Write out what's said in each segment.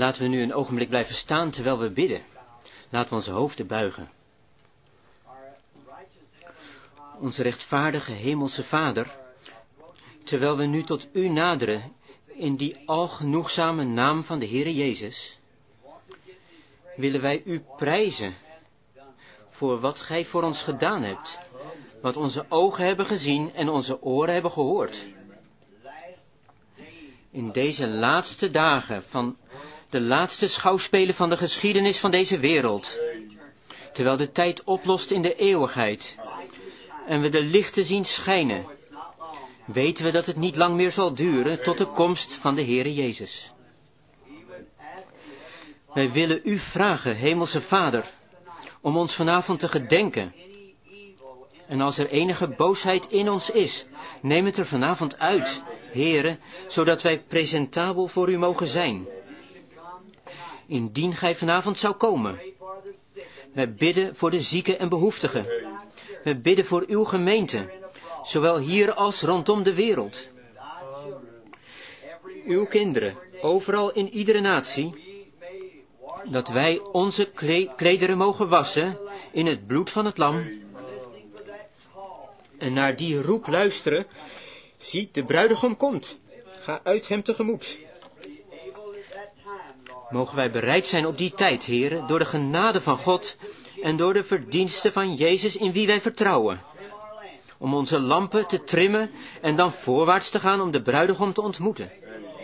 Laten we nu een ogenblik blijven staan terwijl we bidden. Laten we onze hoofden buigen. Onze rechtvaardige hemelse Vader, terwijl we nu tot u naderen in die algenoegzame naam van de Heere Jezus, willen wij u prijzen voor wat gij voor ons gedaan hebt, wat onze ogen hebben gezien en onze oren hebben gehoord. In deze laatste dagen van de laatste schouwspelen van de geschiedenis van deze wereld, terwijl de tijd oplost in de eeuwigheid en we de lichten zien schijnen, weten we dat het niet lang meer zal duren tot de komst van de Heere Jezus. Wij willen u vragen, Hemelse Vader, om ons vanavond te gedenken. En als er enige boosheid in ons is, neem het er vanavond uit, Heere, zodat wij presentabel voor u mogen zijn. Indien gij vanavond zou komen. Wij bidden voor de zieken en behoeftigen. We bidden voor uw gemeente, zowel hier als rondom de wereld. Uw kinderen, overal in iedere natie, dat wij onze klederen mogen wassen in het bloed van het lam. En naar die roep luisteren, zie, de bruidegom komt. Ga uit hem tegemoet. Mogen wij bereid zijn op die tijd, Heere, door de genade van God en door de verdiensten van Jezus in wie wij vertrouwen. Om onze lampen te trimmen en dan voorwaarts te gaan om de bruidegom te ontmoeten.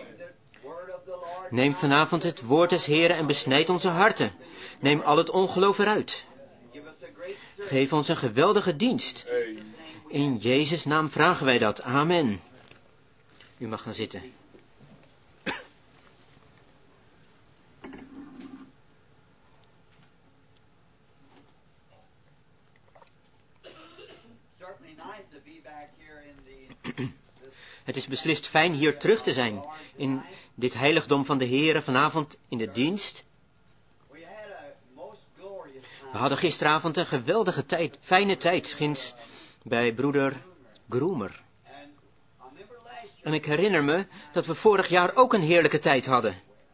Neem vanavond het woord des Heeren en besnijd onze harten. Neem al het ongeloof eruit. Geef ons een geweldige dienst. In Jezus' naam vragen wij dat. Amen. U mag gaan zitten. Het is beslist fijn hier terug te zijn, in dit heiligdom van de Heere, vanavond in de dienst. We hadden gisteravond een geweldige tijd, fijne tijd, ginds bij broeder Groemer. En ik herinner me dat we vorig jaar ook een heerlijke tijd hadden.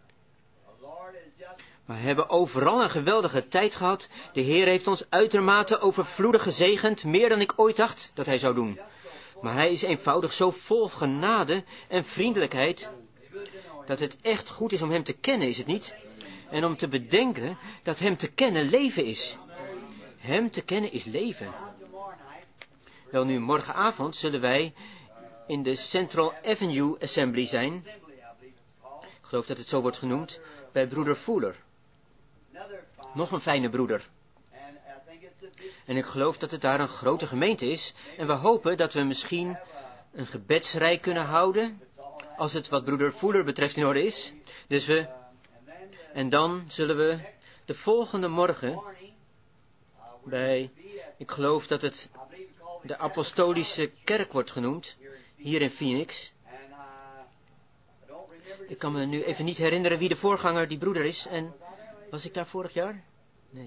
We hebben overal een geweldige tijd gehad. De Heer heeft ons uitermate overvloedig gezegend, meer dan ik ooit dacht dat hij zou doen. Maar hij is eenvoudig zo vol genade en vriendelijkheid, dat het echt goed is om hem te kennen, is het niet? En om te bedenken dat hem te kennen leven is. Hem te kennen is leven. Wel nu, morgenavond zullen wij in de Central Avenue Assembly zijn. Ik geloof dat het zo wordt genoemd, bij broeder Fuller. Nog een fijne broeder. En ik geloof dat het daar een grote gemeente is. En we hopen dat we misschien een gebedsrij kunnen houden, als het wat broeder Fuller betreft in orde is. En dan zullen we de volgende morgen bij, ik geloof dat het de Apostolische Kerk wordt genoemd, hier in Phoenix. Ik kan me nu even niet herinneren wie de voorganger, die broeder is. En was ik daar vorig jaar? Nee.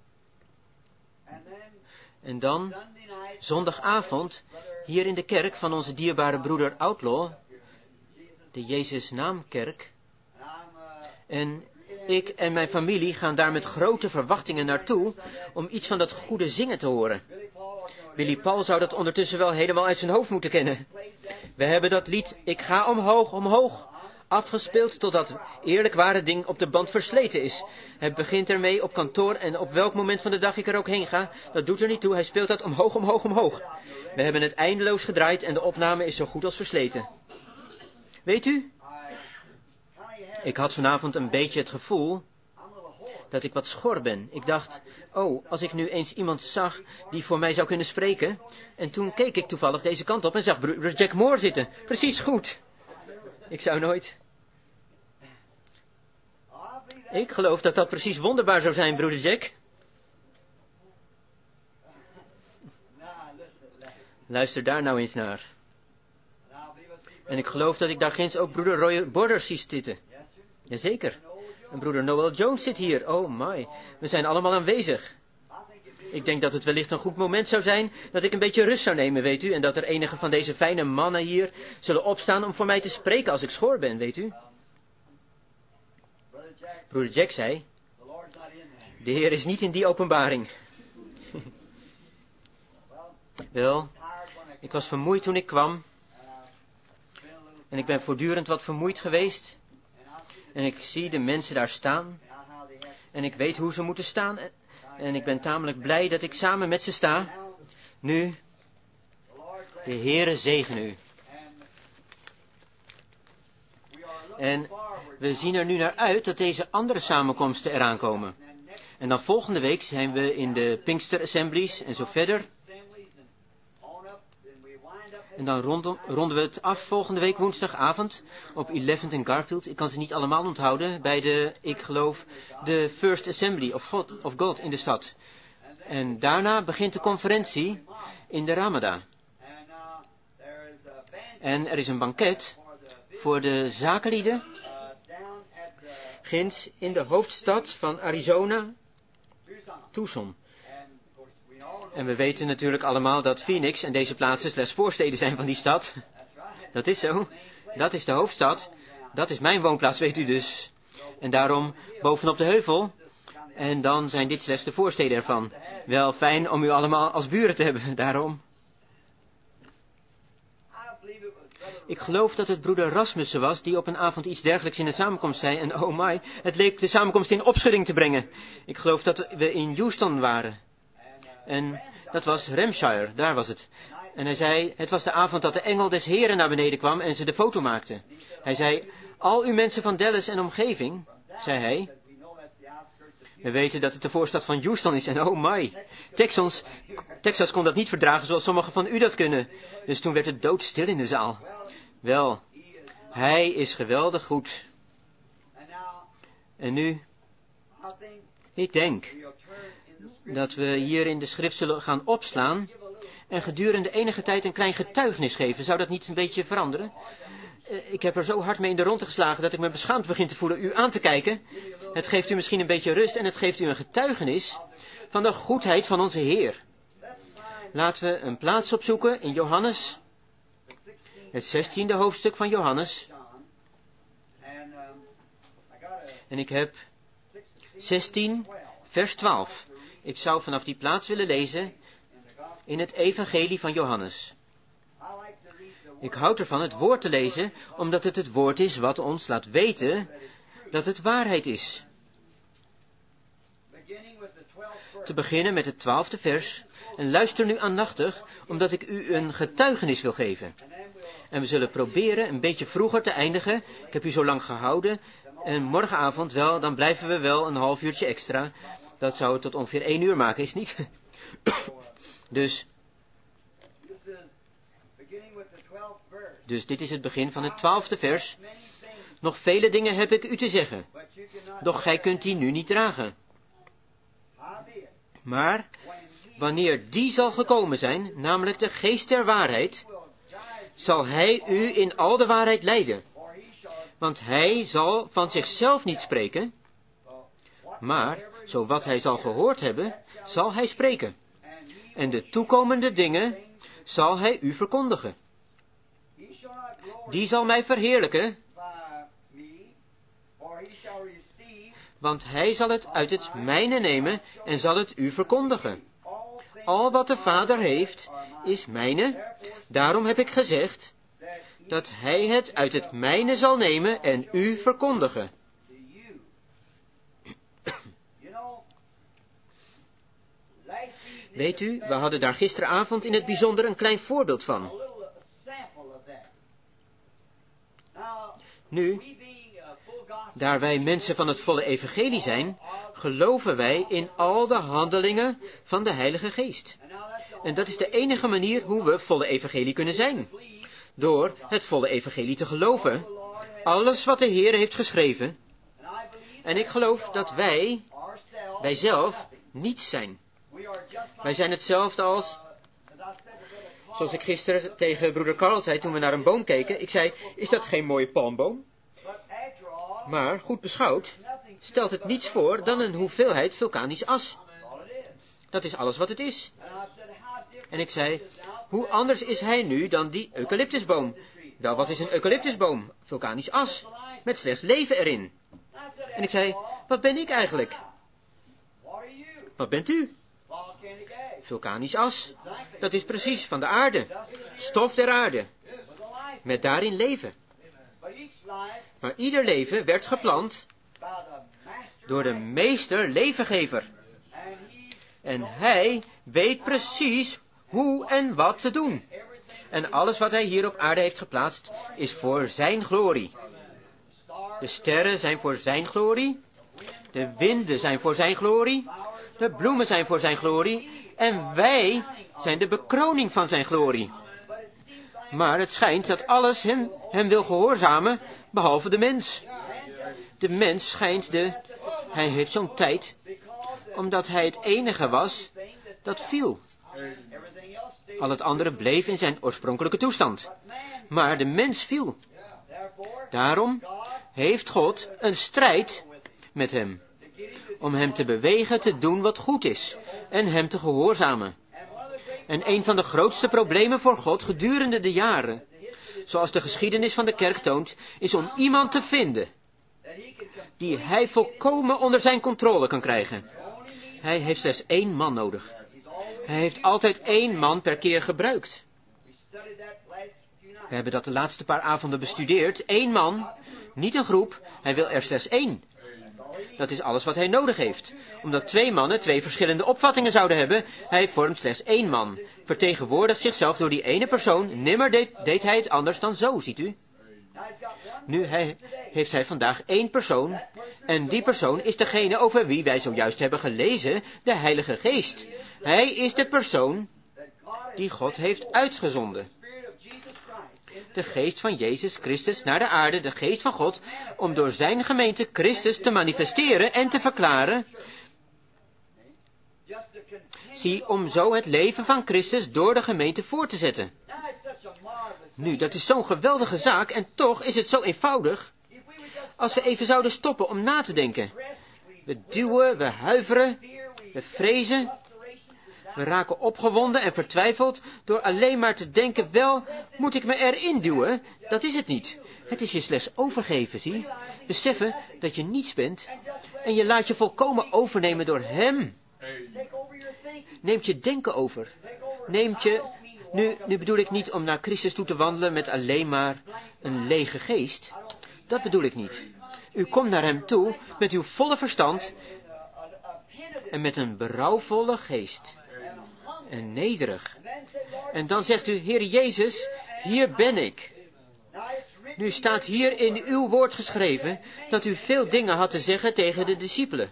En dan, zondagavond, hier in de kerk van onze dierbare broeder Outlaw, de Jezus Naamkerk. En ik en mijn familie gaan daar met grote verwachtingen naartoe om iets van dat goede zingen te horen. Billy Paul zou dat ondertussen wel helemaal uit zijn hoofd moeten kennen. We hebben dat lied Ik ga omhoog, omhoog afgespeeld totdat het eerlijk ware ding op de band versleten is. Het begint ermee op kantoor en op welk moment van de dag ik er ook heen ga, dat doet er niet toe, hij speelt dat omhoog, omhoog, omhoog. We hebben het eindeloos gedraaid en de opname is zo goed als versleten. Weet u, ik had vanavond een beetje het gevoel dat ik wat schor ben. Ik dacht, als ik nu eens iemand zag die voor mij zou kunnen spreken. En toen keek ik toevallig deze kant op en zag broeder Jack Moore zitten. Precies goed. Ik zou nooit. Ik geloof dat dat precies wonderbaar zou zijn, broeder Jack. Luister daar nou eens naar. En ik geloof dat ik daar ginds ook broeder Roy Borders zie zitten. Jazeker. En broeder Noel Jones zit hier. Oh my. We zijn allemaal aanwezig. Ik denk dat het wellicht een goed moment zou zijn dat ik een beetje rust zou nemen, weet u. En dat er enige van deze fijne mannen hier zullen opstaan om voor mij te spreken als ik schor ben, weet u. Broeder Jack zei, de Heer is niet in die openbaring. Wel, ik was vermoeid toen ik kwam. En ik ben voortdurend wat vermoeid geweest. En ik zie de mensen daar staan. En ik weet hoe ze moeten staan. En ik ben tamelijk blij dat ik samen met ze sta. Nu, de Heere zegen u. En we zien er nu naar uit dat deze andere samenkomsten eraan komen. En dan volgende week zijn we in de Pinkster Assemblies en zo verder. En dan ronden we het af volgende week woensdagavond op 11th en Garfield. Ik kan ze niet allemaal onthouden bij de, ik geloof, de First Assembly of God in de stad. En daarna begint de conferentie in de Ramada. En er is een banket voor de zakenlieden, ginds in de hoofdstad van Arizona, Tucson. En we weten natuurlijk allemaal dat Phoenix en deze plaatsen slechts voorsteden zijn van die stad. Dat is zo. Dat is de hoofdstad. Dat is mijn woonplaats, weet u dus. En daarom bovenop de heuvel. En dan zijn dit slechts de voorsteden ervan. Wel fijn om u allemaal als buren te hebben, daarom. Ik geloof dat het broeder Rasmussen was die op een avond iets dergelijks in de samenkomst zei. En oh my, het leek de samenkomst in opschudding te brengen. Ik geloof dat we in Houston waren. En dat was Hampshire, daar was het. En hij zei, het was de avond dat de engel des Heren naar beneden kwam en ze de foto maakte. Hij zei, al u mensen van Dallas en omgeving, zei hij. We weten dat het de voorstad van Houston is en oh my. Texas kon dat niet verdragen zoals sommigen van u dat kunnen. Dus toen werd het doodstil in de zaal. Wel, hij is geweldig goed. En nu, ik denk dat we hier in de schrift zullen gaan opslaan en gedurende enige tijd een klein getuigenis geven. Zou dat niet een beetje veranderen? Ik heb er zo hard mee in de ronde geslagen dat ik me beschaamd begin te voelen u aan te kijken. Het geeft u misschien een beetje rust en het geeft u een getuigenis van de goedheid van onze Heer. Laten we een plaats opzoeken in Johannes, het 16e hoofdstuk van Johannes. En ik heb 16, vers 12. Ik zou vanaf die plaats willen lezen in het evangelie van Johannes. Ik houd ervan het woord te lezen, omdat het het woord is wat ons laat weten dat het waarheid is. Te beginnen met het 12e vers. En luister nu aandachtig, omdat ik u een getuigenis wil geven. En we zullen proberen een beetje vroeger te eindigen. Ik heb u zo lang gehouden. En morgenavond wel, dan blijven we wel een half uurtje extra. Dat zou het tot ongeveer 1 uur maken, is het niet? Dus dit is het begin van het 12e vers. Nog vele dingen heb ik u te zeggen, doch gij kunt die nu niet dragen. Maar wanneer die zal gekomen zijn, namelijk de geest der waarheid, zal hij u in al de waarheid leiden. Want hij zal van zichzelf niet spreken, maar zo wat hij zal gehoord hebben, zal hij spreken. En de toekomende dingen zal hij u verkondigen. Die zal mij verheerlijken, want hij zal het uit het mijne nemen en zal het u verkondigen. Al wat de Vader heeft, is mijne. Daarom heb ik gezegd dat hij het uit het mijne zal nemen en u verkondigen. Weet u, we hadden daar gisteravond in het bijzonder een klein voorbeeld van. Nu, daar wij mensen van het volle evangelie zijn, geloven wij in al de handelingen van de Heilige Geest. En dat is de enige manier hoe we volle evangelie kunnen zijn. Door het volle evangelie te geloven. Alles wat de Heer heeft geschreven. En ik geloof dat wij zelf niets zijn. Wij zijn hetzelfde als, zoals ik gisteren tegen broeder Karl zei toen we naar een boom keken. Ik zei, is dat geen mooie palmboom? Maar, goed beschouwd, stelt het niets voor dan een hoeveelheid vulkanisch as. Dat is alles wat het is. En ik zei, hoe anders is hij nu dan die eucalyptusboom? Wel, wat is een eucalyptusboom? Vulkanisch as, met slechts leven erin. En ik zei, Wat ben ik eigenlijk? Wat bent u? Vulkanisch as. Dat is precies van de aarde. Stof der aarde. Met daarin leven. Maar ieder leven werd geplant door de meester levengever. En hij weet precies hoe en wat te doen. En alles wat hij hier op aarde heeft geplaatst is voor zijn glorie. De sterren zijn voor zijn glorie. De winden zijn voor zijn glorie. De bloemen zijn voor zijn glorie. En wij zijn de bekroning van zijn glorie. Maar het schijnt dat alles hem wil gehoorzamen, behalve de mens. De mens schijnt hij heeft zo'n tijd, omdat hij het enige was dat viel. Al het andere bleef in zijn oorspronkelijke toestand. Maar de mens viel. Daarom heeft God een strijd met hem. Om hem te bewegen te doen wat goed is. En hem te gehoorzamen. En een van de grootste problemen voor God gedurende de jaren, zoals de geschiedenis van de kerk toont, is om iemand te vinden die hij volkomen onder zijn controle kan krijgen. Hij heeft slechts 1 man nodig. Hij heeft altijd 1 man per keer gebruikt. We hebben dat de laatste paar avonden bestudeerd. 1 man, niet een groep, hij wil er slechts 1. Dat is alles wat hij nodig heeft. Omdat 2 mannen 2 verschillende opvattingen zouden hebben, hij vormt slechts 1 man. Vertegenwoordigt zichzelf door die ene persoon, nimmer deed hij het anders dan zo, ziet u. Nu heeft hij vandaag 1 persoon, en die persoon is degene over wie wij zojuist hebben gelezen, de Heilige Geest. Hij is de persoon die God heeft uitgezonden. De geest van Jezus Christus naar de aarde, de geest van God, om door zijn gemeente Christus te manifesteren en te verklaren. Zie, om zo het leven van Christus door de gemeente voor te zetten. Nu, dat is zo'n geweldige zaak en toch is het zo eenvoudig. Als we even zouden stoppen om na te denken. We duwen, we huiveren, we vrezen. We raken opgewonden en vertwijfeld door alleen maar te denken, wel, moet ik me erin duwen? Dat is het niet. Het is je slechts overgeven, zie. Beseffen dat je niets bent en je laat je volkomen overnemen door hem. Neemt je denken over. Nu bedoel ik niet om naar Christus toe te wandelen met alleen maar een lege geest. Dat bedoel ik niet. U komt naar hem toe met uw volle verstand en met een berouwvolle geest. En nederig. En dan zegt u, Heer Jezus, hier ben ik. Nu staat hier in uw woord geschreven dat u veel dingen had te zeggen tegen de discipelen.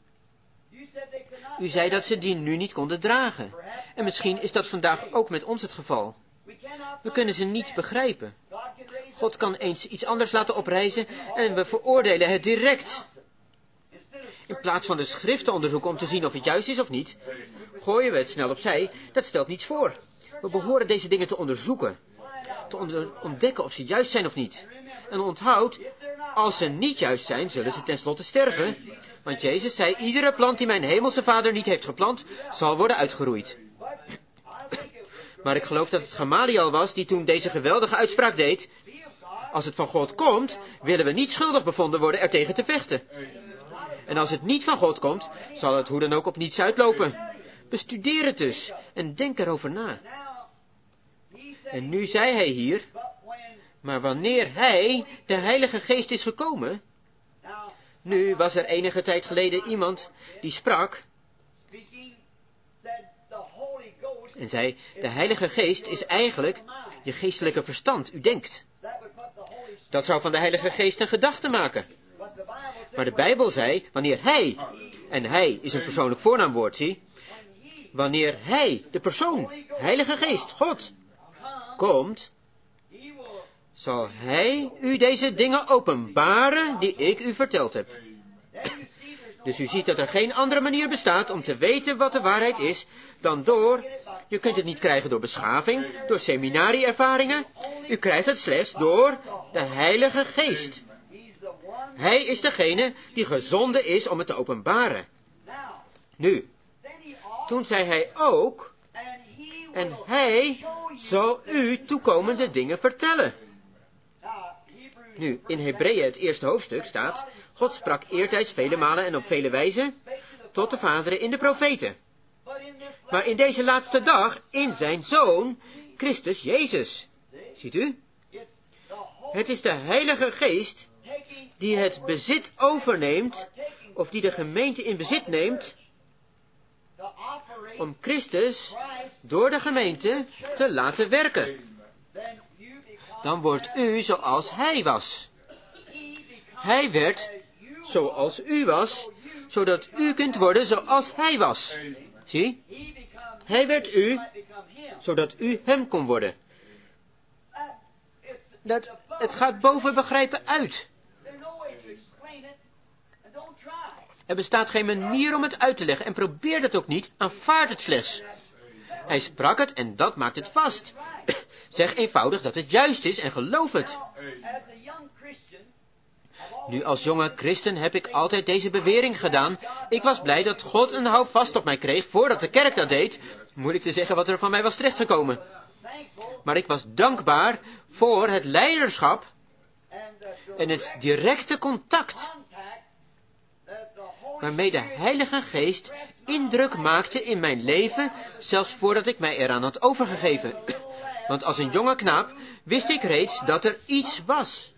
U zei dat ze die nu niet konden dragen. En misschien is dat vandaag ook met ons het geval. We kunnen ze niet begrijpen. God kan eens iets anders laten oprijzen en we veroordelen het direct. In plaats van de schrift te onderzoeken om te zien of het juist is of niet, gooien we het snel opzij. Dat stelt niets voor. We behoren deze dingen te onderzoeken. Te ontdekken of ze juist zijn of niet. En onthoud, als ze niet juist zijn, zullen ze tenslotte sterven. Want Jezus zei, iedere plant die mijn hemelse Vader niet heeft geplant, zal worden uitgeroeid. Maar ik geloof dat het Gamaliel was die toen deze geweldige uitspraak deed. Als het van God komt, willen we niet schuldig bevonden worden er tegen te vechten. En als het niet van God komt, zal het hoe dan ook op niets uitlopen. Bestudeer het dus en denk erover na. En nu zei hij hier, maar wanneer hij, de Heilige Geest, is gekomen. Nu was er enige tijd geleden iemand die sprak en zei, de Heilige Geest is eigenlijk je geestelijke verstand, u denkt. Dat zou van de Heilige Geest een gedachte maken. Maar de Bijbel zei, wanneer hij, en hij is een persoonlijk voornaamwoord, zie. Wanneer hij, de persoon, Heilige Geest, God, komt, zal hij u deze dingen openbaren die ik u verteld heb. Dus u ziet dat er geen andere manier bestaat om te weten wat de waarheid is, dan door, je kunt het niet krijgen door beschaving, door seminarieervaringen, u krijgt het slechts door de Heilige Geest. Hij is degene die gezonden is om het te openbaren. Nu, toen zei hij ook, en hij zal u toekomende dingen vertellen. Nu, in Hebreeën het eerste hoofdstuk staat, God sprak eertijds vele malen en op vele wijzen tot de vaderen in de profeten. Maar in deze laatste dag, in zijn Zoon, Christus Jezus. Ziet u? Het is de Heilige Geest die het bezit overneemt, of die de gemeente in bezit neemt, om Christus door de gemeente te laten werken. Dan wordt u zoals hij was. Hij werd zoals u was, zodat u kunt worden zoals hij was. Zie? Hij werd u, zodat u hem kon worden. Het gaat boven begrijpen uit. Er bestaat geen manier om het uit te leggen en probeer dat ook niet, aanvaard het slechts. Hij sprak het en dat maakt het vast. Zeg eenvoudig dat het juist is en geloof het. Nu als jonge christen heb ik altijd deze bewering gedaan. Ik was blij dat God een houvast op mij kreeg voordat de kerk dat deed. Moeilijk te zeggen wat er van mij was terechtgekomen. Maar ik was dankbaar voor het leiderschap en het directe contact waarmee de Heilige Geest indruk maakte in mijn leven, zelfs voordat ik mij eraan had overgegeven. Want als een jonge knaap wist ik reeds dat er iets was.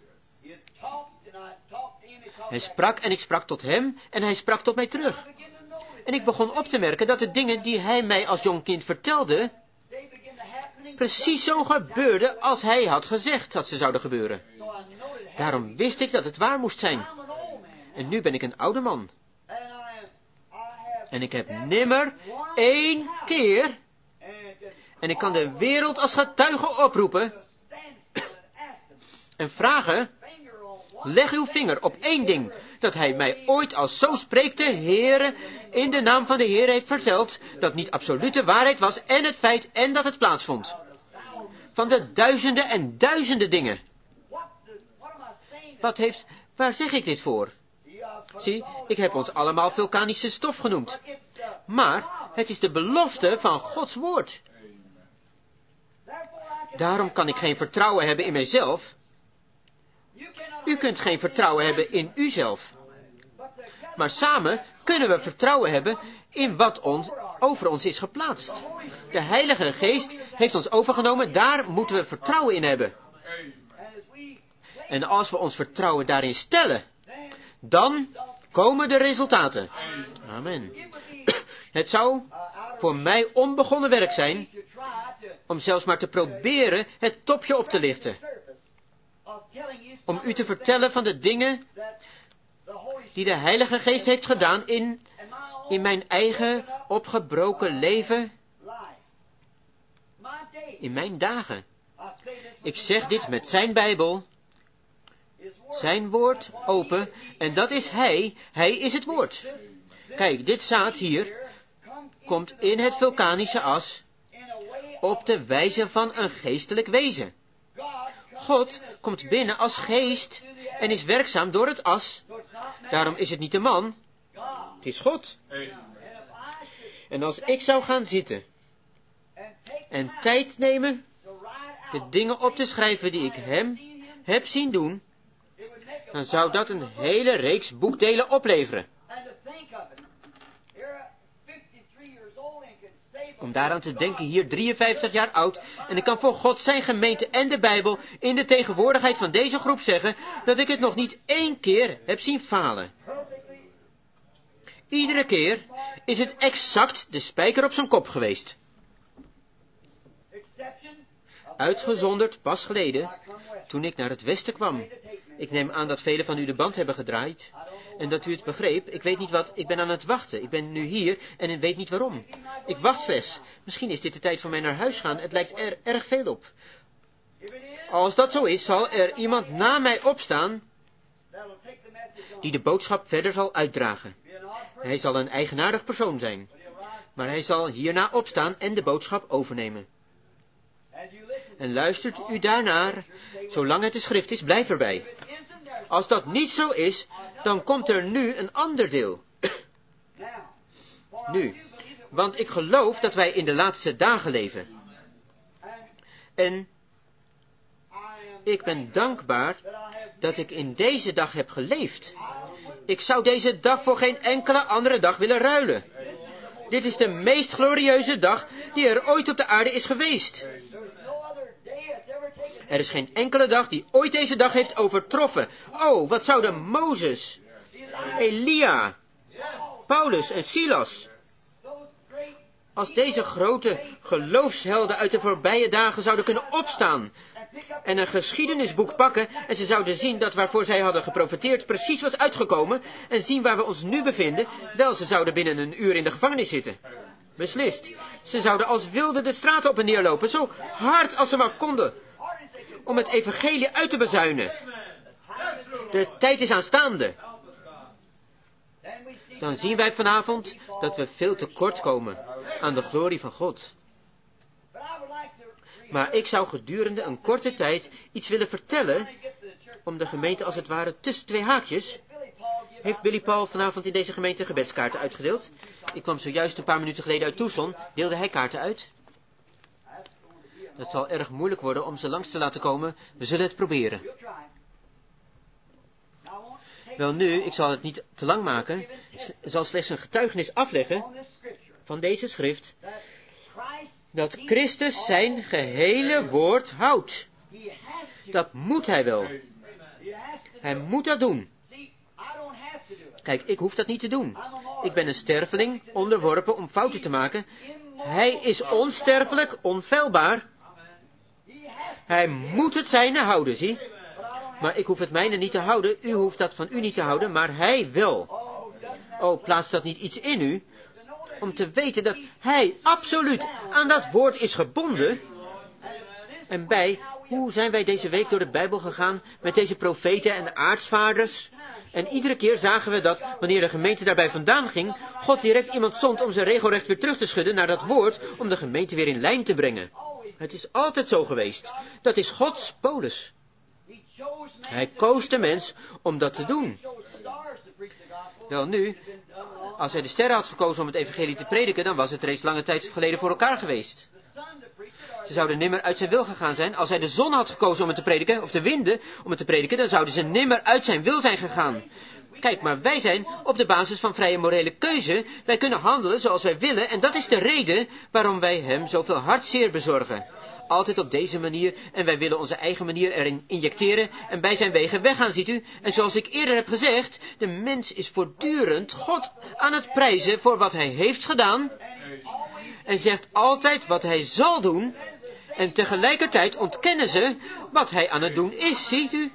Hij sprak en ik sprak tot hem en hij sprak tot mij terug. En ik begon op te merken dat de dingen die hij mij als jong kind vertelde, precies zo gebeurden als hij had gezegd dat ze zouden gebeuren. Daarom wist ik dat het waar moest zijn. En nu ben ik een oude man. En ik heb nimmer 1 keer, en ik kan de wereld als getuige oproepen en vragen, leg uw vinger op 1 ding, dat hij mij ooit als zo spreekt de Heere, in de naam van de Heer heeft verteld, dat niet absolute waarheid was en het feit en dat het plaatsvond. Van de duizenden en duizenden dingen. Waar zeg ik dit voor? Zie, ik heb ons allemaal vulkanische stof genoemd. Maar het is de belofte van Gods woord. Daarom kan ik geen vertrouwen hebben in mijzelf. U kunt geen vertrouwen hebben in uzelf. Maar samen kunnen we vertrouwen hebben in wat over ons is geplaatst. De Heilige Geest heeft ons overgenomen, daar moeten we vertrouwen in hebben. En als we ons vertrouwen daarin stellen, dan komen de resultaten. Amen. Het zou voor mij onbegonnen werk zijn om zelfs maar te proberen het topje op te lichten. Om u te vertellen van de dingen die de Heilige Geest heeft gedaan in mijn eigen opgebroken leven, in mijn dagen. Ik zeg dit met zijn Bijbel, zijn woord open, en dat is hij is het woord. Kijk, dit zaad hier komt in het vulkanische as op de wijze van een geestelijk wezen. God komt binnen als geest en is werkzaam door het as. Daarom is het niet de man, het is God. En als ik zou gaan zitten en tijd nemen de dingen op te schrijven die ik hem heb zien doen, dan zou dat een hele reeks boekdelen opleveren. Om daaraan te denken, hier 53 jaar oud, en ik kan voor God, zijn gemeente en de Bijbel in de tegenwoordigheid van deze groep zeggen, dat ik het nog niet 1 keer heb zien falen. Iedere keer is het exact de spijker op zijn kop geweest. Uitgezonderd pas geleden, toen ik naar het westen kwam. Ik neem aan dat velen van u de band hebben gedraaid. En dat u het begreep. Ik weet niet wat, ik ben aan het wachten. Ik ben nu hier en ik weet niet waarom. Ik wacht slechts. Misschien is dit de tijd van mij naar huis gaan. Het lijkt er erg veel op. Als dat zo is, zal er iemand na mij opstaan die de boodschap verder zal uitdragen. Hij zal een eigenaardig persoon zijn. Maar hij zal hierna opstaan en de boodschap overnemen. En luistert u daarnaar, zolang het de schrift is, blijf erbij. Als dat niet zo is, dan komt er nu een ander deel. Nu, want ik geloof dat wij in de laatste dagen leven. En ik ben dankbaar dat ik in deze dag heb geleefd. Ik zou deze dag voor geen enkele andere dag willen ruilen. Dit is de meest glorieuze dag die er ooit op de aarde is geweest. Er is geen enkele dag die ooit deze dag heeft overtroffen. Oh, wat zouden Mozes, Elia, Paulus en Silas, als deze grote geloofshelden uit de voorbije dagen zouden kunnen opstaan en een geschiedenisboek pakken en ze zouden zien dat waarvoor zij hadden geprofeteerd precies was uitgekomen en zien waar we ons nu bevinden, wel, ze zouden binnen een uur in de gevangenis zitten. Beslist. Ze zouden als wilden de straten op en neer lopen, zo hard als ze maar konden, om het evangelie uit te bezuinen. De tijd is aanstaande. Dan zien wij vanavond dat we veel tekort komen aan de glorie van God. Maar ik zou gedurende een korte tijd iets willen vertellen, om de gemeente als het ware tussen twee haakjes. Heeft Billy Paul vanavond in deze gemeente gebedskaarten uitgedeeld? Ik kwam zojuist een paar minuten geleden uit Tucson. Deelde hij kaarten uit? Het zal erg moeilijk worden om ze langs te laten komen. We zullen het proberen. Wel nu, ik zal het niet te lang maken. Ik zal slechts een getuigenis afleggen van deze schrift, dat Christus zijn gehele woord houdt. Dat moet hij wel. Hij moet dat doen. Kijk, ik hoef dat niet te doen. Ik ben een sterveling, onderworpen om fouten te maken. Hij is onsterfelijk, onfeilbaar. Hij moet het zijne houden, zie. Maar ik hoef het mijne niet te houden, u hoeft dat van u niet te houden, maar hij wel. Oh, plaatst dat niet iets in u? Om te weten dat hij absoluut aan dat woord is gebonden. En bij, hoe zijn wij deze week door de Bijbel gegaan met deze profeten en aartsvaders? En iedere keer zagen we dat, wanneer de gemeente daarbij vandaan ging, God direct iemand zond om zijn regelrecht weer terug te schudden naar dat woord, om de gemeente weer in lijn te brengen. Het is altijd zo geweest. Dat is Gods polis. Hij koos de mens om dat te doen. Wel nu, als hij de sterren had gekozen om het evangelie te prediken, dan was het reeds lange tijd geleden voor elkaar geweest. Ze zouden nimmer uit zijn wil gegaan zijn. Als hij de zon had gekozen om het te prediken, of de winden om het te prediken, dan zouden ze nimmer uit zijn wil zijn gegaan. Kijk, maar wij zijn op de basis van vrije morele keuze. Wij kunnen handelen zoals wij willen en dat is de reden waarom wij hem zoveel hartzeer bezorgen. Altijd op deze manier en wij willen onze eigen manier erin injecteren en bij zijn wegen weggaan, ziet u. En zoals ik eerder heb gezegd, de mens is voortdurend God aan het prijzen voor wat hij heeft gedaan en zegt altijd wat hij zal doen en tegelijkertijd ontkennen ze wat hij aan het doen is, ziet u.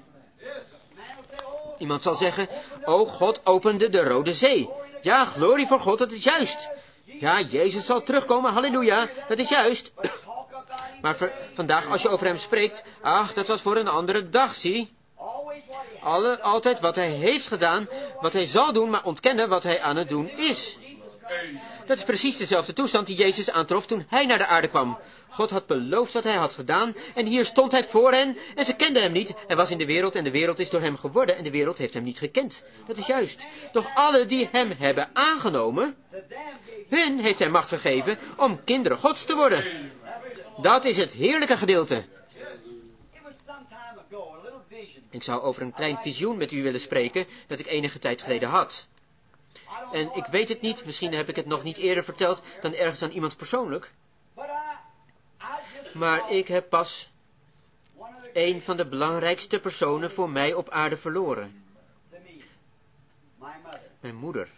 Iemand zal zeggen, oh, God opende de Rode Zee. Ja, glorie voor God, dat is juist. Ja, Jezus zal terugkomen, halleluja, dat is juist. Maar vandaag als je over hem spreekt, ach, dat was voor een andere dag, zie. Altijd wat hij heeft gedaan, wat hij zal doen, maar ontkennen wat hij aan het doen is. Dat is precies dezelfde toestand die Jezus aantrof toen hij naar de aarde kwam. God had beloofd wat hij had gedaan en hier stond hij voor hen en ze kenden hem niet. Hij was in de wereld en de wereld is door hem geworden en de wereld heeft hem niet gekend. Dat is juist. Doch alle die hem hebben aangenomen, hun heeft hij macht gegeven om kinderen Gods te worden. Dat is het heerlijke gedeelte. Ik zou over een klein visioen met u willen spreken dat ik enige tijd geleden had. En ik weet het niet, misschien heb ik het nog niet eerder verteld dan ergens aan iemand persoonlijk. Maar ik heb pas een van de belangrijkste personen voor mij op aarde verloren. Mijn moeder.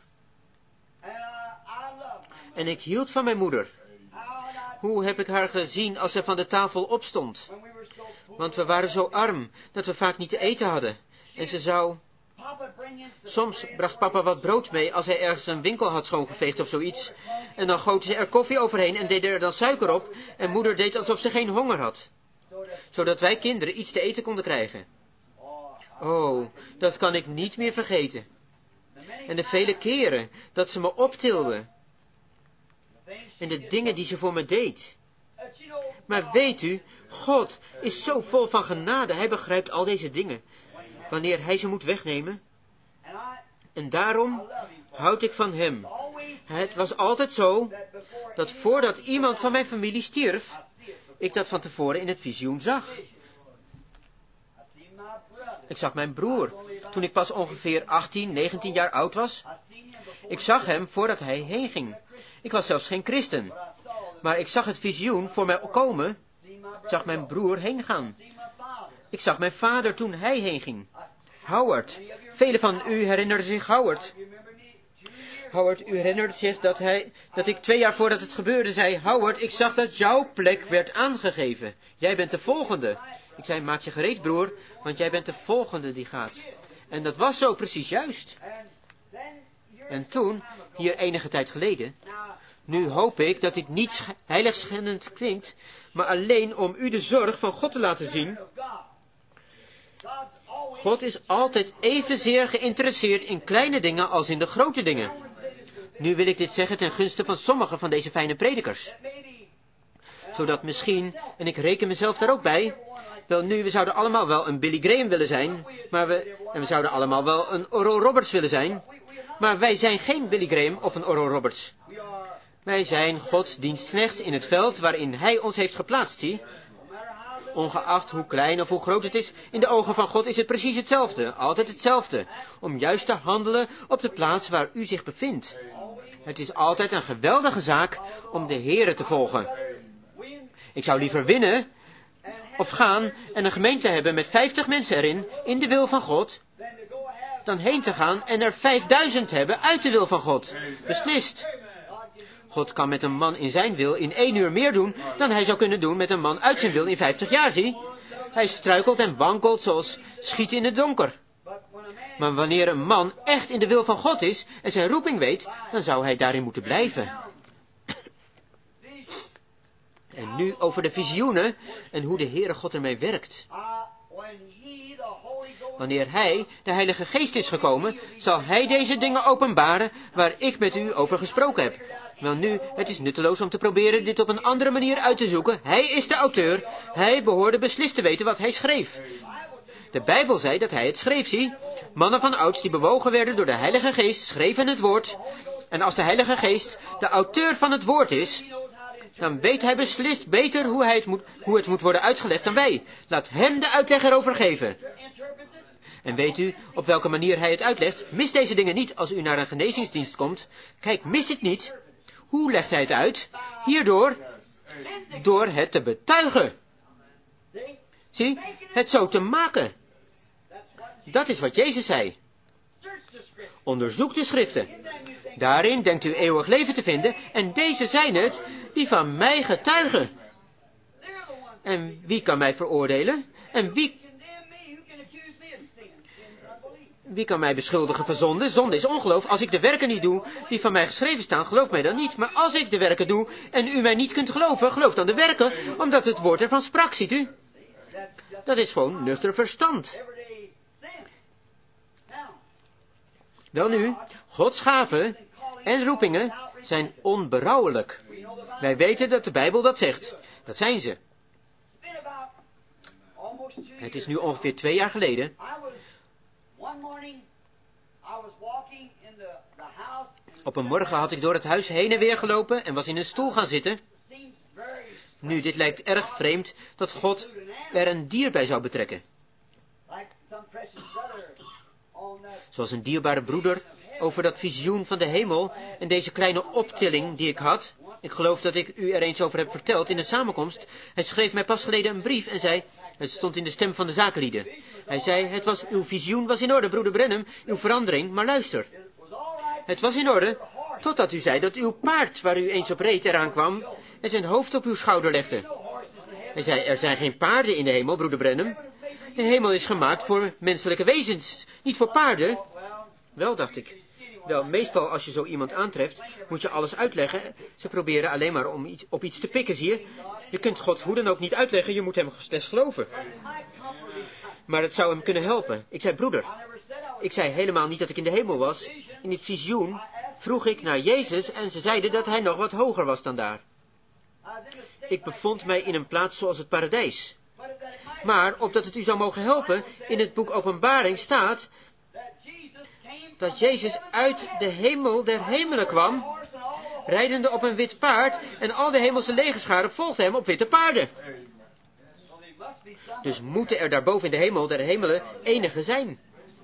En ik hield van mijn moeder. Hoe heb ik haar gezien als ze van de tafel opstond? Want we waren zo arm dat we vaak niet te eten hadden. En ze zou... Soms bracht papa wat brood mee als hij ergens een winkel had schoongeveegd of zoiets. En dan goot ze er koffie overheen en deed er dan suiker op. En moeder deed alsof ze geen honger had. Zodat wij kinderen iets te eten konden krijgen. Oh, dat kan ik niet meer vergeten. En de vele keren dat ze me optilde. En de dingen die ze voor me deed. Maar weet u, God is zo vol van genade. Hij begrijpt al deze dingen. Wanneer hij ze moet wegnemen. En daarom houd ik van hem. Het was altijd zo, dat voordat iemand van mijn familie stierf, ik dat van tevoren in het visioen zag. Ik zag mijn broer, toen ik pas ongeveer 18, 19 jaar oud was. Ik zag hem voordat hij heen ging. Ik was zelfs geen christen. Maar ik zag het visioen voor mij komen. Ik zag mijn broer heen gaan. Ik zag mijn vader toen hij heen ging. Howard. Velen van u herinneren zich Howard. Howard, u herinnert zich dat ik 2 jaar voordat het gebeurde zei, Howard, ik zag dat jouw plek werd aangegeven. Jij bent de volgende. Ik zei, maak je gereed, broer, want jij bent de volgende die gaat. En dat was zo precies juist. En toen, hier enige tijd geleden, nu hoop ik dat dit niet heiligschennend klinkt, maar alleen om u de zorg van God te laten zien. God is altijd evenzeer geïnteresseerd in kleine dingen als in de grote dingen. Nu wil ik dit zeggen ten gunste van sommige van deze fijne predikers. Zodat misschien, en ik reken mezelf daar ook bij, wel nu, we zouden allemaal wel een Billy Graham willen zijn, we zouden allemaal wel een Oral Roberts willen zijn, maar wij zijn geen Billy Graham of een Oral Roberts. Wij zijn Gods dienstknechts in het veld waarin Hij ons heeft geplaatst, zie. Ongeacht hoe klein of hoe groot het is, in de ogen van God is het precies hetzelfde, altijd hetzelfde, om juist te handelen op de plaats waar u zich bevindt. Het is altijd een geweldige zaak om de Here te volgen. Ik zou liever winnen of gaan en een gemeente hebben met 50 mensen erin, in de wil van God, dan heen te gaan en er 5000 hebben uit de wil van God. Beslist. God kan met een man in zijn wil in 1 uur meer doen dan hij zou kunnen doen met een man uit zijn wil in 50 jaar, zie. Hij struikelt en wankelt zoals schieten in het donker. Maar wanneer een man echt in de wil van God is en zijn roeping weet, dan zou hij daarin moeten blijven. En nu over de visioenen en hoe de Heere God ermee werkt. Wanneer Hij, de Heilige Geest, is gekomen, zal Hij deze dingen openbaren waar ik met u over gesproken heb. Welnu, het is nutteloos om te proberen dit op een andere manier uit te zoeken. Hij is de auteur. Hij behoorde beslist te weten wat hij schreef. De Bijbel zei dat hij het schreef, zie. Mannen van ouds die bewogen werden door de Heilige Geest schreven het woord. En als de Heilige Geest de auteur van het woord is, dan weet hij beslist beter hoe het moet worden uitgelegd dan wij. Laat hem de uitleg erover geven. En weet u op welke manier hij het uitlegt? Mis deze dingen niet als u naar een genezingsdienst komt. Kijk, mis het niet. Hoe legt hij het uit? Hierdoor, door het te betuigen. Zie, het zo te maken. Dat is wat Jezus zei. Onderzoek de schriften. Daarin denkt u eeuwig leven te vinden, en deze zijn het die van mij getuigen. En wie kan mij veroordelen? En wie kan mij beschuldigen van zonde? Zonde is ongeloof. Als ik de werken niet doe die van mij geschreven staan, geloof mij dan niet. Maar als ik de werken doe en u mij niet kunt geloven, geloof dan de werken, omdat het woord ervan sprak, ziet u? Dat is gewoon nuchter verstand. Welnu, Gods gaven en roepingen zijn onberouwelijk. Wij weten dat de Bijbel dat zegt. Dat zijn ze. Het is nu ongeveer 2 jaar geleden. Op een morgen had ik door het huis heen en weer gelopen en was in een stoel gaan zitten. Nu, dit lijkt erg vreemd dat God er een dier bij zou betrekken. Zoals een dierbare broeder over dat visioen van de hemel en deze kleine optilling die ik had. Ik geloof dat ik u er eens over heb verteld in de samenkomst. Hij schreef mij pas geleden een brief en zei, het stond in de stem van de zakenlieden. Hij zei, uw visioen was in orde, broeder Branham, uw verandering, maar luister. Het was in orde, totdat u zei dat uw paard waar u eens op reed eraan kwam en zijn hoofd op uw schouder legde. Hij zei, er zijn geen paarden in de hemel, broeder Branham. De hemel is gemaakt voor menselijke wezens, niet voor paarden. Wel, dacht ik. Wel, meestal als je zo iemand aantreft, moet je alles uitleggen. Ze proberen alleen maar om op iets te pikken, zie je. Je kunt God hoe dan ook niet uitleggen, je moet hem slechts geloven. Maar het zou hem kunnen helpen. Ik zei, broeder, ik zei helemaal niet dat ik in de hemel was. In dit visioen vroeg ik naar Jezus en ze zeiden dat hij nog wat hoger was dan daar. Ik bevond mij in een plaats zoals het paradijs. Maar, opdat het u zou mogen helpen, in het boek Openbaring staat dat Jezus uit de hemel der hemelen kwam, rijdende op een wit paard, en al de hemelse legerscharen volgden hem op witte paarden. Dus moeten er daarboven in de hemel der hemelen enigen zijn.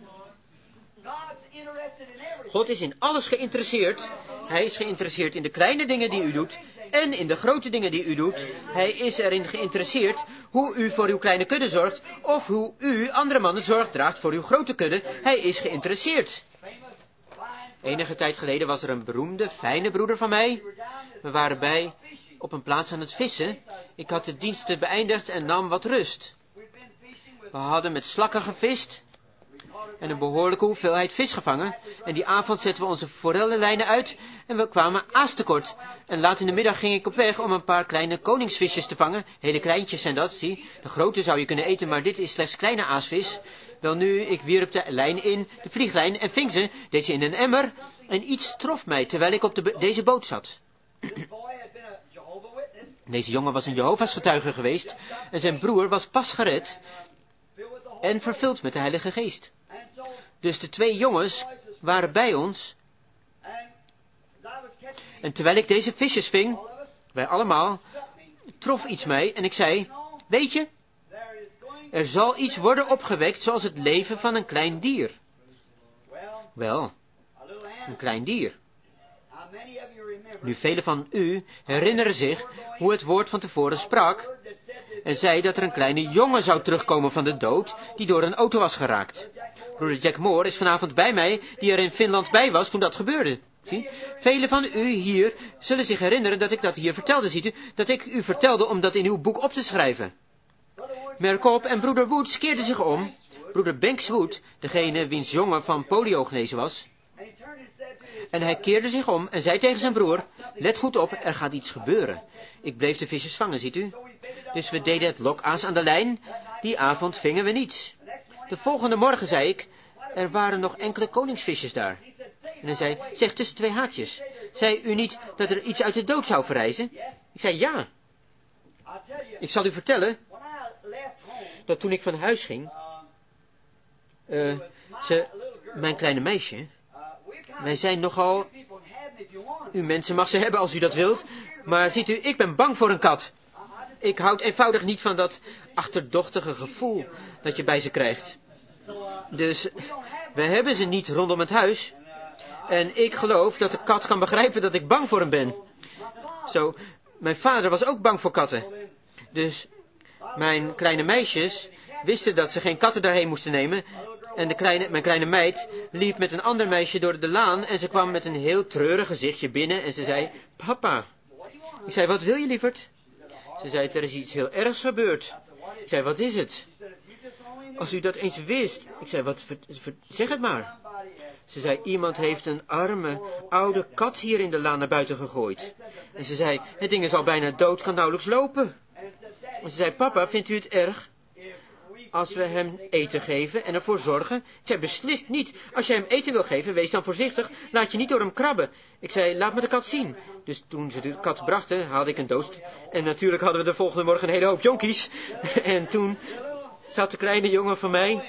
God is in alles geïnteresseerd. Hij is geïnteresseerd in de kleine dingen die u doet en in de grote dingen die u doet. Hij is erin geïnteresseerd hoe u voor uw kleine kudde zorgt of hoe u andere mannen zorg draagt voor uw grote kudde. Hij is geïnteresseerd. Enige tijd geleden was er een beroemde, fijne broeder van mij. We waren bij op een plaats aan het vissen. Ik had de diensten beëindigd en nam wat rust. We hadden met slakken gevist en een behoorlijke hoeveelheid vis gevangen. En die avond zetten we onze forellenlijnen uit en we kwamen aas tekort. En laat in de middag ging ik op weg om een paar kleine koningsvisjes te vangen. Hele kleintjes zijn dat, zie. De grote zou je kunnen eten, maar dit is slechts kleine aasvis. Welnu, ik wierp de lijn in, de vlieglijn, en ving ze, deed ze in een emmer. En iets trof mij terwijl ik op deze boot zat. Deze jongen was een Jehovah's getuige geweest en zijn broer was pas gered en vervuld met de Heilige Geest. Dus de twee jongens waren bij ons. En terwijl ik deze visjes ving, wij allemaal, trof iets mij en ik zei, weet je, er zal iets worden opgewekt zoals het leven van een klein dier. Wel, een klein dier. Nu, velen van u herinneren zich hoe het woord van tevoren sprak en zei dat er een kleine jongen zou terugkomen van de dood die door een auto was geraakt. Broeder Jack Moore is vanavond bij mij, die er in Finland bij was toen dat gebeurde. Zie? Velen van u hier zullen zich herinneren dat ik dat hier vertelde, ziet u, dat ik u vertelde om dat in uw boek op te schrijven. Merk op, en broeder Woods keerde zich om. Broeder Banks Wood, degene wiens jongen van polio genezen was. En hij keerde zich om en zei tegen zijn broer, let goed op, er gaat iets gebeuren. Ik bleef de visjes vangen, ziet u. Dus we deden het lokaas aan de lijn. Die avond vingen we niets. De volgende morgen zei ik, er waren nog enkele koningsvisjes daar. En hij zei, zeg, tussen twee haakjes, zei u niet dat er iets uit de dood zou verrijzen? Ik zei, ja. Ik zal u vertellen dat toen ik van huis ging, mijn kleine meisje, wij zijn nogal, u mensen mag ze hebben als u dat wilt, maar ziet u, ik ben bang voor een kat. Ik houd eenvoudig niet van dat achterdochtige gevoel dat je bij ze krijgt. Dus we hebben ze niet rondom het huis. En ik geloof dat de kat kan begrijpen dat ik bang voor hem ben. Zo, mijn vader was ook bang voor katten. Dus mijn kleine meisjes wisten dat ze geen katten daarheen moesten nemen. En mijn kleine meid liep met een ander meisje door de laan en ze kwam met een heel treurig gezichtje binnen en ze zei, papa. Ik zei, wat wil je, lieverd? Ze zei, er is iets heel ergs gebeurd. Ik zei, wat is het? Als u dat eens wist. Ik zei, zeg het maar. Ze zei, iemand heeft een arme, oude kat hier in de laan naar buiten gegooid. En ze zei, het ding is al bijna dood, kan nauwelijks lopen. En ze zei, papa, vindt u het erg als we hem eten geven en ervoor zorgen? Ik zei, beslist niet. Als je hem eten wil geven, wees dan voorzichtig. Laat je niet door hem krabben. Ik zei, laat me de kat zien. Dus toen ze de kat brachten, haalde ik een doos. En natuurlijk hadden we de volgende morgen een hele hoop jonkies. En toen zat de kleine jongen van mij,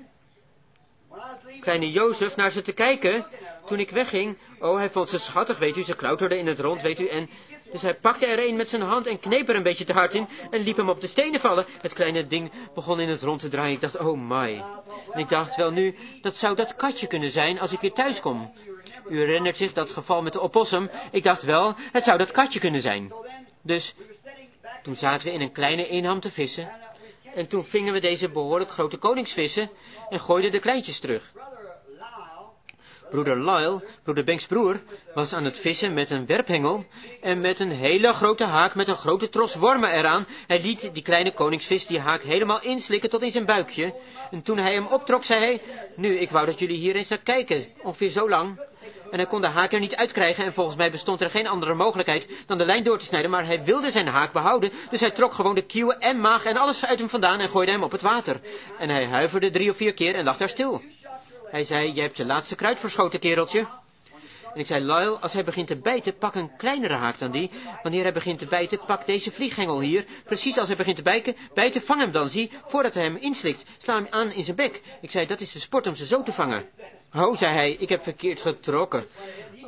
kleine Jozef, naar ze te kijken. Toen ik wegging, oh, hij vond ze schattig, weet u. Ze klauterde in het rond, weet u. En dus hij pakte er een met zijn hand en kneep er een beetje te hard in en liep hem op de stenen vallen. Het kleine ding begon in het rond te draaien. Ik dacht, oh my. En ik dacht, wel nu, dat zou dat katje kunnen zijn als ik weer thuis kom. U herinnert zich dat geval met de opossum. Ik dacht wel, het zou dat katje kunnen zijn. Dus toen zaten we in een kleine inham te vissen. En toen vingen we deze behoorlijk grote koningsvissen en gooiden de kleintjes terug. Broeder Lyle, broeder Banks' broer, was aan het vissen met een werphengel en met een hele grote haak met een grote tros wormen eraan. Hij liet die kleine koningsvis die haak helemaal inslikken tot in zijn buikje. En toen hij hem optrok, zei hij, nu, ik wou dat jullie hier eens naar kijken, ongeveer zo lang. En hij kon de haak er niet uitkrijgen en volgens mij bestond er geen andere mogelijkheid dan de lijn door te snijden, maar hij wilde zijn haak behouden, dus hij trok gewoon de kieuwen en maag en alles uit hem vandaan en gooide hem op het water. En hij huiverde 3 of 4 keer en lag daar stil. Hij zei, je hebt je laatste kruid verschoten, kereltje. En ik zei, Lyle, als hij begint te bijten, pak een kleinere haak dan die. Wanneer hij begint te bijten, pak deze vlieghengel hier. Precies als hij begint te bijten, vang hem dan, zie, voordat hij hem inslikt. Sla hem aan in zijn bek. Ik zei, dat is de sport om ze zo te vangen. Oh, zei hij, ik heb verkeerd getrokken.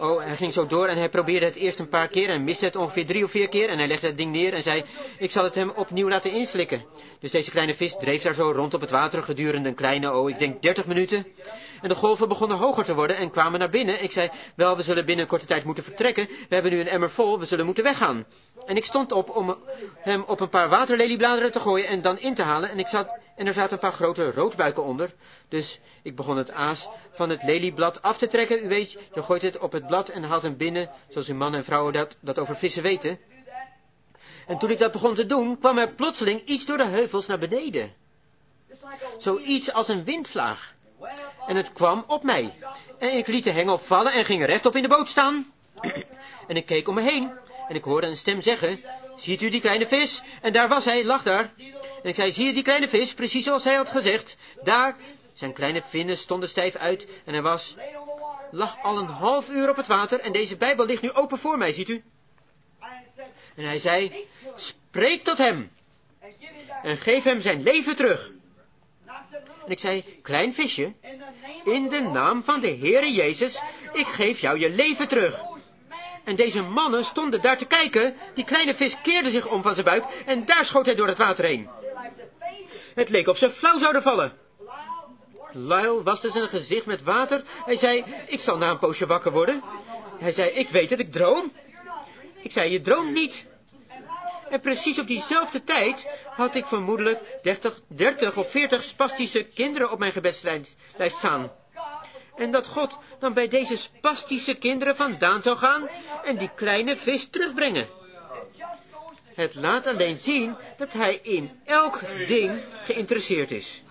Oh, hij ging zo door en hij probeerde het eerst een paar keer en miste het ongeveer 3 of 4 keer. En hij legde het ding neer en zei, ik zal het hem opnieuw laten inslikken. Dus deze kleine vis dreef daar zo rond op het water gedurende een kleine, ik denk 30 minuten. En de golven begonnen hoger te worden en kwamen naar binnen. Ik zei, wel, we zullen binnen een korte tijd moeten vertrekken. We hebben nu een emmer vol, we zullen moeten weggaan. En ik stond op om hem op een paar waterleliebladeren te gooien en dan in te halen. En er zaten een paar grote roodbuiken onder. Dus ik begon het aas van het lelieblad af te trekken. U weet, je gooit het op het blad en haalt hem binnen, zoals uw mannen en vrouwen dat over vissen weten. En toen ik dat begon te doen, kwam er plotseling iets door de heuvels naar beneden. Zoiets als een windvlaag. En het kwam op mij. En ik liet de hengel vallen en ging rechtop in de boot staan. En ik keek om me heen. En ik hoorde een stem zeggen, ziet u die kleine vis? En daar was hij, lag daar. En ik zei, zie je die kleine vis? Precies zoals hij had gezegd. Daar, zijn kleine vinnen stonden stijf uit. En hij lag al een half uur op het water. En deze Bijbel ligt nu open voor mij, ziet u? En hij zei, spreek tot hem. En geef hem zijn leven terug. En ik zei, klein visje, in de naam van de Heere Jezus, ik geef jou je leven terug. En deze mannen stonden daar te kijken. Die kleine vis keerde zich om van zijn buik en daar schoot hij door het water heen. Het leek of ze flauw zouden vallen. Lyle waste zijn gezicht met water. Hij zei, ik zal na een poosje wakker worden. Hij zei, ik weet het, ik droom. Ik zei, je droomt niet. En precies op diezelfde tijd had ik vermoedelijk 30 of 40 spastische kinderen op mijn gebedslijst staan. En dat God dan bij deze spastische kinderen vandaan zou gaan en die kleine vis terugbrengen. Het laat alleen zien dat hij in elk ding geïnteresseerd is.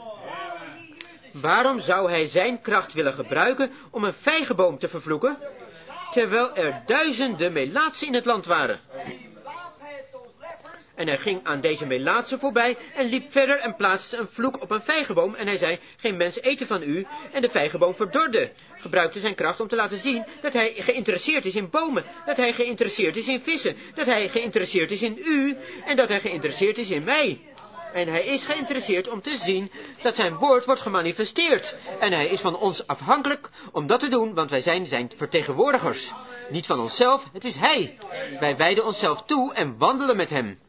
Waarom zou hij zijn kracht willen gebruiken om een vijgenboom te vervloeken, terwijl er duizenden melaatsen in het land waren? En hij ging aan deze melaatsen voorbij en liep verder en plaatste een vloek op een vijgenboom. En hij zei, geen mens eten van u. En de vijgenboom verdorde. Gebruikte zijn kracht om te laten zien dat hij geïnteresseerd is in bomen. Dat hij geïnteresseerd is in vissen. Dat hij geïnteresseerd is in u. En dat hij geïnteresseerd is in mij. En hij is geïnteresseerd om te zien dat zijn woord wordt gemanifesteerd. En hij is van ons afhankelijk om dat te doen, want wij zijn zijn vertegenwoordigers. Niet van onszelf, het is hij. Wij wijden onszelf toe en wandelen met hem.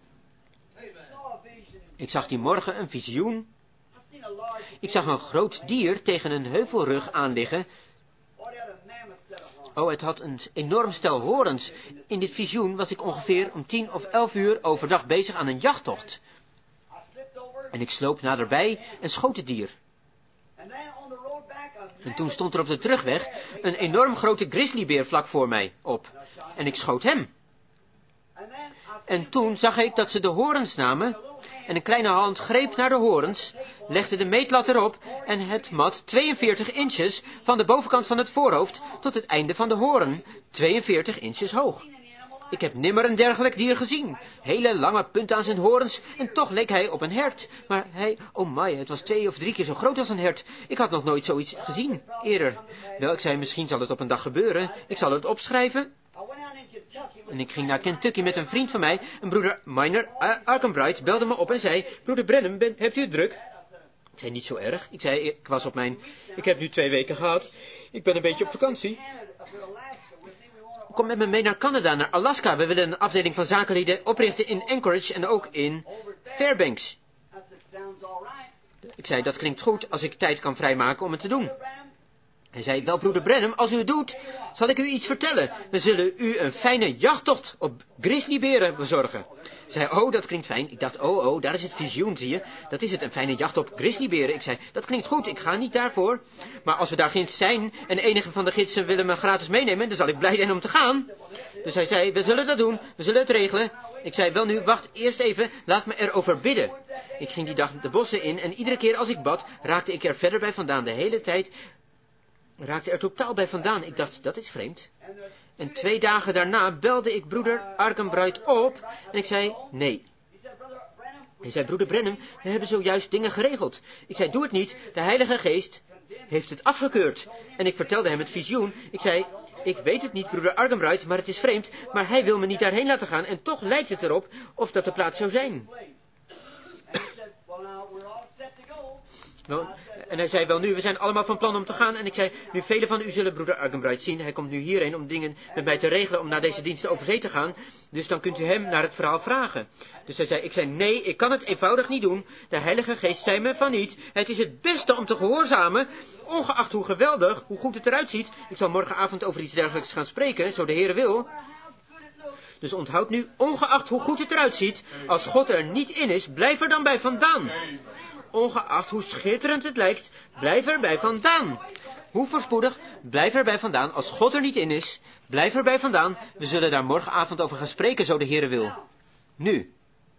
Ik zag die morgen een visioen. Ik zag een groot dier tegen een heuvelrug aanliggen. Oh, het had een enorm stel horens. In dit visioen was ik ongeveer om 10 of 11 uur overdag bezig aan een jachttocht. En ik sloop naderbij en schoot het dier. En toen stond er op de terugweg een enorm grote grizzlybeer vlak voor mij op. En ik schoot hem. En toen zag ik dat ze de horens namen. En een kleine hand greep naar de horens, legde de meetlat erop en het mat 42 inches van de bovenkant van het voorhoofd tot het einde van de hoorn, 42 inches hoog. Ik heb nimmer een dergelijk dier gezien. Hele lange punten aan zijn horens en toch leek hij op een hert. Maar oh my, het was 2 of 3 keer zo groot als een hert. Ik had nog nooit zoiets gezien, eerder. Wel, ik zei, misschien zal het op een dag gebeuren. Ik zal het opschrijven. En ik ging naar Kentucky met een vriend van mij, en broeder Miner Arkenbright belde me op en zei, broeder Brenham, hebt u het druk? Ik zei, niet zo erg. Ik zei, ik heb nu 2 weken gehad. Ik ben een beetje op vakantie. Kom met me mee naar Canada, naar Alaska. We willen een afdeling van zakenlieden oprichten in Anchorage en ook in Fairbanks. Ik zei, dat klinkt goed als ik tijd kan vrijmaken om het te doen. Hij zei, wel broeder Brenham, als u het doet, zal ik u iets vertellen. We zullen u een fijne jachttocht op grizzlyberen bezorgen. Ik zei, oh, dat klinkt fijn. Ik dacht, oh, daar is het visioen, zie je. Dat is het, een fijne jacht op grizzlyberen. Ik zei, dat klinkt goed, ik ga niet daarvoor. Maar als we daar ginds zijn en enige van de gidsen willen me gratis meenemen, dan zal ik blij zijn om te gaan. Dus hij zei, we zullen dat doen, we zullen het regelen. Ik zei, wel nu, wacht eerst even, laat me erover bidden. Ik ging die dag de bossen in en iedere keer als ik bad, raakte ik er verder bij vandaan. De hele tijd raakte er totaal bij vandaan. Ik dacht, dat is vreemd. En 2 dagen daarna belde ik broeder Arkenbright op en ik zei, nee. Hij zei, broeder Brenham, we hebben zojuist dingen geregeld. Ik zei, doe het niet, de Heilige Geest heeft het afgekeurd. En ik vertelde hem het visioen. Ik zei, ik weet het niet, broeder Arkenbright, maar het is vreemd, maar hij wil me niet daarheen laten gaan en toch lijkt het erop of dat de plaats zou zijn. Nou, En hij zei, wel nu, we zijn allemaal van plan om te gaan. En ik zei, nu velen van u zullen broeder Argenbright zien. Hij komt nu hierheen om dingen met mij te regelen, om naar deze diensten over zee te gaan. Dus dan kunt u hem naar het verhaal vragen. Dus hij zei, ik zei, nee, ik kan het eenvoudig niet doen. De Heilige Geest zei me van niet. Het is het beste om te gehoorzamen, ongeacht hoe geweldig, hoe goed het eruit ziet. Ik zal morgenavond over iets dergelijks gaan spreken, zo de Heere wil. Dus onthoud nu, ongeacht hoe goed het eruit ziet, als God er niet in is, blijf er dan bij vandaan. Ongeacht hoe schitterend het lijkt, blijf er bij vandaan. Hoe voorspoedig, blijf er bij vandaan. Als God er niet in is, blijf er bij vandaan. We zullen daar morgenavond over gaan spreken, zo de Heere wil. Nu.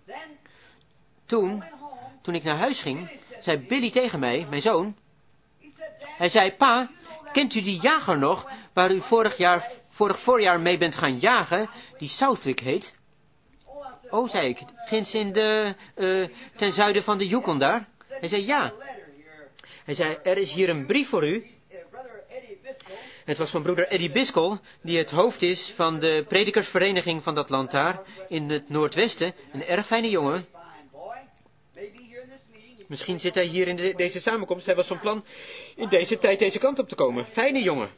Toen ik naar huis ging, zei Billy tegen mij, mijn zoon. Hij zei, pa, kent u die jager nog, waar u vorig voorjaar mee bent gaan jagen, die Southwick heet? Oh, zei ik, ginds in ten zuiden van de Yukon daar. Hij zei, ja. Hij zei, er is hier een brief voor u. Het was van broeder Eddie Biscoe, die het hoofd is van de predikersvereniging van dat land daar, in het noordwesten. Een erg fijne jongen. Misschien zit hij hier in deze samenkomst. Hij was van plan in deze tijd deze kant op te komen. Fijne jongen.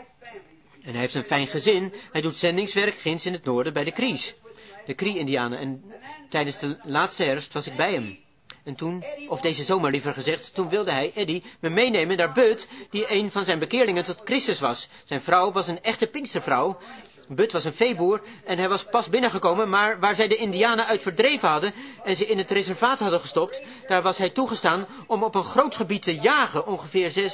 En hij heeft een fijn gezin. Hij doet zendingswerk ginds in het noorden bij de Crees. De Cree-Indianen. En tijdens de laatste herfst was ik bij hem. En toen, of deze zomer liever gezegd, toen wilde hij, Eddie, me meenemen naar Bud, die een van zijn bekeerlingen tot Christus was. Zijn vrouw was een echte Pinkstervrouw. Bud was een veeboer en hij was pas binnengekomen, maar waar zij de Indianen uit verdreven hadden en ze in het reservaat hadden gestopt, daar was hij toegestaan om op een groot gebied te jagen, ongeveer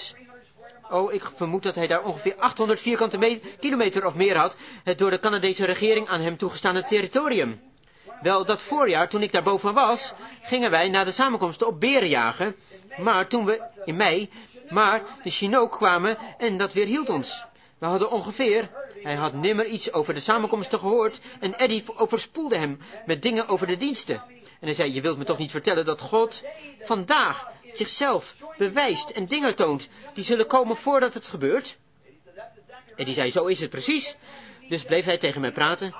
ik vermoed dat hij daar ongeveer 800 vierkante kilometer of meer had, het door de Canadese regering aan hem toegestane territorium. Wel, dat voorjaar, toen ik daarboven was, gingen wij na de samenkomsten op beren jagen, maar toen we, in mei, maar de Chinook kwamen en dat weerhield ons. We hadden ongeveer, hij had nimmer iets over de samenkomsten gehoord en Eddie overspoelde hem met dingen over de diensten. En hij zei, je wilt me toch niet vertellen dat God vandaag zichzelf bewijst en dingen toont die zullen komen voordat het gebeurt? En die zei, zo is het precies. Dus bleef hij tegen mij praten.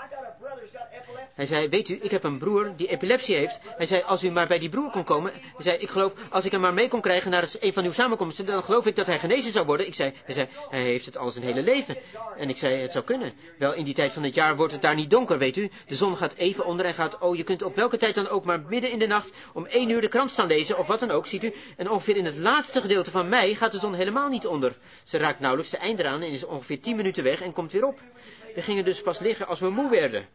Hij zei, weet u, ik heb een broer die epilepsie heeft. Hij zei, als u maar bij die broer kon komen. Hij zei, ik geloof, als ik hem maar mee kon krijgen naar een van uw samenkomsten, dan geloof ik dat hij genezen zou worden. Hij zei, hij heeft het al zijn hele leven. En ik zei, het zou kunnen. Wel, in die tijd van het jaar wordt het daar niet donker, weet u. De zon gaat even onder en gaat, je kunt op welke tijd dan ook maar midden in de nacht om 1 uur de krant staan lezen, of wat dan ook, ziet u. En ongeveer in het laatste gedeelte van mei gaat de zon helemaal niet onder. Ze raakt nauwelijks de eind eraan en is ongeveer 10 minuten weg en komt weer op. We gingen dus pas liggen als we moe werden.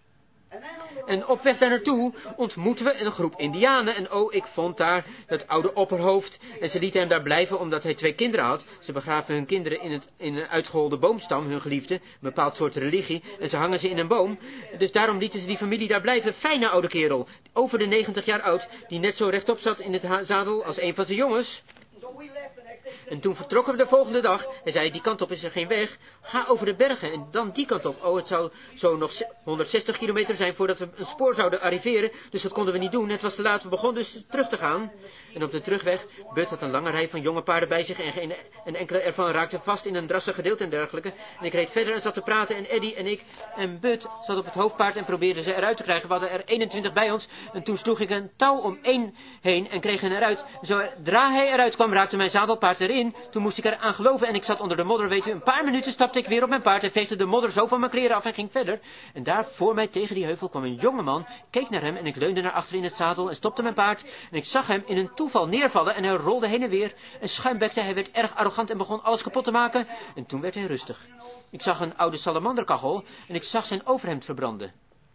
En op weg daar naartoe ontmoeten we een groep Indianen. En ik vond daar dat oude opperhoofd. En ze lieten hem daar blijven omdat hij 2 kinderen had. Ze begraven hun kinderen in een uitgeholde boomstam, hun geliefde. Een bepaald soort religie. En ze hangen ze in een boom. Dus daarom lieten ze die familie daar blijven. Fijne oude kerel. Over de 90 jaar oud. Die net zo rechtop zat in het zadel als een van zijn jongens. En toen vertrokken we de volgende dag. Hij zei, die kant op is er geen weg. Ga over de bergen en dan die kant op. Het zou zo nog 160 kilometer zijn voordat we een spoor zouden arriveren. Dus dat konden we niet doen. Het was te laat. We begonnen dus terug te gaan. En op de terugweg, Bud had een lange rij van jonge paarden bij zich. En enkele ervan raakten vast in een drassig gedeelte en dergelijke. En ik reed verder en zat te praten. En Eddie en ik en Bud zat op het hoofdpaard en probeerden ze eruit te krijgen. We hadden er 21 bij ons. En toen sloeg ik een touw om 1 heen en kreeg hen eruit. Zodra hij eruit kwam, raakte mijn zadelpaard erin. Toen moest ik er aan geloven en ik zat onder de modder, weet u. Een paar minuten stapte ik weer op mijn paard en veegde de modder zo van mijn kleren af en ging verder. En daar voor mij tegen die heuvel kwam een jongeman, keek naar hem en ik leunde naar achter in het zadel en stopte mijn paard. En ik zag hem in een toeval neervallen en hij rolde heen en weer en schuimbekte. Hij werd erg arrogant en begon alles kapot te maken. En toen werd hij rustig. Ik zag een oude salamanderkachel en ik zag zijn overhemd verbranden.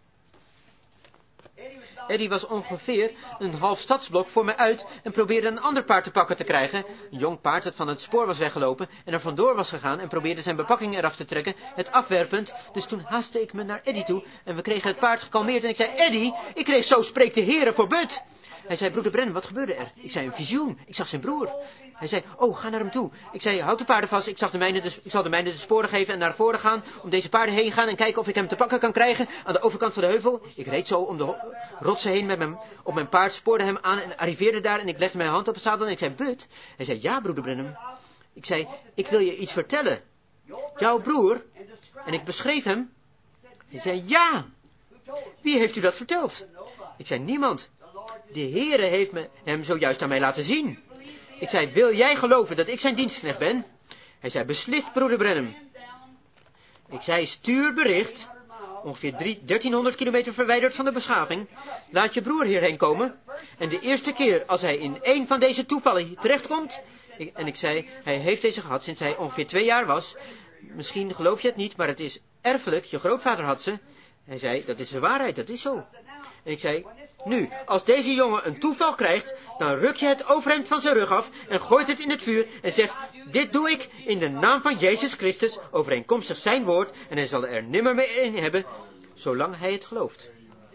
Eddie was ongeveer een half stadsblok voor mij uit en probeerde een ander paard te pakken te krijgen. Een jong paard dat van het spoor was weggelopen en er vandoor was gegaan en probeerde zijn bepakking eraf te trekken, het afwerpend. Dus toen haastte ik me naar Eddie toe en we kregen het paard gekalmeerd en ik zei, Eddie, ik kreeg zo spreekt de Heere voor Bud. Hij zei, broeder Brennan, wat gebeurde er? Ik zei, een visioen. Ik zag zijn broer. Hij zei, ga naar hem toe. Ik zei, houd de paarden vast. Ik zal de mijne de sporen geven en naar voren gaan. Om deze paarden heen gaan en kijken of ik hem te pakken kan krijgen. Aan de overkant van de heuvel. Ik reed zo om de rotsen heen op mijn paard, spoorde hem aan en arriveerde daar. En ik legde mijn hand op het zadel en ik zei, Bud. Hij zei, ja, broeder Brennan. Ik zei, ik wil je iets vertellen. Jouw broer. En ik beschreef hem. Hij zei, ja. Wie heeft u dat verteld? Ik zei, niemand. De Heere heeft hem zojuist aan mij laten zien. Ik zei, wil jij geloven dat ik zijn dienstknecht ben? Hij zei, beslist, broeder Branham. Ik zei, stuur bericht, ongeveer 1300 kilometer verwijderd van de beschaving. Laat je broer hierheen komen. En de eerste keer als hij in een van deze toevallen terechtkomt. En ik zei, hij heeft deze gehad sinds hij ongeveer 2 jaar was. Misschien geloof je het niet, maar het is erfelijk. Je grootvader had ze. Hij zei, dat is de waarheid, dat is zo. En ik zei, nu, als deze jongen een toeval krijgt, dan ruk je het overhemd van zijn rug af en gooit het in het vuur en zegt, dit doe ik in de naam van Jezus Christus, overeenkomstig zijn woord, en hij zal er nimmer meer in hebben, zolang hij het gelooft.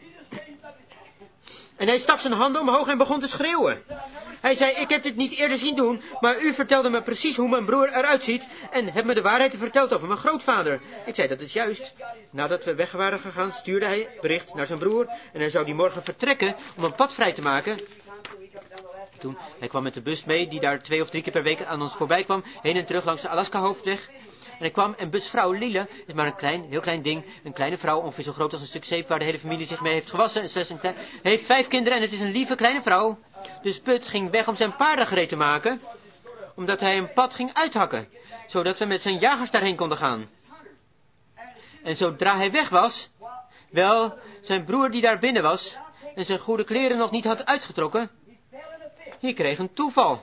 En hij stak zijn handen omhoog en begon te schreeuwen. Hij zei, ik heb dit niet eerder zien doen, maar u vertelde me precies hoe mijn broer eruit ziet en hebt me de waarheid verteld over mijn grootvader. Ik zei, dat is juist. Nadat we weg waren gegaan, stuurde hij bericht naar zijn broer en hij zou die morgen vertrekken om een pad vrij te maken. Toen, hij kwam met de bus mee, die daar 2 of 3 keer per week aan ons voorbij kwam, heen en terug langs de Alaska-hoofdweg. En ik kwam en busvrouw Lila is maar een heel klein ding. Een kleine vrouw, ongeveer zo groot als een stuk zeep waar de hele familie zich mee heeft gewassen. En slechts heeft 5 kinderen en het is een lieve kleine vrouw. Dus Put ging weg om zijn paarden gereed te maken. Omdat hij een pad ging uithakken. Zodat we met zijn jagers daarheen konden gaan. En zodra hij weg was, wel, zijn broer die daar binnen was en zijn goede kleren nog niet had uitgetrokken, die kreeg een toeval.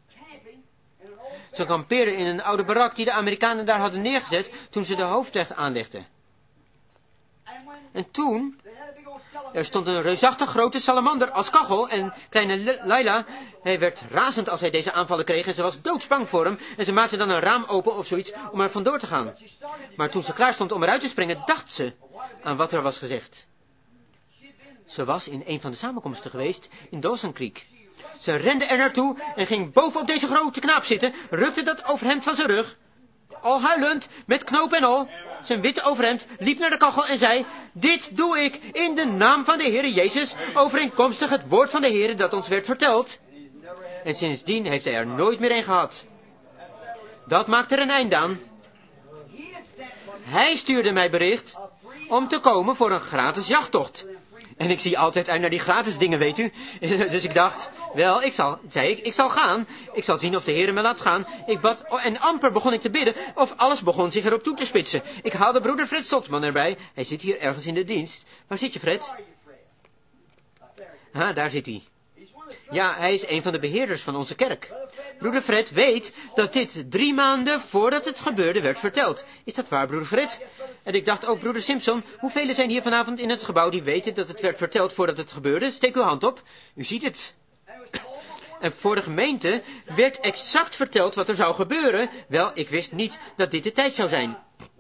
Ze kampeerden in een oude barak die de Amerikanen daar hadden neergezet toen ze de hoofdweg aanlegden. En toen, er stond een reusachtig grote salamander als kachel en kleine Laila, hij werd razend als hij deze aanvallen kreeg en ze was doodsbang voor hem en ze maakte dan een raam open of zoiets om er vandoor te gaan. Maar toen ze klaar stond om eruit te springen, dacht ze aan wat er was gezegd. Ze was in een van de samenkomsten geweest in Dawson Creek. Ze rende er naartoe en ging bovenop deze grote knaap zitten, rukte dat overhemd van zijn rug, al huilend, met knoop en al, zijn witte overhemd, liep naar de kachel en zei, dit doe ik in de naam van de Heere Jezus, overeenkomstig het woord van de Heere dat ons werd verteld. En sindsdien heeft hij er nooit meer een gehad. Dat maakt er een eind aan. Hij stuurde mij bericht om te komen voor een gratis jachttocht. En ik zie altijd uit naar die gratis dingen, weet u. Dus ik dacht, wel, ik zal gaan. Ik zal zien of de Heere me laat gaan. Ik bad, en amper begon ik te bidden, of alles begon zich erop toe te spitsen. Ik haalde broeder Fred Sotsman erbij. Hij zit hier ergens in de dienst. Waar zit je, Fred? Daar zit hij. Ja, hij is een van de beheerders van onze kerk. Broeder Fred weet dat dit 3 maanden voordat het gebeurde werd verteld. Is dat waar, broeder Fred? En ik dacht ook, broeder Simpson, hoeveel zijn hier vanavond in het gebouw die weten dat het werd verteld voordat het gebeurde? Steek uw hand op. U ziet het. En voor de gemeente werd exact verteld wat er zou gebeuren. Wel, ik wist niet dat dit de tijd zou zijn.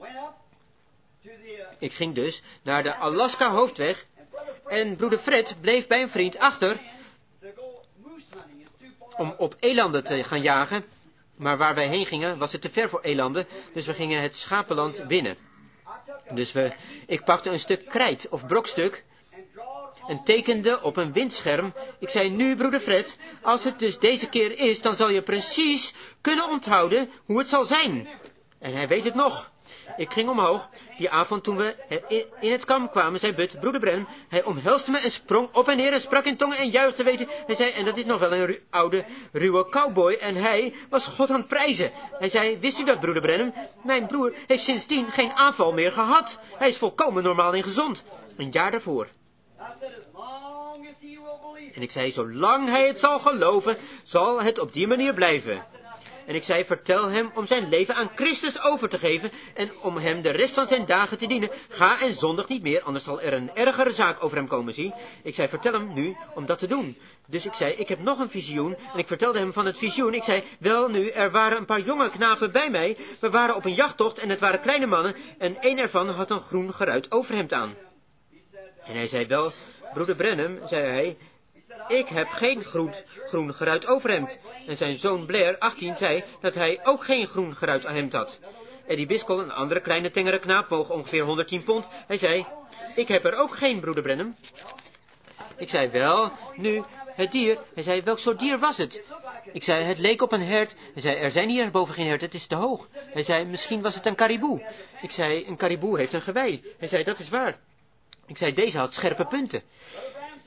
Ik ging dus naar de Alaska-hoofdweg en broeder Fred bleef bij een vriend achter om op elanden te gaan jagen, maar waar wij heen gingen was het te ver voor elanden, dus we gingen het schapenland binnen. Dus ik pakte een stuk krijt of brokstuk en tekende op een windscherm. Ik zei, nu broeder Fred, als het dus deze keer is, dan zal je precies kunnen onthouden hoe het zal zijn. En hij weet het nog. Ik ging omhoog. Die avond toen we in het kamp kwamen, zei Bud, broeder Branham, hij omhelste me en sprong op en neer en sprak in tongen en juichte, weet je. Hij zei, en dat is nog wel een oude, ruwe cowboy en hij was God aan het prijzen. Hij zei, wist u dat, broeder Branham? Mijn broer heeft sindsdien geen aanval meer gehad. Hij is volkomen normaal en gezond. Een jaar daarvoor. En ik zei, zolang hij het zal geloven, zal het op die manier blijven. En ik zei, vertel hem om zijn leven aan Christus over te geven en om hem de rest van zijn dagen te dienen. Ga en zondig niet meer, anders zal er een ergere zaak over hem komen, zie. Ik zei, vertel hem nu om dat te doen. Dus ik zei, ik heb nog een visioen en ik vertelde hem van het visioen. Ik zei, wel nu, er waren een paar jonge knapen bij mij. We waren op een jachttocht en het waren kleine mannen en een ervan had een groen geruit overhemd aan. En hij zei, wel, broeder Branham, zei hij, ik heb geen groen geruit overhemd. En zijn zoon Blair, 18, zei dat hij ook geen groen geruit hemd had. Eddie Biskel, een andere kleine tengere knaap, woog ongeveer 110 pond. Hij zei, ik heb er ook geen, broeder Branham. Ik zei, wel, nu, het dier. Hij zei, welk soort dier was het? Ik zei, het leek op een hert. Hij zei, er zijn hier boven geen hert, het is te hoog. Hij zei, misschien was het een kariboe. Ik zei, een kariboe heeft een gewei. Hij zei, dat is waar. Ik zei, deze had scherpe punten.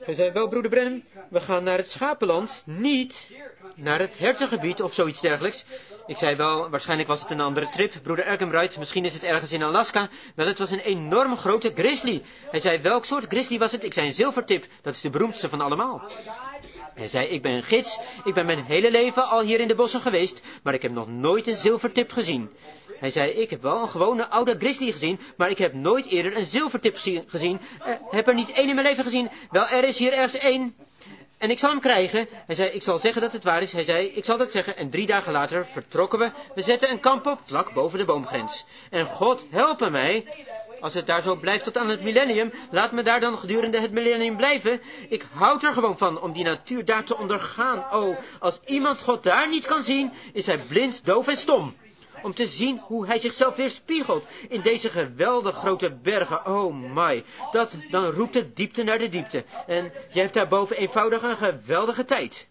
Hij zei, wel broeder Branham, we gaan naar het schapenland, niet naar het hertengebied of zoiets dergelijks. Ik zei wel, waarschijnlijk was het een andere trip, broeder Erkenbright, misschien is het ergens in Alaska. Wel, het was een enorm grote grizzly. Hij zei, welk soort grizzly was het? Ik zei, een zilvertip, dat is de beroemdste van allemaal. Hij zei, ik ben een gids, ik ben mijn hele leven al hier in de bossen geweest, maar ik heb nog nooit een zilvertip gezien. Hij zei, ik heb wel een gewone oude grizzly gezien, maar ik heb nooit eerder een zilvertip gezien. Heb er niet één in mijn leven gezien. Wel, er is hier ergens één. En ik zal hem krijgen. Hij zei, ik zal zeggen dat het waar is. Hij zei, ik zal dat zeggen. En 3 dagen later vertrokken we. We zetten een kamp op, vlak boven de boomgrens. En God helpe mij. Als het daar zo blijft tot aan het millennium, laat me daar dan gedurende het millennium blijven. Ik houd er gewoon van om die natuur daar te ondergaan. Oh, als iemand God daar niet kan zien, is hij blind, doof en stom. Om te zien hoe hij zichzelf weer spiegelt in deze geweldig grote bergen. Oh my, dan roept de diepte naar de diepte. En je hebt daarboven eenvoudig een geweldige tijd.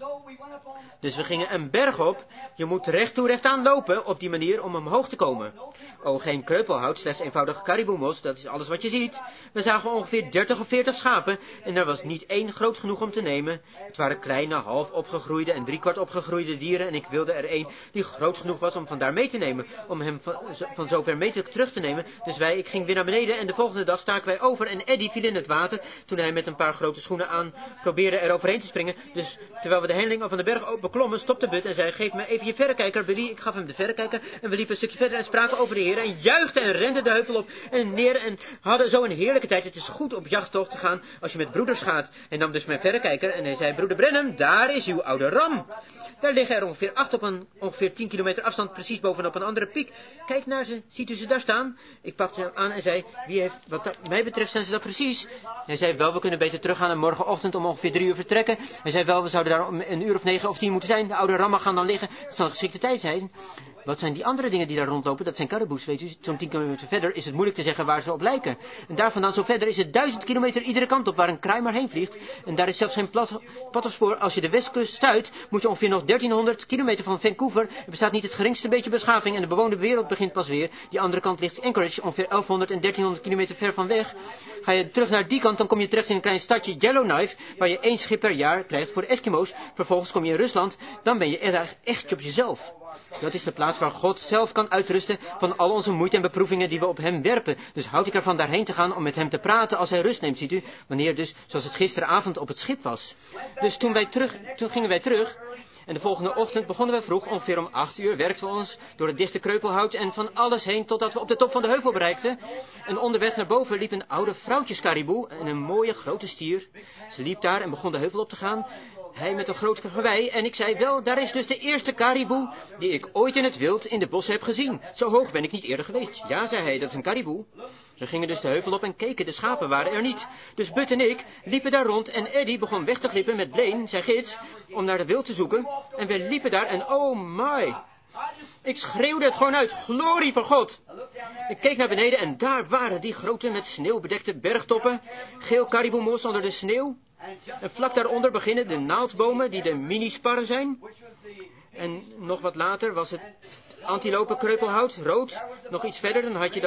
Dus we gingen een berg op. Je moet recht toe recht aan lopen op die manier om omhoog te komen. Oh, geen kreupelhout, slechts eenvoudig kariboemos, dat is alles wat je ziet. We zagen ongeveer 30 of 40 schapen en er was niet één groot genoeg om te nemen. Het waren kleine, half opgegroeide en 3/4 opgegroeide dieren en ik wilde er één die groot genoeg was om vandaar mee te nemen. Om hem van zover mee terug te nemen. Dus ik ging weer naar beneden en de volgende dag staken wij over en Eddie viel in het water toen hij met een paar grote schoenen aan probeerde er overheen te springen. Dus terwijl we de helling van de berg beklommen, stopte Bud en zei, geef me even je verrekijker, Billy. Ik gaf hem de verrekijker en we liepen een stukje verder en spraken over de Heer en juichten en renden de heuvel op en neer en hadden zo een heerlijke tijd. Het is goed op jachttocht te gaan als je met broeders gaat. Hij nam dus mijn verrekijker en hij zei, broeder Branham, daar is uw oude ram. Daar liggen er ongeveer 8 op een ongeveer 10 kilometer afstand, precies bovenop een andere piek. Kijk naar ze, ziet u ze daar staan? Ik pakte hem aan en zei, wat mij betreft zijn ze dat precies. Hij zei, wel, we kunnen beter teruggaan en morgenochtend om ongeveer 3 uur vertrekken. Hij zei, wel, we zouden daar om een uur of 9 of 10 moeten zijn. De oude rammen gaan dan liggen. Het zal een geschikte tijd zijn. Wat zijn die andere dingen die daar rondlopen? Dat zijn karaboes, weet u. Zo'n 10 kilometer verder is het moeilijk te zeggen waar ze op lijken. En daar vandaan zo verder is het 1000 kilometer iedere kant op waar een kraai maar heen vliegt. En daar is zelfs geen pad of spoor. Als je de westkust stuit, moet je ongeveer nog 1300 kilometer van Vancouver. Er bestaat niet het geringste beetje beschaving en de bewoonde wereld begint pas weer. Die andere kant ligt Anchorage, ongeveer 1100 en 1300 kilometer ver van weg. Ga je terug naar die kant, dan kom je terecht in een klein stadje Yellowknife, waar je 1 schip per jaar krijgt voor de Eskimo's. Vervolgens kom je in Rusland, dan ben je echt op jezelf. Dat is de plaats waar God zelf kan uitrusten van al onze moeite en beproevingen die we op hem werpen. Dus houd ik ervan daarheen te gaan om met hem te praten als hij rust neemt, ziet u. Wanneer dus, zoals het gisteravond op het schip was. Dus toen gingen wij terug. En de volgende ochtend begonnen we vroeg, ongeveer om 8 uur, werkten we ons door het dichte kreupelhout en van alles heen totdat we op de top van de heuvel bereikten. En onderweg naar boven liep een oude vrouwtjeskariboe en een mooie grote stier. Ze liep daar en begon de heuvel op te gaan. Hij met een groot gewei en ik zei, wel, daar is dus de eerste kariboe die ik ooit in het wild in de bossen heb gezien. Zo hoog ben ik niet eerder geweest. Ja, zei hij, dat is een kariboe. We gingen dus de heuvel op en keken, de schapen waren er niet. Dus Bud en ik liepen daar rond en Eddie begon weg te glippen met Blaine, zijn gids, om naar de wild te zoeken. En we liepen daar en oh my, ik schreeuwde het gewoon uit, glorie van God. Ik keek naar beneden en daar waren die grote met sneeuw bedekte bergtoppen, geel kariboemos onder de sneeuw. En vlak daaronder beginnen de naaldbomen die de mini-sparren zijn. En nog wat later was het antilopenkreupelhout, rood. Nog iets verder, dan had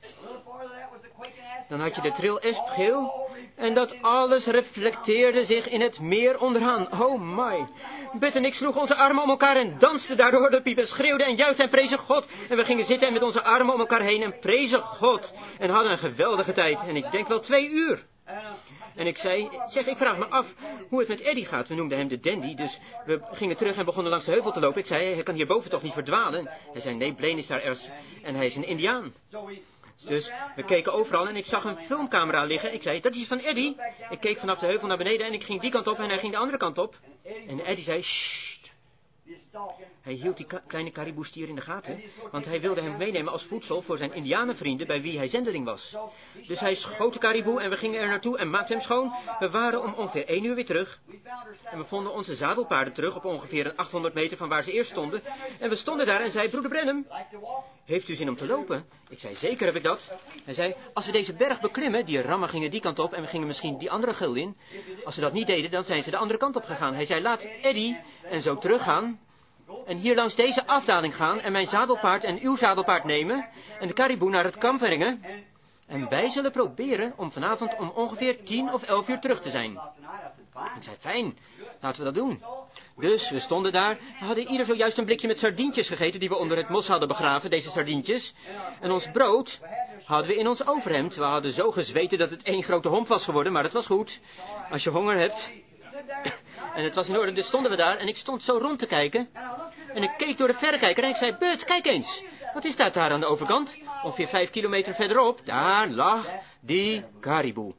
je de trilesp, geel. En dat alles reflecteerde zich in het meer onderaan. Oh my. Bud en ik sloegen onze armen om elkaar en dansten daardoor de piepen, schreeuwden en juichten en prezen God. En we gingen zitten en met onze armen om elkaar heen en prezen God. En hadden een geweldige tijd. En ik denk wel 2 uur. En ik zei, ik vraag me af hoe het met Eddie gaat. We noemden hem de dandy, dus we gingen terug en begonnen langs de heuvel te lopen. Ik zei, hij kan hierboven toch niet verdwalen? Hij zei, nee, Blaine is daar ergens en hij is een Indiaan. Dus we keken overal en ik zag een filmcamera liggen. Ik zei, dat is van Eddie. Ik keek vanaf de heuvel naar beneden en ik ging die kant op en hij ging de andere kant op. En Eddie zei, sssst. Hij hield die kleine kariboestier in de gaten, want hij wilde hem meenemen als voedsel voor zijn indianenvrienden bij wie hij zendeling was. Dus hij schoot de kariboe en we gingen er naartoe en maakten hem schoon. We waren om ongeveer 1 uur weer terug. En we vonden onze zadelpaarden terug op ongeveer 800 meter van waar ze eerst stonden. En we stonden daar en zei, broeder Branham, heeft u zin om te lopen? Ik zei, zeker heb ik dat. Hij zei, als we deze berg beklimmen, die rammen gingen die kant op en we gingen misschien die andere geul in. Als ze dat niet deden, dan zijn ze de andere kant op gegaan. Hij zei, laat Eddie en zo teruggaan. En hier langs deze afdaling gaan en mijn zadelpaard en uw zadelpaard nemen en de kariboe naar het kamp brengen. En wij zullen proberen om vanavond om ongeveer 10 of 11 uur terug te zijn. Ik zei, fijn, laten we dat doen. Dus we stonden daar, we hadden ieder zojuist een blikje met sardientjes gegeten die we onder het mos hadden begraven, deze sardientjes. En ons brood hadden we in ons overhemd. We hadden zo gezweten dat het één grote homp was geworden, maar het was goed. Als je honger hebt. En het was in orde, dus stonden we daar en ik stond zo rond te kijken. En ik keek door de verrekijker en ik zei, Bud, kijk eens. Wat is dat daar aan de overkant? Ongeveer 5 kilometer verderop, daar lag die kariboe.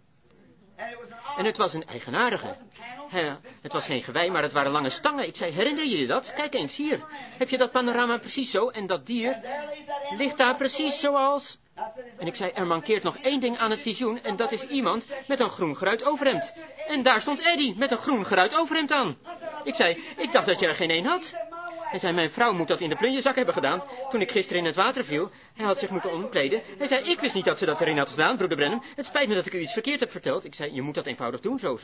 En het was een eigenaardige. Het was geen gewei, maar het waren lange stangen. Ik zei, herinner je je dat? Kijk eens, hier. Heb je dat panorama precies zo? En dat dier ligt daar precies zoals... En ik zei, er mankeert nog één ding aan het visioen, en dat is iemand met een groen geruit overhemd. En daar stond Eddie met een groen geruit overhemd aan. Ik zei, ik dacht dat je er geen één had. Hij zei, mijn vrouw moet dat in de plunjezak hebben gedaan, toen ik gisteren in het water viel. Hij had zich moeten omkleden. Hij zei, ik wist niet dat ze dat erin had gedaan, broeder Brenham. Het spijt me dat ik u iets verkeerd heb verteld. Ik zei, je moet dat eenvoudig doen, zo.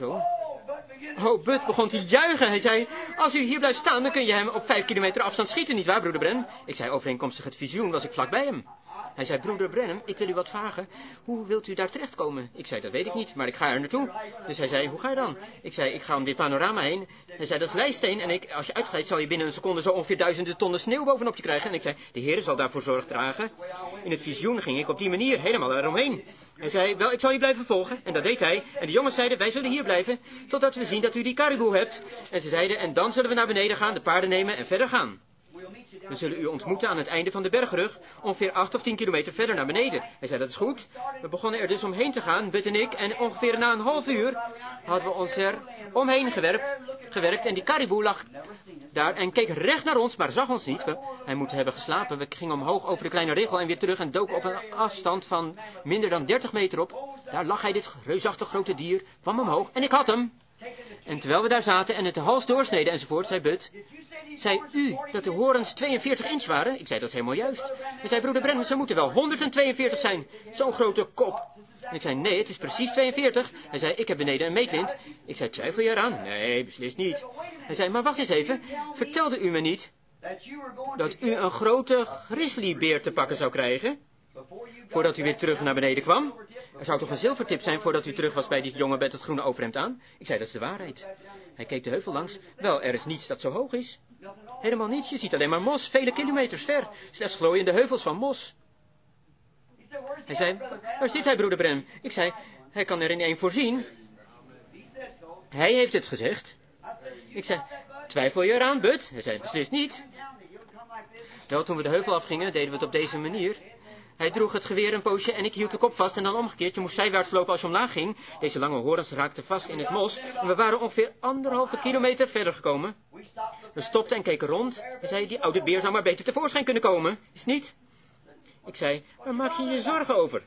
Oh, Bud begon te juichen. Hij zei, als u hier blijft staan, dan kun je hem op 5 kilometer afstand schieten, nietwaar, broeder Brenham? Ik zei, overeenkomstig het visioen was ik vlak bij hem. Hij zei, broeder Brenham, ik wil u wat vragen. Hoe wilt u daar terechtkomen? Ik zei, dat weet ik niet, maar ik ga er naartoe. Dus hij zei, hoe ga je dan? Ik zei, ik ga om dit panorama heen. Hij zei, dat is lijsteen en als je uitglijdt zal je binnen een seconde zo ongeveer 1000 tonnen sneeuw bovenop je krijgen. En ik zei, de Heer zal daarvoor zorg dragen. In het visioen ging ik op die manier helemaal eromheen. Hij zei, wel, ik zal je blijven volgen. En dat deed hij. En de jongens zeiden, wij zullen hier blijven, totdat we zien dat u die kariboe hebt. En ze zeiden, en dan zullen we naar beneden gaan, de paarden nemen en verder gaan. We zullen u ontmoeten aan het einde van de bergrug, ongeveer 8 of 10 kilometer verder naar beneden. Hij zei, dat is goed. We begonnen er dus omheen te gaan, Bud en ik, en ongeveer na een half uur hadden we ons er omheen gewerkt en die kariboe lag daar en keek recht naar ons, maar zag ons niet. Hij moet hebben geslapen. We gingen omhoog over de kleine richel en weer terug en doken op een afstand van minder dan 30 meter op. Daar lag hij, dit reusachtig grote dier, kwam omhoog en ik had hem. En terwijl we daar zaten en het de hals doorsneden enzovoort, zei Bud, zei u dat de horens 42 inch waren? Ik zei, dat is helemaal juist. Hij zei, broeder Brenham, ze moeten wel 142 zijn. Zo'n grote kop. En ik zei, nee, het is precies 42. Hij zei, ik heb beneden een meetlint. Ik zei, twijfel je eraan? Nee, beslist niet. Hij zei, maar wacht eens even. Vertelde u me niet dat u een grote grizzlybeer te pakken zou krijgen? Voordat u weer terug naar beneden kwam? Er zou toch een zilvertip zijn voordat u terug was bij die jongen met het groene overhemd aan? Ik zei, dat is de waarheid. Hij keek de heuvel langs. Wel, er is niets dat zo hoog is. Helemaal niets, je ziet alleen maar mos, vele kilometers ver. Slechts glooiende heuvels van mos. Hij zei, waar zit hij, broeder Brenham? Ik zei, hij kan er in één voorzien. Hij heeft het gezegd. Ik zei, twijfel je eraan, Bud? Hij zei, beslist niet. Wel, toen we de heuvel afgingen, deden we het op deze manier. Hij droeg het geweer een poosje en ik hield de kop vast en dan omgekeerd. Je moest zijwaarts lopen als je omlaag ging. Deze lange horens raakten vast in het mos en we waren ongeveer 1,5 kilometer verder gekomen. We stopten en keken rond en zei, die oude beer zou maar beter tevoorschijn kunnen komen. Is het niet? Ik zei, waar maak je je zorgen over?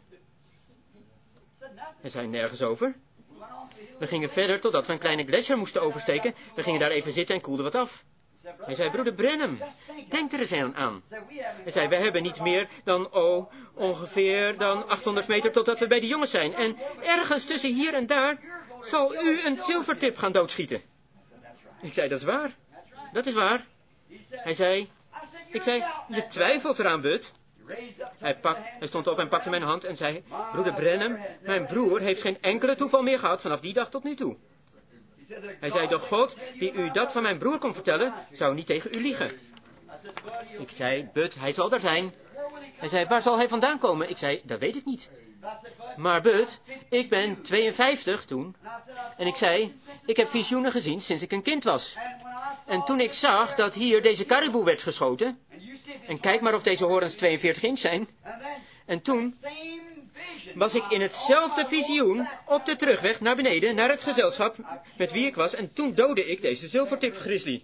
Hij zei, nergens over. We gingen verder totdat we een kleine gletsjer moesten oversteken. We gingen daar even zitten en koelden wat af. Hij zei, broeder Brenham, denk er eens aan. Hij zei, we hebben niet meer dan, ongeveer dan 800 meter totdat we bij de jongens zijn. En ergens tussen hier en daar zal u een zilvertip gaan doodschieten. Ik zei, dat is waar. Dat is waar. Hij zei, je twijfelt eraan, Bud. Hij stond op en pakte mijn hand en zei, broeder Brenham, mijn broer heeft geen enkele toeval meer gehad vanaf die dag tot nu toe. Hij zei, de God die u dat van mijn broer kon vertellen, zou niet tegen u liegen. Ik zei, Bud, hij zal daar zijn. Hij zei, waar zal hij vandaan komen? Ik zei, dat weet ik niet. Maar Bud, ik ben 52 toen. En ik zei, ik heb visioenen gezien sinds ik een kind was. En toen ik zag dat hier deze kariboe werd geschoten, en kijk maar of deze horens 42 inch zijn. En toen was ik in hetzelfde visioen op de terugweg naar beneden, naar het gezelschap met wie ik was. En toen doodde ik deze zilvertip grizzly.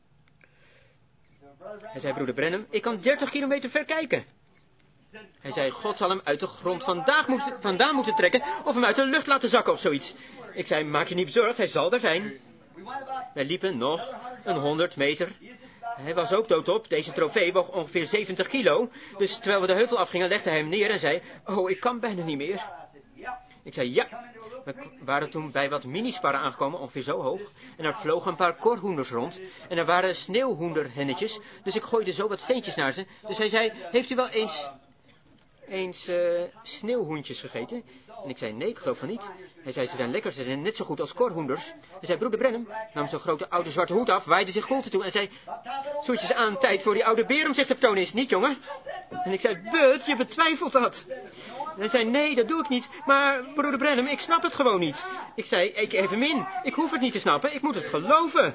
Hij zei, broeder Brenham, ik kan 30 kilometer ver kijken. Hij zei, God zal hem uit de grond vandaan moeten trekken of hem uit de lucht laten zakken of zoiets. Ik zei, maak je niet bezorgd, hij zal daar zijn. Wij liepen nog een 100 meter. Hij was ook doodop. Deze trofee woog ongeveer 70 kilo. Dus terwijl we de heuvel afgingen, legde hij hem neer en zei, ik kan bijna niet meer. Ik zei, ja. We waren toen bij wat minisparren aangekomen, ongeveer zo hoog. En er vlogen een paar korhoenders rond. En er waren sneeuwhoenderhennetjes. Dus ik gooide zo wat steentjes naar ze. Dus hij zei, heeft u wel eens eens sneeuwhoentjes gegeten? En ik zei, nee, ik geloof van niet. Hij zei, ze zijn lekker, ze zijn net zo goed als korhoenders. Hij zei, broeder Branham nam zo'n grote oude zwarte hoed af, waaide zich koelte toe en zei, zoetjes aan, tijd voor die oude beer om zich te vertonen, is het niet, jongen? En ik zei, Bud, je betwijfelt dat. En hij zei, nee, dat doe ik niet, maar broeder Branham, ik snap het gewoon niet. Ik zei, ik even in, ik hoef het niet te snappen, ik moet het geloven.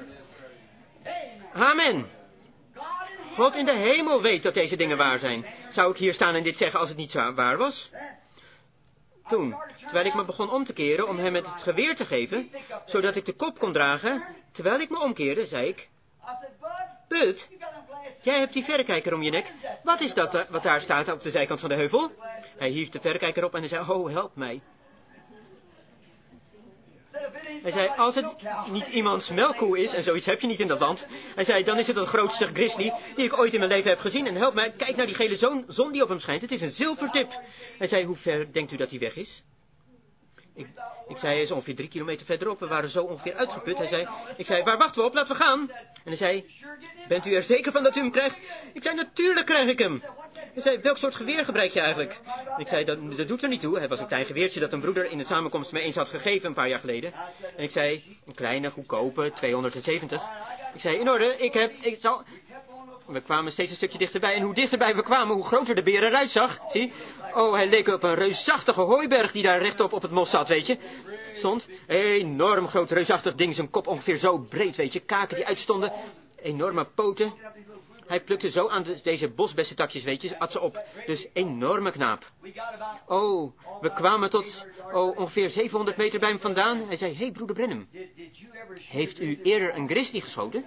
Amen. God in de hemel weet dat deze dingen waar zijn. Zou ik hier staan en dit zeggen als het niet waar was? Toen, terwijl ik me begon om te keren om hem het geweer te geven, zodat ik de kop kon dragen, terwijl ik me omkeerde, zei ik, Bud, jij hebt die verrekijker om je nek. Wat is dat wat daar staat op de zijkant van de heuvel? Hij hief de verrekijker op en hij zei, oh, help mij. Hij zei, als het niet iemands melkkoe is, en zoiets heb je niet in dat land. Hij zei, dan is het de grootste grizzly die ik ooit in mijn leven heb gezien. En help mij, kijk naar die gele zon die op hem schijnt. Het is een zilvertip. Hij zei, hoe ver denkt u dat hij weg is? Ik zei, hij is ongeveer 3 kilometer verderop. We waren zo ongeveer uitgeput. Ik zei, waar wachten we op? Laten we gaan. En hij zei, bent u er zeker van dat u hem krijgt? Ik zei, natuurlijk krijg ik hem. Hij zei, welk soort geweer gebruik je eigenlijk? Ik zei, dat doet er niet toe. Het was een klein geweertje dat een broeder in de samenkomst me eens had gegeven een paar jaar geleden. En ik zei, een kleine, goedkope, 270. Ik zei, in orde, ik zal... We kwamen steeds een stukje dichterbij. En hoe dichterbij we kwamen, hoe groter de beer eruit zag. Zie? Oh, hij leek op een reusachtige hooiberg die daar rechtop op het mos zat, weet je. Stond, enorm groot, reusachtig ding. Zijn kop ongeveer zo breed, weet je. Kaken die uitstonden. Enorme poten. Hij plukte zo aan deze bosbessentakjes, weet je, at ze op. Dus enorme knaap. Oh, we kwamen tot ongeveer 700 meter bij hem vandaan. Hij zei, hey, broeder Branham, heeft u eerder een grizzly geschoten?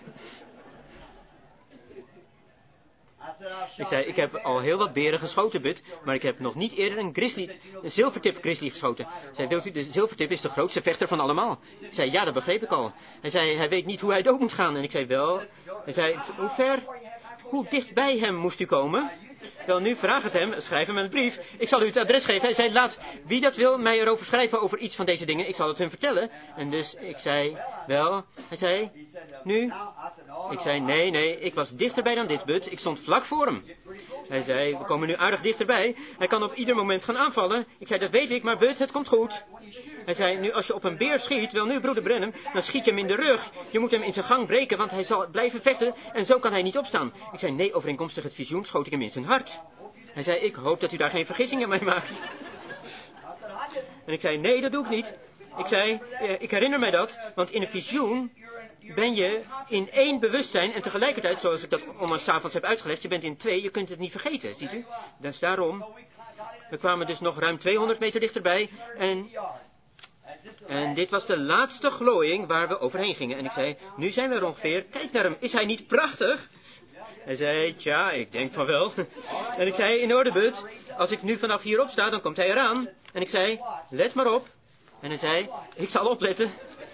Ik zei, ik heb al heel wat beren geschoten, Bud, maar ik heb nog niet eerder een zilvertip grizzly geschoten. Hij zei, wilt u, de zilvertip is de grootste vechter van allemaal. Ik zei, ja, dat begreep ik al. Hij zei, hij weet niet hoe hij dood moet gaan. En ik zei, wel. Hij zei, hoe dicht bij hem moest u komen? Wel, nu vraag het hem, schrijf hem een brief. Ik zal u het adres geven. Hij zei, laat wie dat wil mij erover schrijven over iets van deze dingen. Ik zal het hem vertellen. En dus ik zei, wel. Hij zei, nu? Ik zei, nee, ik was dichterbij dan dit, Bud. Ik stond vlak voor hem. Hij zei, we komen nu aardig dichterbij. Hij kan op ieder moment gaan aanvallen. Ik zei, dat weet ik, maar Bud, het komt goed. Hij zei, nu als je op een beer schiet, wel nu, broeder Branham, dan schiet je hem in de rug. Je moet hem in zijn gang breken, want hij zal blijven vechten en zo kan hij niet opstaan. Ik zei, nee, overeenkomstig het visioen schoot ik hem in zijn hart. Hij zei, ik hoop dat u daar geen vergissingen mee maakt. En ik zei, nee, dat doe ik niet. Ik zei, ik herinner mij dat, want in een visioen ben je in 1 bewustzijn en tegelijkertijd, zoals ik dat om 's avonds heb uitgelegd, je bent in 2, je kunt het niet vergeten, ziet u? Dus daarom, we kwamen dus nog ruim 200 meter dichterbij en dit was de laatste glooiing waar we overheen gingen. En ik zei, nu zijn we er ongeveer, kijk naar hem, is hij niet prachtig? Hij zei, tja, ik denk van wel. En ik zei, in orde, Bud, als ik nu vanaf hierop sta, dan komt hij eraan. En ik zei, let maar op. En hij zei, ik zal opletten.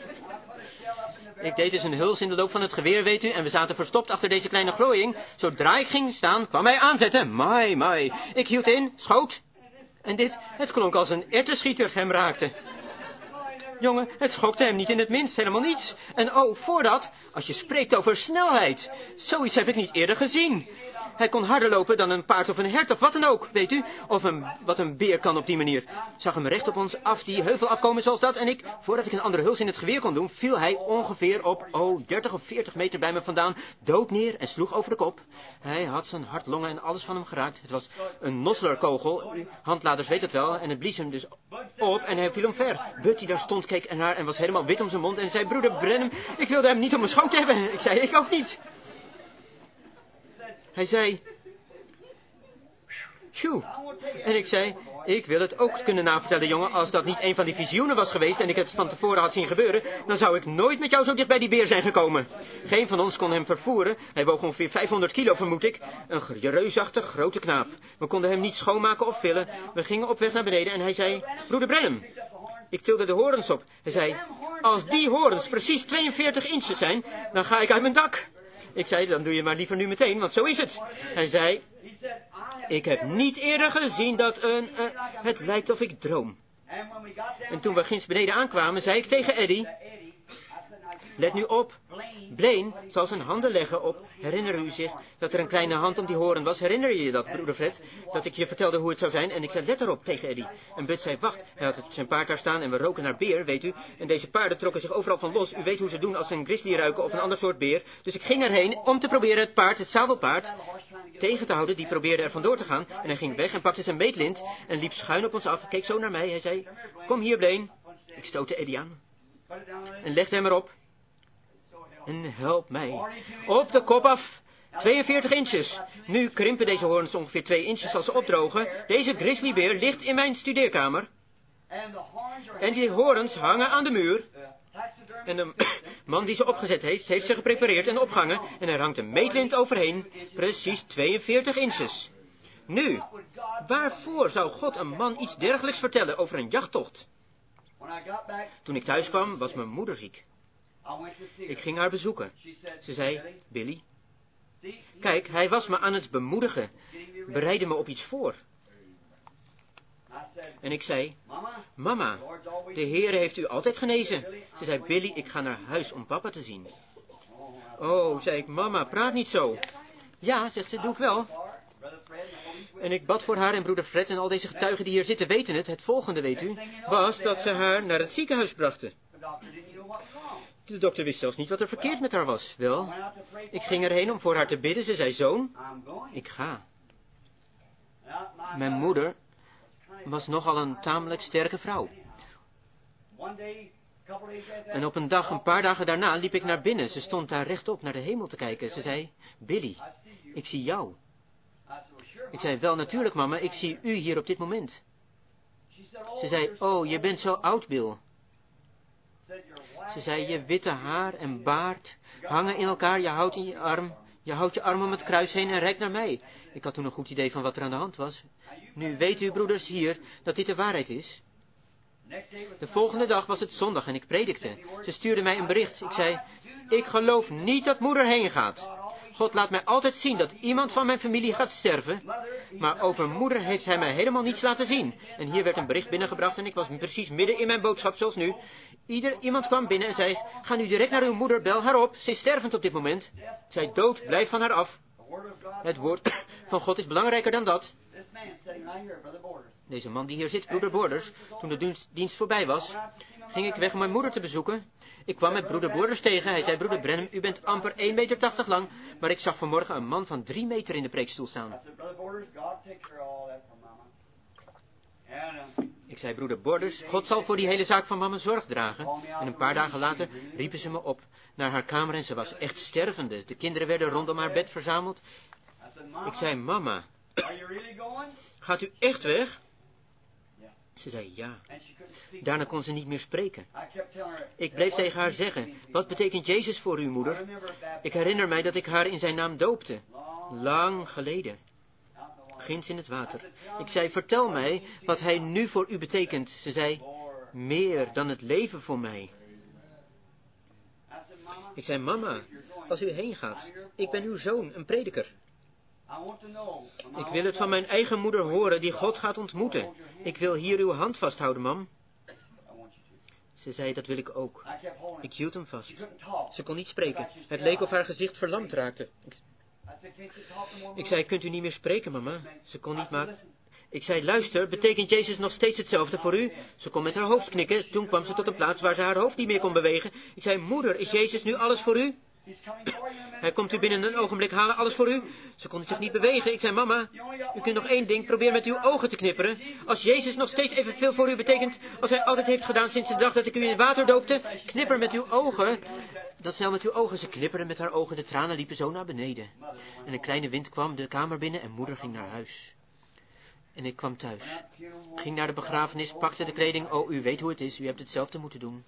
Ik deed dus een huls in de loop van het geweer, weet u, en we zaten verstopt achter deze kleine glooiing. Zodra ik ging staan, kwam hij aanzetten. Mai. Ik hield in, schoot. En het klonk als een erwtenschieter hem raakte. Jongen, het schokte hem niet in het minst, helemaal niets. En voordat, als je spreekt over snelheid, zoiets heb ik niet eerder gezien. Hij kon harder lopen dan een paard of een hert of wat dan ook, weet u. Of wat een beer kan op die manier. Zag hem recht op ons af, die heuvel afkomen zoals dat. En voordat ik een andere huls in het geweer kon doen, viel hij ongeveer op, 30 of 40 meter bij me vandaan, dood neer en sloeg over de kop. Hij had zijn hart, longen en alles van hem geraakt. Het was een Nosler-kogel, handladers weet het wel, en het blies hem dus op en hij viel omver. Bud die daar stond, keek ernaar en was helemaal wit om zijn mond en zei, broeder Branham, ik wilde hem niet op mijn schoot hebben. Ik zei, ik ook niet. Hij zei, phew. En ik zei, ik wil het ook kunnen navertellen, jongen, als dat niet een van die visioenen was geweest en ik het van tevoren had zien gebeuren, dan zou ik nooit met jou zo dicht bij die beer zijn gekomen. Geen van ons kon hem vervoeren, hij woog ongeveer 500 kilo, vermoed ik. Een reusachtig grote knaap. We konden hem niet schoonmaken of villen. We gingen op weg naar beneden en hij zei, broeder Branham. Ik tilde de horens op. Hij zei, als die horens precies 42 inches zijn, dan ga ik uit mijn dak. Ik zei, dan doe je maar liever nu meteen, want zo is het. Hij zei, ik heb niet eerder gezien dat het lijkt of ik droom. En toen we ginds beneden aankwamen, zei ik tegen Eddie, let nu op. Blaine zal zijn handen leggen op. Herinner u zich dat er een kleine hand om die horen was? Herinner je je dat, broeder Fred? Dat ik je vertelde hoe het zou zijn en ik zei let erop tegen Eddie. En Bud zei wacht, hij had zijn paard daar staan en we roken naar beer, weet u. En deze paarden trokken zich overal van los. U weet hoe ze doen als ze een grizzly ruiken of een ander soort beer. Dus ik ging erheen om te proberen het paard, het zadelpaard, tegen te houden. Die probeerde er vandoor te gaan en hij ging weg en pakte zijn meetlint en liep schuin op ons af. Keek zo naar mij. Hij zei, kom hier Blaine. Ik stootte Eddie aan en legde hem erop. En help mij. Op de kop af. 42 inches. Nu krimpen deze hoorns ongeveer 2 inches als ze opdrogen. Deze grizzlybeer ligt in mijn studeerkamer. En die hoorns hangen aan de muur. En de man die ze opgezet heeft, heeft ze geprepareerd en opgehangen. En er hangt een meetlint overheen. Precies 42 inches. Nu, waarvoor zou God een man iets dergelijks vertellen over een jachttocht? Toen ik thuis kwam, was mijn moeder ziek. Ik ging haar bezoeken. Ze zei, Billy, kijk, hij was me aan het bemoedigen. Bereidde me op iets voor. En ik zei, mama, de Heer heeft u altijd genezen. Ze zei, Billy, ik ga naar huis om papa te zien. Oh, zei ik, mama, praat niet zo. Ja, zegt ze, doe ik wel. En ik bad voor haar en broeder Fred en al deze getuigen die hier zitten weten het. Het volgende, weet u, was dat ze haar naar het ziekenhuis brachten. De dokter wist zelfs niet wat er verkeerd met haar was. Wel, ik ging erheen om voor haar te bidden. Ze zei, zoon, ik ga. Mijn moeder was nogal een tamelijk sterke vrouw. En op een dag, een paar dagen daarna, liep ik naar binnen. Ze stond daar rechtop naar de hemel te kijken. Ze zei, Billy, ik zie jou. Ik zei, wel natuurlijk mama, ik zie u hier op dit moment. Ze zei, oh, je bent zo oud, Bill. Ze zei, je witte haar en baard hangen in elkaar, je houdt je arm om het kruis heen en reikt naar mij. Ik had toen een goed idee van wat er aan de hand was. Nu weet u, broeders, hier, dat dit de waarheid is. De volgende dag was het zondag en ik predikte. Ze stuurde mij een bericht. Ik zei, ik geloof niet dat moeder heen gaat. God laat mij altijd zien dat iemand van mijn familie gaat sterven, maar over moeder heeft hij mij helemaal niets laten zien. En hier werd een bericht binnengebracht en ik was precies midden in mijn boodschap zoals nu. Iemand kwam binnen en zei, ga nu direct naar uw moeder, bel haar op, ze is stervend op dit moment. Zij dood, blijf van haar af. Het woord van God is belangrijker dan dat. Deze man die hier zit, broeder Borders, toen de dienst voorbij was, ging ik weg om mijn moeder te bezoeken. Ik kwam met broeder Borders tegen. Hij zei, broeder Brenham, u bent amper 1,80 meter lang, maar ik zag vanmorgen een man van 3 meter in de preekstoel staan. Ik zei, broeder Borders, God zal voor die hele zaak van mama zorg dragen. En een paar dagen later riepen ze me op naar haar kamer en ze was echt stervende. De kinderen werden rondom haar bed verzameld. Ik zei, mama, gaat u echt weg? Ze zei ja. Daarna kon ze niet meer spreken. Ik bleef tegen haar zeggen, wat betekent Jezus voor u, moeder? Ik herinner mij dat ik haar in zijn naam doopte. Lang geleden. Ginds in het water. Ik zei, vertel mij wat hij nu voor u betekent. Ze zei, meer dan het leven voor mij. Ik zei, mama, als u heen gaat, ik ben uw zoon, een prediker. Ik wil het van mijn eigen moeder horen die God gaat ontmoeten. Ik wil hier uw hand vasthouden, mam. Ze zei, dat wil ik ook. Ik hield hem vast. Ze kon niet spreken. Het leek of haar gezicht verlamd raakte. Ik zei, kunt u niet meer spreken, mama? Ze kon niet maken. Ik zei, luister, betekent Jezus nog steeds hetzelfde voor u? Ze kon met haar hoofd knikken. Toen kwam ze tot een plaats waar ze haar hoofd niet meer kon bewegen. Ik zei, moeder, is Jezus nu alles voor u? Hij komt u binnen een ogenblik halen, alles voor u. Ze kon zich niet bewegen. Ik zei, mama, u kunt nog 1 ding, probeer met uw ogen te knipperen. Als Jezus nog steeds evenveel voor u betekent als hij altijd heeft gedaan sinds de dag dat ik u in water doopte, knipper met uw ogen. Dat snel met uw ogen. Ze knipperde met haar ogen, de tranen liepen zo naar beneden. En een kleine wind kwam de kamer binnen en moeder ging naar huis. En ik kwam thuis. Ging naar de begrafenis, pakte de kleding. Oh, u weet hoe het is, u hebt hetzelfde moeten doen.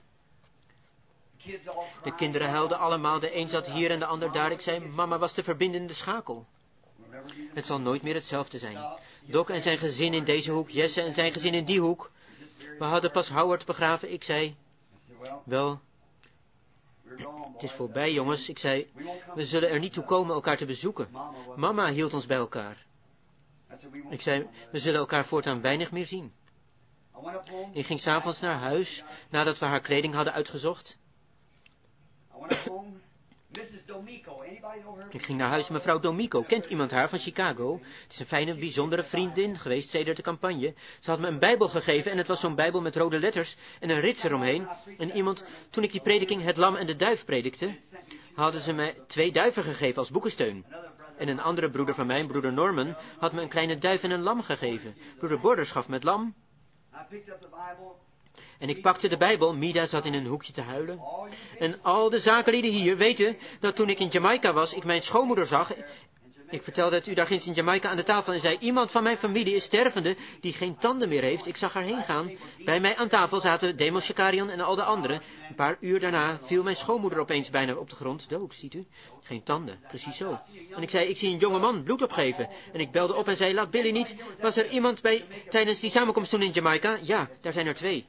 De kinderen huilden allemaal, de een zat hier en de ander daar. Ik zei, mama was de verbindende schakel. Het zal nooit meer hetzelfde zijn. Doc en zijn gezin in deze hoek, Jesse en zijn gezin in die hoek. We hadden pas Howard begraven. Ik zei, wel, het is voorbij, jongens. Ik zei, we zullen er niet toe komen elkaar te bezoeken. Mama hield ons bij elkaar. Ik zei, we zullen elkaar voortaan weinig meer zien. Ik ging 's avonds naar huis, nadat we haar kleding hadden uitgezocht. Ik ging naar huis, mevrouw D'Amico. Kent iemand haar van Chicago? Het is een fijne, bijzondere vriendin geweest sedert de campagne. Ze had me een Bijbel gegeven en het was zo'n Bijbel met rode letters en een rits eromheen. En iemand, toen ik die prediking Het Lam en de Duif predikte, hadden ze mij 2 duiven gegeven als boekensteun. En een andere broeder van mij, broeder Norman, had me een kleine duif en een lam gegeven. Broeder Borders gaf me het lam. En ik pakte de Bijbel, Mida zat in een hoekje te huilen. En al de zakenlieden hier weten dat toen ik in Jamaica was, ik mijn schoonmoeder zag. Ik vertelde het u daar ginds in Jamaica aan de tafel en zei, iemand van mijn familie is stervende die geen tanden meer heeft. Ik zag haar heen gaan. Bij mij aan tafel zaten Demos Shakarian en al de anderen. Een paar uur daarna viel mijn schoonmoeder opeens bijna op de grond, dood, ziet u. Geen tanden, precies zo. En ik zei, ik zie een jonge man bloed opgeven. En ik belde op en zei, laat Billy niet. Was er iemand bij tijdens die samenkomst toen in Jamaica? Ja, daar zijn er 2.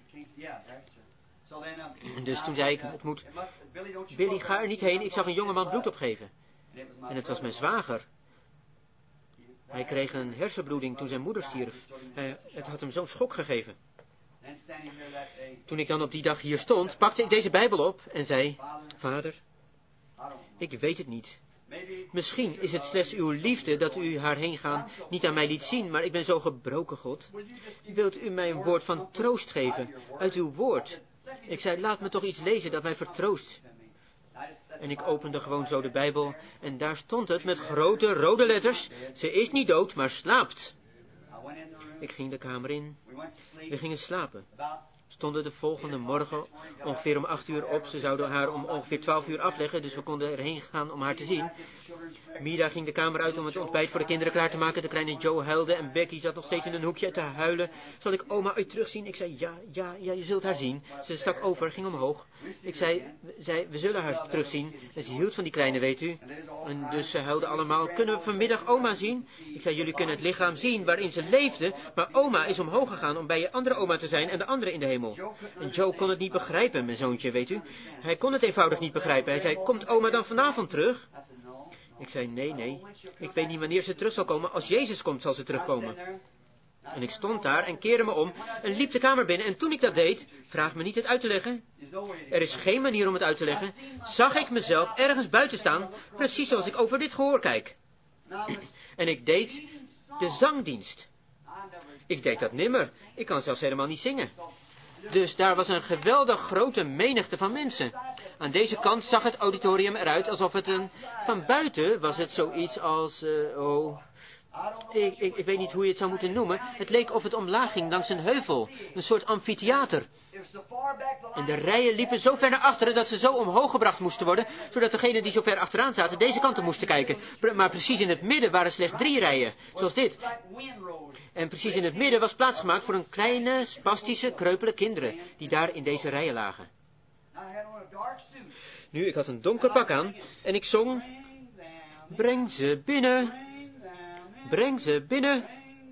Dus toen zei ik, het moet, Billy, ga er niet heen, ik zag een jongeman bloed opgeven. En het was mijn zwager. Hij kreeg een hersenbloeding toen zijn moeder stierf. Het had hem zo'n schok gegeven. Toen ik dan op die dag hier stond, pakte ik deze Bijbel op en zei, Vader, ik weet het niet. Misschien is het slechts uw liefde dat u haar heen gaan niet aan mij liet zien, maar ik ben zo gebroken, God. Wilt u mij een woord van troost geven uit uw woord? Ik zei, laat me toch iets lezen dat mij vertroost. En ik opende gewoon zo de Bijbel en daar stond het met grote rode letters. Ze is niet dood, maar slaapt. Ik ging de kamer in. We gingen slapen. Stonden de volgende morgen ongeveer om 8 uur op. Ze zouden haar om ongeveer 12 uur afleggen, dus we konden erheen gaan om haar te zien. Mida ging de kamer uit om het ontbijt voor de kinderen klaar te maken. De kleine Joe huilde en Becky zat nog steeds in een hoekje te huilen. Zal ik oma ooit terugzien? Ik zei, ja, je zult haar zien. Ze stak over, ging omhoog. Ik zei, we zullen haar terugzien. En ze hield van die kleine, weet u. En dus ze huilden allemaal. Kunnen we vanmiddag oma zien? Ik zei, jullie kunnen het lichaam zien waarin ze leefde, maar oma is omhoog gegaan om bij je andere oma te zijn en de andere in de hemel. En Joe kon het niet begrijpen, mijn zoontje, weet u. Hij kon het eenvoudig niet begrijpen. Hij zei, komt oma dan vanavond terug? Ik zei, nee. Ik weet niet wanneer ze terug zal komen. Als Jezus komt, zal ze terugkomen. En ik stond daar en keerde me om en liep de kamer binnen. En toen ik dat deed, vraag me niet het uit te leggen. Er is geen manier om het uit te leggen. Zag ik mezelf ergens buiten staan, precies zoals ik over dit gehoor kijk. En ik deed de zangdienst. Ik deed dat nimmer. Ik kan zelfs helemaal niet zingen. Dus daar was een geweldig grote menigte van mensen. Aan deze kant zag het auditorium eruit alsof het van buiten was het zoiets als, ik weet niet hoe je het zou moeten noemen. Het leek of het omlaag ging langs een heuvel. Een soort amfitheater. En de rijen liepen zo ver naar achteren dat ze zo omhoog gebracht moesten worden, zodat degenen die zo ver achteraan zaten deze kant op moesten kijken. Maar precies in het midden waren slechts 3 rijen, zoals dit. En precies in het midden was plaats gemaakt voor een kleine, spastische, kreupele kinderen, die daar in deze rijen lagen. Nu, ik had een donker pak aan en ik zong, breng ze binnen, breng ze binnen,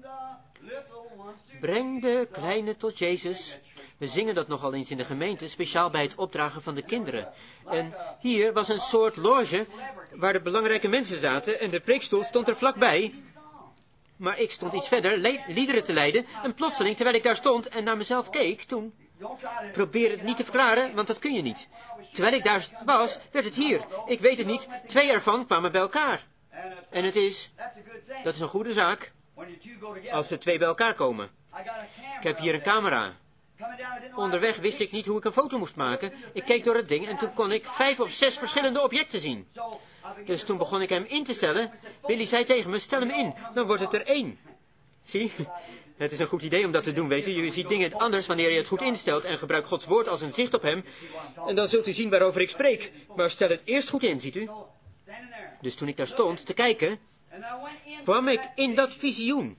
breng de kleine tot Jezus. We zingen dat nogal eens in de gemeente, speciaal bij het opdragen van de kinderen. En hier was een soort loge waar de belangrijke mensen zaten en de preekstoel stond er vlakbij. Maar ik stond iets verder liederen te leiden en plotseling, terwijl ik daar stond en naar mezelf keek, toen... Probeer het niet te verklaren, want dat kun je niet. Terwijl ik daar was, werd het hier. Ik weet het niet, 2 ervan kwamen bij elkaar. En dat is een goede zaak, als er 2 bij elkaar komen. Ik heb hier een camera. Onderweg wist ik niet hoe ik een foto moest maken. Ik keek door het ding en toen kon ik 5 of 6 verschillende objecten zien. Dus toen begon ik hem in te stellen. Billy zei tegen me, stel hem in, dan wordt het er 1. Zie, het is een goed idee om dat te doen, weet u. Je ziet dingen anders wanneer je het goed instelt en gebruikt Gods woord als een zicht op hem. En dan zult u zien waarover ik spreek. Maar stel het eerst goed in, ziet u. Dus toen ik daar stond te kijken, kwam ik in dat visioen.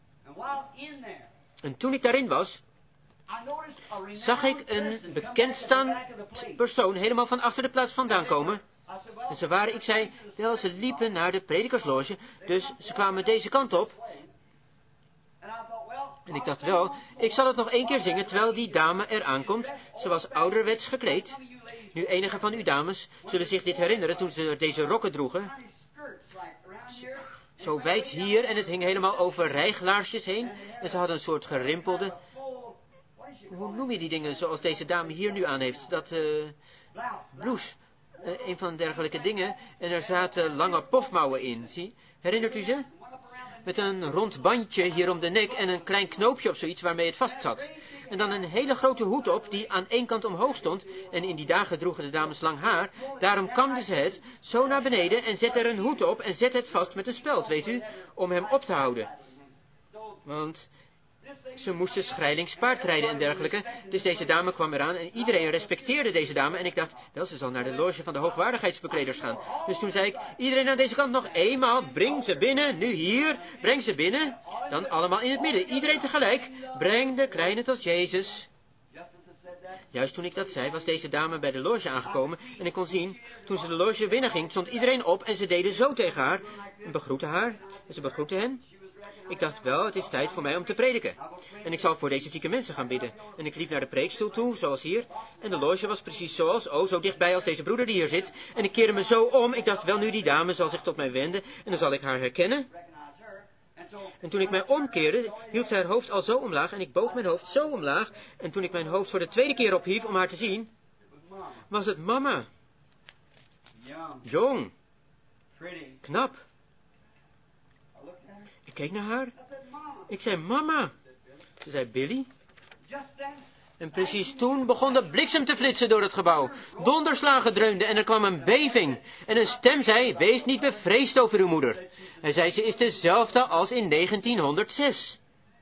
En toen ik daarin was, zag ik een bekendstaand persoon helemaal van achter de plaats vandaan komen. En ze waren, ik zei, wel, ze liepen naar de predikersloge, dus ze kwamen deze kant op. En ik dacht wel, ik zal het nog 1 keer zingen terwijl die dame er aankomt. Ze was ouderwets gekleed. Nu, enige van u dames zullen zich dit herinneren toen ze deze rokken droegen. Zo wijd hier en het hing helemaal over rijglaarsjes heen. En ze hadden een soort gerimpelde... Hoe noem je die dingen zoals deze dame hier nu aan heeft? Dat, blouse. een van dergelijke dingen. En er zaten lange pofmouwen in, zie. Herinnert u ze? Met een rond bandje hier om de nek en een klein knoopje of zoiets waarmee het vast zat. En dan een hele grote hoed op die aan één kant omhoog stond. En in die dagen droegen de dames lang haar. Daarom kamden ze het zo naar beneden en zetten er een hoed op en zetten het vast met een speld, weet u, om hem op te houden. Want ze moesten schrijlings paardrijden en dergelijke. Dus deze dame kwam eraan en iedereen respecteerde deze dame. En ik dacht, wel, ze zal naar de loge van de hoogwaardigheidsbekleders gaan. Dus toen zei ik, iedereen aan deze kant nog eenmaal, breng ze binnen, nu hier, breng ze binnen. Dan allemaal in het midden, iedereen tegelijk, breng de kleine tot Jezus. Juist toen ik dat zei, was deze dame bij de loge aangekomen en ik kon zien, toen ze de loge binnenging, stond iedereen op en ze deden zo tegen haar, en begroetten haar, en ze begroetten hen. Ik dacht wel, het is tijd voor mij om te prediken. En ik zal voor deze zieke mensen gaan bidden. En ik liep naar de preekstoel toe, zoals hier. En de loge was precies zoals, zo dichtbij als deze broeder die hier zit. En ik keerde me zo om. Ik dacht, wel nu, die dame zal zich tot mij wenden. En dan zal ik haar herkennen. En toen ik mij omkeerde, hield zij haar hoofd al zo omlaag. En ik boog mijn hoofd zo omlaag. En toen ik mijn hoofd voor de tweede keer ophief om haar te zien, was het mama. Jong. Knap. Ik keek naar haar. Ik zei, mama. Ze zei, Billy. En precies toen begon de bliksem te flitsen door het gebouw. Donderslagen dreunden en er kwam een beving. En een stem zei, wees niet bevreesd over uw moeder. Hij zei, ze is dezelfde als in 1906.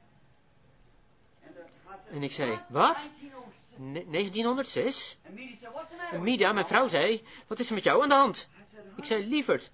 En ik zei, wat? 1906? En Mida, mijn vrouw, zei, wat is er met jou aan de hand? Ik zei, lieverd,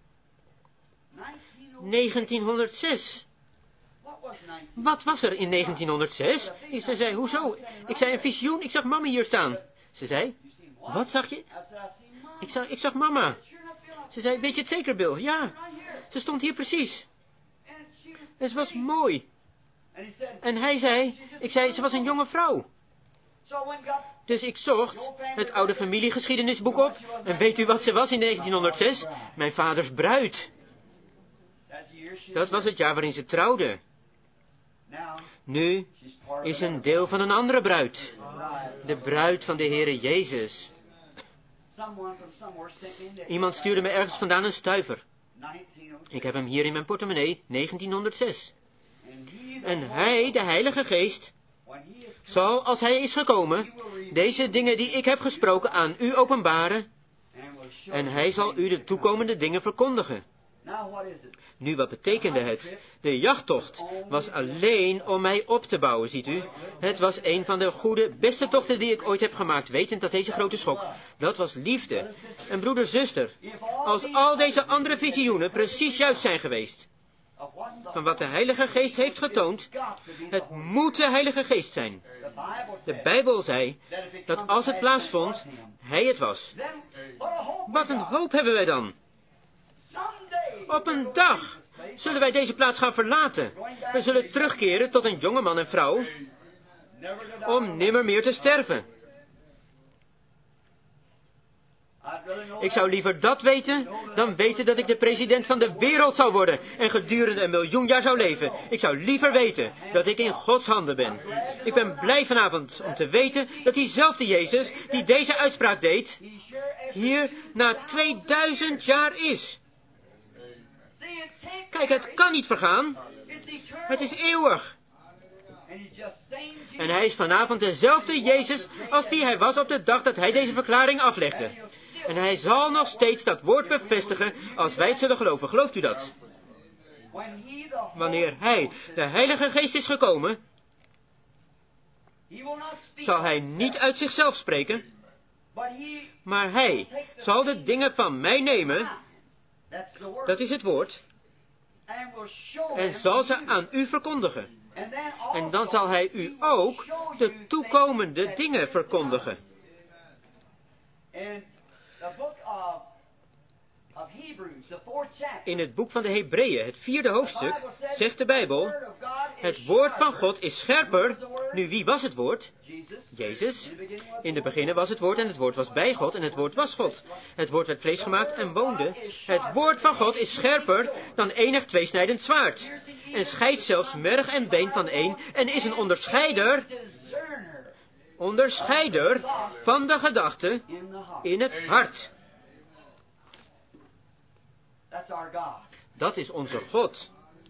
1906. Wat was er in 1906? Ze zei, hoezo? Ik zei, een visioen, ik zag mama hier staan. Ze zei, wat zag je? Ik zag mama. Ze zei, weet je het zeker, Bill? Ja, ze stond hier precies. En ze was mooi. En hij zei, ik zei, ze was een jonge vrouw. Dus ik zocht het oude familiegeschiedenisboek op. En weet u wat ze was in 1906? Mijn vaders bruid. Dat was het jaar waarin ze trouwden. Nu is een deel van een andere bruid. De bruid van de Heere Jezus. Iemand stuurde me ergens vandaan een stuiver. Ik heb hem hier in mijn portemonnee, 1906. En hij, de Heilige Geest, zal, als hij is gekomen, deze dingen die ik heb gesproken aan u openbaren. En hij zal u de toekomende dingen verkondigen. Nu, wat betekende het? De jachttocht was alleen om mij op te bouwen, ziet u. Het was een van de goede, beste tochten die ik ooit heb gemaakt, wetend dat deze grote schok, dat was liefde. En broeder, zuster, als al deze andere visioenen precies juist zijn geweest, van wat de Heilige Geest heeft getoond, het moet de Heilige Geest zijn. De Bijbel zei dat als het plaatsvond, hij het was. Wat een hoop hebben wij dan. Op een dag zullen wij deze plaats gaan verlaten. We zullen terugkeren tot een jonge man en vrouw, om nimmer meer te sterven. Ik zou liever dat weten, dan weten dat ik de president van de wereld zou worden en gedurende 1 miljoen jaar zou leven. Ik zou liever weten dat ik in Gods handen ben. Ik ben blij vanavond om te weten dat diezelfde Jezus, die deze uitspraak deed, hier na 2000 jaar is. Kijk, het kan niet vergaan. Het is eeuwig. En hij is vanavond dezelfde Jezus als die hij was op de dag dat hij deze verklaring aflegde. En hij zal nog steeds dat woord bevestigen als wij het zullen geloven. Gelooft u dat? Wanneer hij, de Heilige Geest, is gekomen, zal hij niet uit zichzelf spreken, maar hij zal de dingen van mij nemen, dat is het woord, en zal ze aan u verkondigen. En dan zal hij u ook de toekomende dingen verkondigen. In het boek van de Hebreeën, het 4e hoofdstuk, zegt de Bijbel, het woord van God is scherper. Nu, wie was het woord? Jezus. In het begin was het woord en het woord was bij God en het woord was God. Het woord werd vlees gemaakt en woonde. Het woord van God is scherper dan enig tweesnijdend zwaard. En scheidt zelfs merg en been van één en is een onderscheider van de gedachten in het hart. That's our God. Dat is onze God.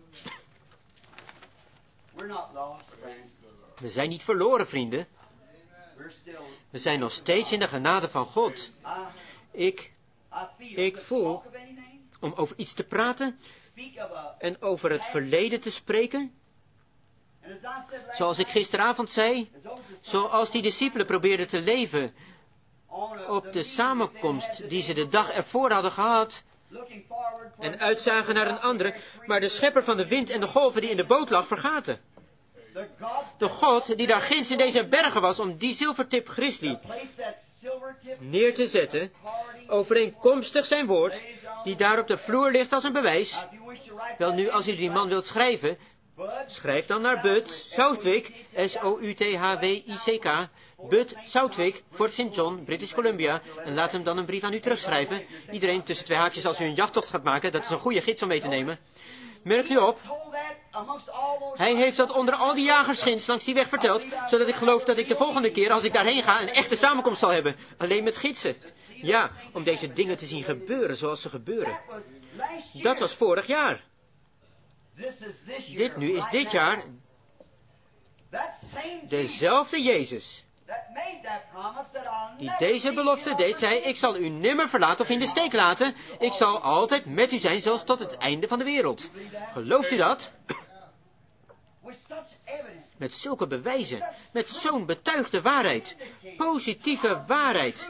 We're not lost, friends. We zijn niet verloren, vrienden. We're still. We zijn nog steeds in de genade van God. Ik I voel, talk of anything, om over iets te praten speak of a. en over het verleden te spreken, And as I said last zoals ik gisteravond zei, as those zoals die discipelen probeerden te leven on a, op de meeting samenkomst die ze de dag ervoor hadden gehad looking forward for en uitzagen naar een andere, maar de schepper van de wind en de golven die in de boot lag vergaten. the God De God die daar ginds in deze bergen was om die zilvertip grizzly place that silver tip neer te zetten, overeenkomstig zijn woord, die daar op de vloer ligt als een bewijs. if you wish to write Wel nu, als u die man wilt schrijven, Bud schrijf dan naar Bud Southwick, Southwick, Bud Southwick, Fort St. John, British Columbia, en laat hem dan een brief aan u terugschrijven. Iedereen tussen twee haakjes als u een jachttocht gaat maken, dat is een goede gids om mee te nemen. Merkt u op, told that amongst all those hij heeft dat onder al die jagers ginds langs die weg verteld, zodat ik geloof dat ik de volgende keer, als ik daarheen ga, een echte samenkomst zal hebben. Alleen met gidsen. Ja, om deze dingen te zien gebeuren zoals ze gebeuren. that was last year. Dat was vorig jaar. This is this year. Dit nu is right dit now. jaar That same Jesus dezelfde Jezus that made that promise that I'll die never deze leave belofte you deed, nor zei, forsake ik zal u nimmer verlaten of in de steek laten. Ik zal altijd met u zijn, zelfs tot het einde van de wereld. Gelooft u dat? you. With such evidence. Met zulke bewijzen, met zo'n betuigde waarheid, positieve waarheid.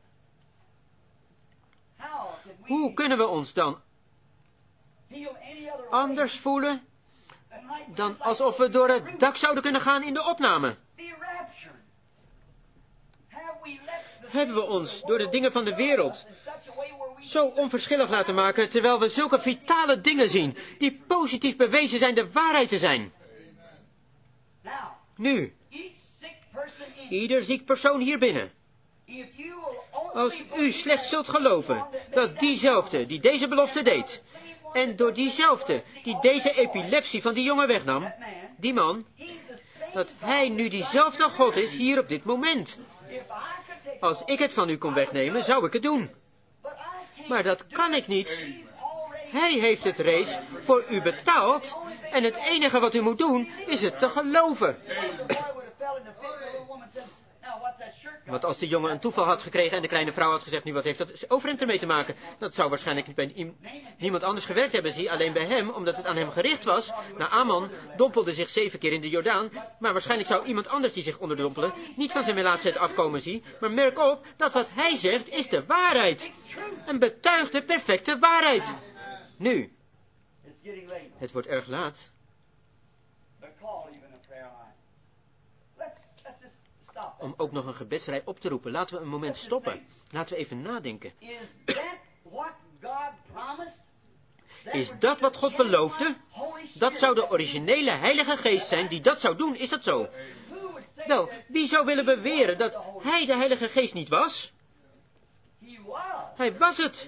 How can we Hoe kunnen we ons dan feel any other way anders voelen than like dan alsof we door het dak zouden kunnen gaan in de opname? be raptured? Have we let the Hebben we ons door de dingen van de wereld in such a way where we zo onverschillig laten maken, terwijl we zulke vitale dingen zien, die positief bewezen zijn de waarheid te zijn? now Nu, each sick person in ieder ziek persoon hier binnen, if you will only als u slechts zult geloven dat diezelfde die deze belofte deed, en door diezelfde die deze epilepsie van die jongen wegnam, that man, die man, he's the same dat hij nu diezelfde God is hier op dit moment. if I could take Als ik het van u kon wegnemen, zou ik het doen. but I can't Maar dat kan ik niet. he's already Hij heeft het reeds voor u betaald en het enige wat u moet doen is het te geloven. the boy would have fell in the pit. The little woman said, now what's that shirt got? Want als de jongen een toeval had gekregen en de kleine vrouw had gezegd, nu wat heeft dat overhemd ermee te maken? Dat zou waarschijnlijk niet bij niemand anders gewerkt hebben, zie, alleen bij hem, omdat het aan hem gericht was. Naaman dompelde zich 7 keer in de Jordaan, maar waarschijnlijk zou iemand anders die zich onderdompelen niet van zijn melaatsheid afkomen, zie. Maar merk op, dat wat hij zegt is de waarheid. Een betuigde, perfecte waarheid. Nu, It's getting late. het wordt erg laat. But call even a prayer line. Let's just stop. Om ook nog een gebedsrij op te roepen. Laten we een moment stoppen. Laten we even nadenken. Is that what God promised? Is dat wat God beloofde? Dat zou de originele Heilige Geest zijn die dat zou doen. Is dat zo? Wel, wie zou willen beweren dat hij de Heilige Geest niet was? Hij was het.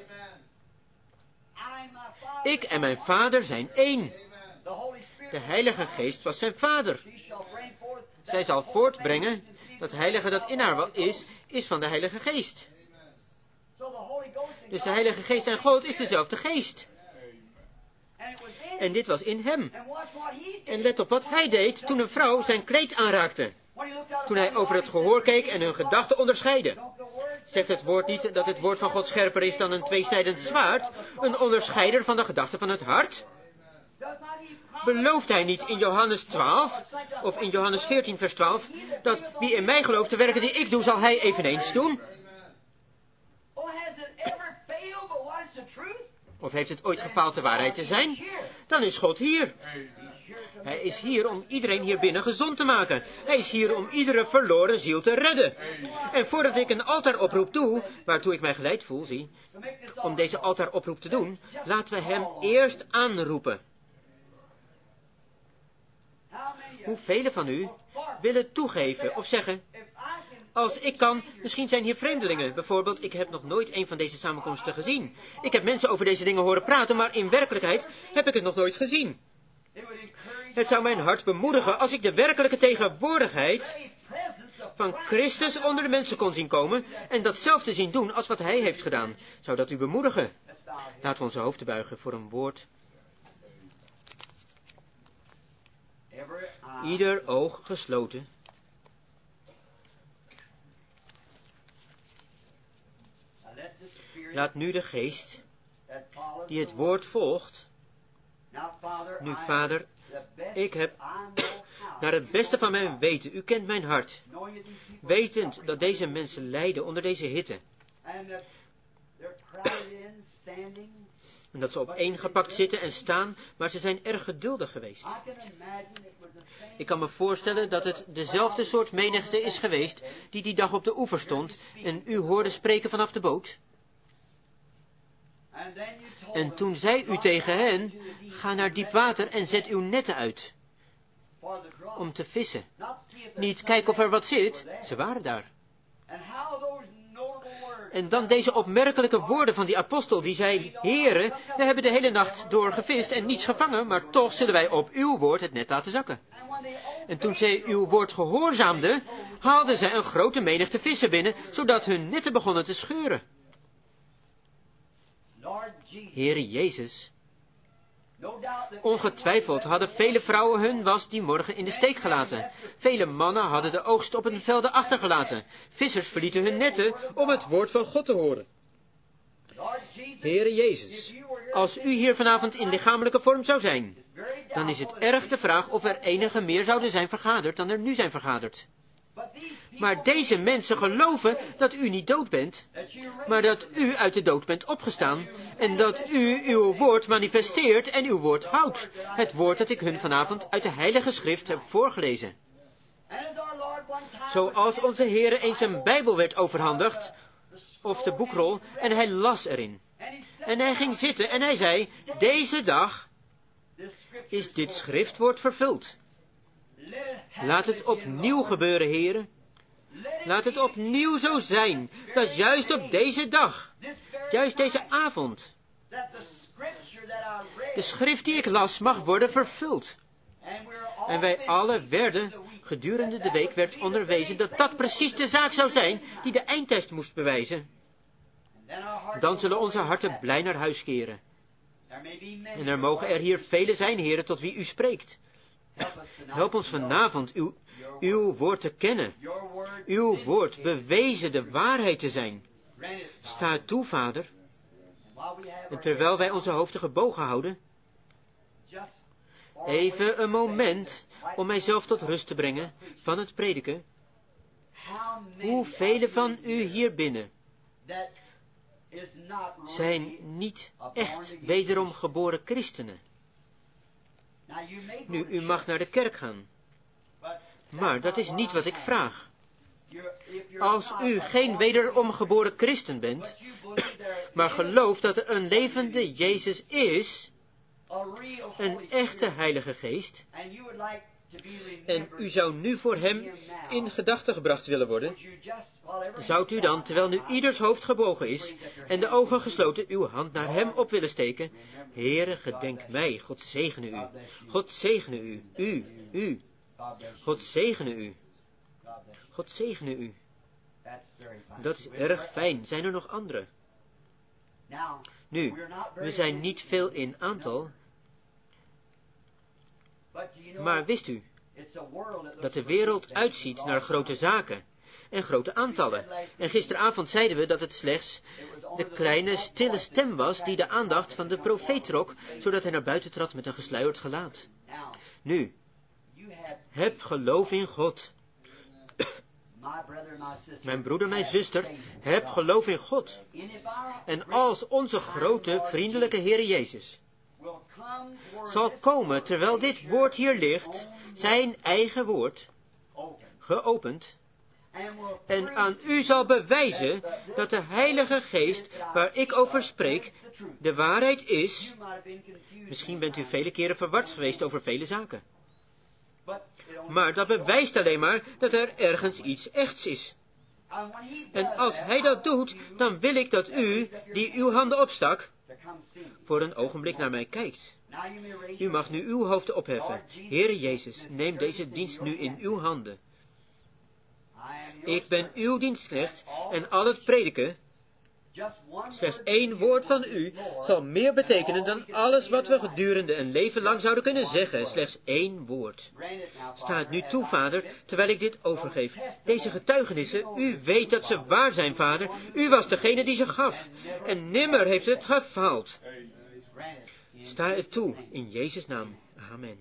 Ik en mijn Vader zijn één. De Heilige Geest was zijn Vader. Zij zal voortbrengen. Dat Heilige dat in haar is van de Heilige Geest. Dus de Heilige Geest en God is dezelfde Geest. En dit was in hem. En let op wat hij deed toen een vrouw zijn kleed aanraakte. Toen hij over het gehoor keek en hun gedachten onderscheidde. Zegt het woord niet dat het woord van God scherper is dan een tweesnijdend zwaard? Een onderscheider van de gedachten van het hart? Belooft hij niet in Johannes 12, of in Johannes 14 vers 12, dat wie in mij gelooft de werken die ik doe, zal hij eveneens doen? Of heeft het ooit gefaald de waarheid te zijn? Dan is God hier. Hij is hier om iedereen hier binnen gezond te maken. Hij is hier om iedere verloren ziel te redden. En voordat ik een altaaroproep doe, waartoe ik mij geleid voel, zie, om deze altaaroproep te doen, laten we hem eerst aanroepen. Hoeveel van u willen toegeven of zeggen, als ik kan, misschien zijn hier vreemdelingen. Bijvoorbeeld, ik heb nog nooit een van deze samenkomsten gezien. Ik heb mensen over deze dingen horen praten, maar in werkelijkheid heb ik het nog nooit gezien. Het zou mijn hart bemoedigen als ik de werkelijke tegenwoordigheid van Christus onder de mensen kon zien komen en datzelfde zien doen als wat hij heeft gedaan. Zou dat u bemoedigen? Laten we onze hoofden buigen voor een woord. Ieder oog gesloten. Laat nu de geest die het woord volgt. Nu, Vader, ik heb naar het beste van mijn weten, u kent mijn hart, wetend dat deze mensen lijden onder deze hitte. En dat ze opeengepakt zitten en staan, maar ze zijn erg geduldig geweest. Ik kan me voorstellen dat het dezelfde soort menigte is geweest die dag op de oever stond en u hoorde spreken vanaf de boot. En toen zei u tegen hen, ga naar diep water en zet uw netten uit, om te vissen. Niet kijken of er wat zit, ze waren daar. En dan deze opmerkelijke woorden van die apostel die zei, Heere, we hebben de hele nacht door gevist en niets gevangen, maar toch zullen wij op uw woord het net laten zakken. En toen zij uw woord gehoorzaamden, haalden zij een grote menigte vissen binnen, zodat hun netten begonnen te scheuren. Heere Jezus, ongetwijfeld hadden vele vrouwen hun was die morgen in de steek gelaten. Vele mannen hadden de oogst op hun velden achtergelaten. Vissers verlieten hun netten om het woord van God te horen. Heere Jezus, als u hier vanavond in lichamelijke vorm zou zijn, dan is het erg de vraag of er enige meer zouden zijn vergaderd dan er nu zijn vergaderd. Maar deze mensen geloven dat u niet dood bent, maar dat u uit de dood bent opgestaan en dat u uw woord manifesteert en uw woord houdt. Het woord dat ik hun vanavond uit de Heilige Schrift heb voorgelezen. Zoals onze Heere eens een Bijbel werd overhandigd, of de boekrol, en hij las erin. En hij ging zitten en hij zei, deze dag is dit schriftwoord vervuld. Laat het opnieuw gebeuren, Heere. Laat het opnieuw zo zijn, dat juist op deze dag, juist deze avond, de schrift die ik las mag worden vervuld. En wij allen werden, gedurende de week werd onderwezen, dat dat precies de zaak zou zijn die de eindtijd moest bewijzen. Dan zullen onze harten blij naar huis keren. En er mogen er hier velen zijn, Heere, tot wie u spreekt. Help ons vanavond uw woord te kennen. Uw woord bewezen de waarheid te zijn. Sta het toe, Vader. En terwijl wij onze hoofden gebogen houden, even een moment om mijzelf tot rust te brengen van het prediken. Hoeveel van u hier binnen zijn niet echt wederom geboren christenen? Nu, u mag naar de kerk gaan. Maar dat is niet wat ik vraag. Als u geen wederom geboren christen bent, maar gelooft dat er een levende Jezus is, een echte Heilige Geest, en u zou nu voor hem in gedachten gebracht willen worden, zou u dan, terwijl nu ieders hoofd gebogen is en de ogen gesloten, uw hand naar hem op willen steken? Heere, gedenk mij, God zegene u. God zegene u, u. God zegene u. God zegene u. Dat is erg fijn. Zijn er nog anderen? Nu, we zijn niet veel in aantal, maar wist u dat de wereld uitziet naar grote zaken en grote aantallen? En gisteravond zeiden we dat het slechts de kleine, stille stem was die de aandacht van de profeet trok, zodat hij naar buiten trad met een gesluierd gelaat. Nu, heb geloof in God. Mijn broeder, mijn zuster, heb geloof in God. En als onze grote, vriendelijke Heer Jezus zal komen terwijl dit woord hier ligt, zijn eigen woord, geopend, en aan u zal bewijzen dat de Heilige Geest, waar ik over spreek, de waarheid is. Misschien bent u vele keren verward geweest over vele zaken. Maar dat bewijst alleen maar dat er ergens iets echts is. En als hij dat doet, dan wil ik dat u, die uw handen opstak, voor een ogenblik naar mij kijkt. U mag nu uw hoofd opheffen. Heere Jezus, neem deze dienst nu in uw handen. Ik ben uw dienstknecht en al het prediken, slechts 1 woord van u zal meer betekenen dan alles wat we gedurende een leven lang zouden kunnen zeggen. Slechts 1 woord. Sta het nu toe, Vader, terwijl ik dit overgeef. Deze getuigenissen, u weet dat ze waar zijn, Vader. U was degene die ze gaf. En nimmer heeft het gefaald. Sta het toe, in Jezus' naam. Amen.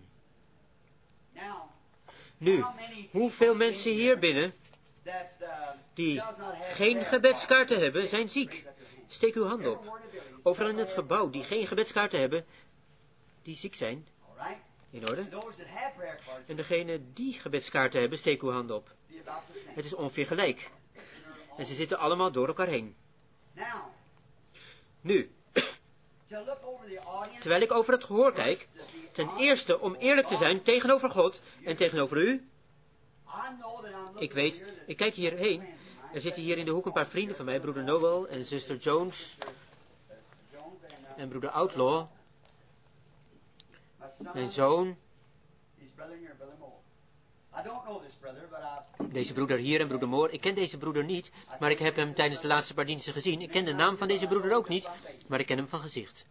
Nu, hoeveel mensen hier binnen die geen gebedskaarten hebben, zijn ziek? Steek uw hand op. Overal in het gebouw die geen gebedskaarten hebben, die ziek zijn. In orde? En degenen die gebedskaarten hebben, steek uw hand op. Het is ongeveer gelijk. En ze zitten allemaal door elkaar heen. Nu, terwijl ik over het gehoor kijk, ten eerste om eerlijk te zijn tegenover God en tegenover u. Ik weet, ik kijk hierheen. Er zitten hier in de hoek een paar vrienden van mij, broeder Noel en zuster Jones en broeder Outlaw. Mijn zoon. Deze broeder hier en broeder Moore. Ik ken deze broeder niet, maar ik heb hem tijdens de laatste paar diensten gezien. Ik ken de naam van deze broeder ook niet, maar ik ken hem van gezicht.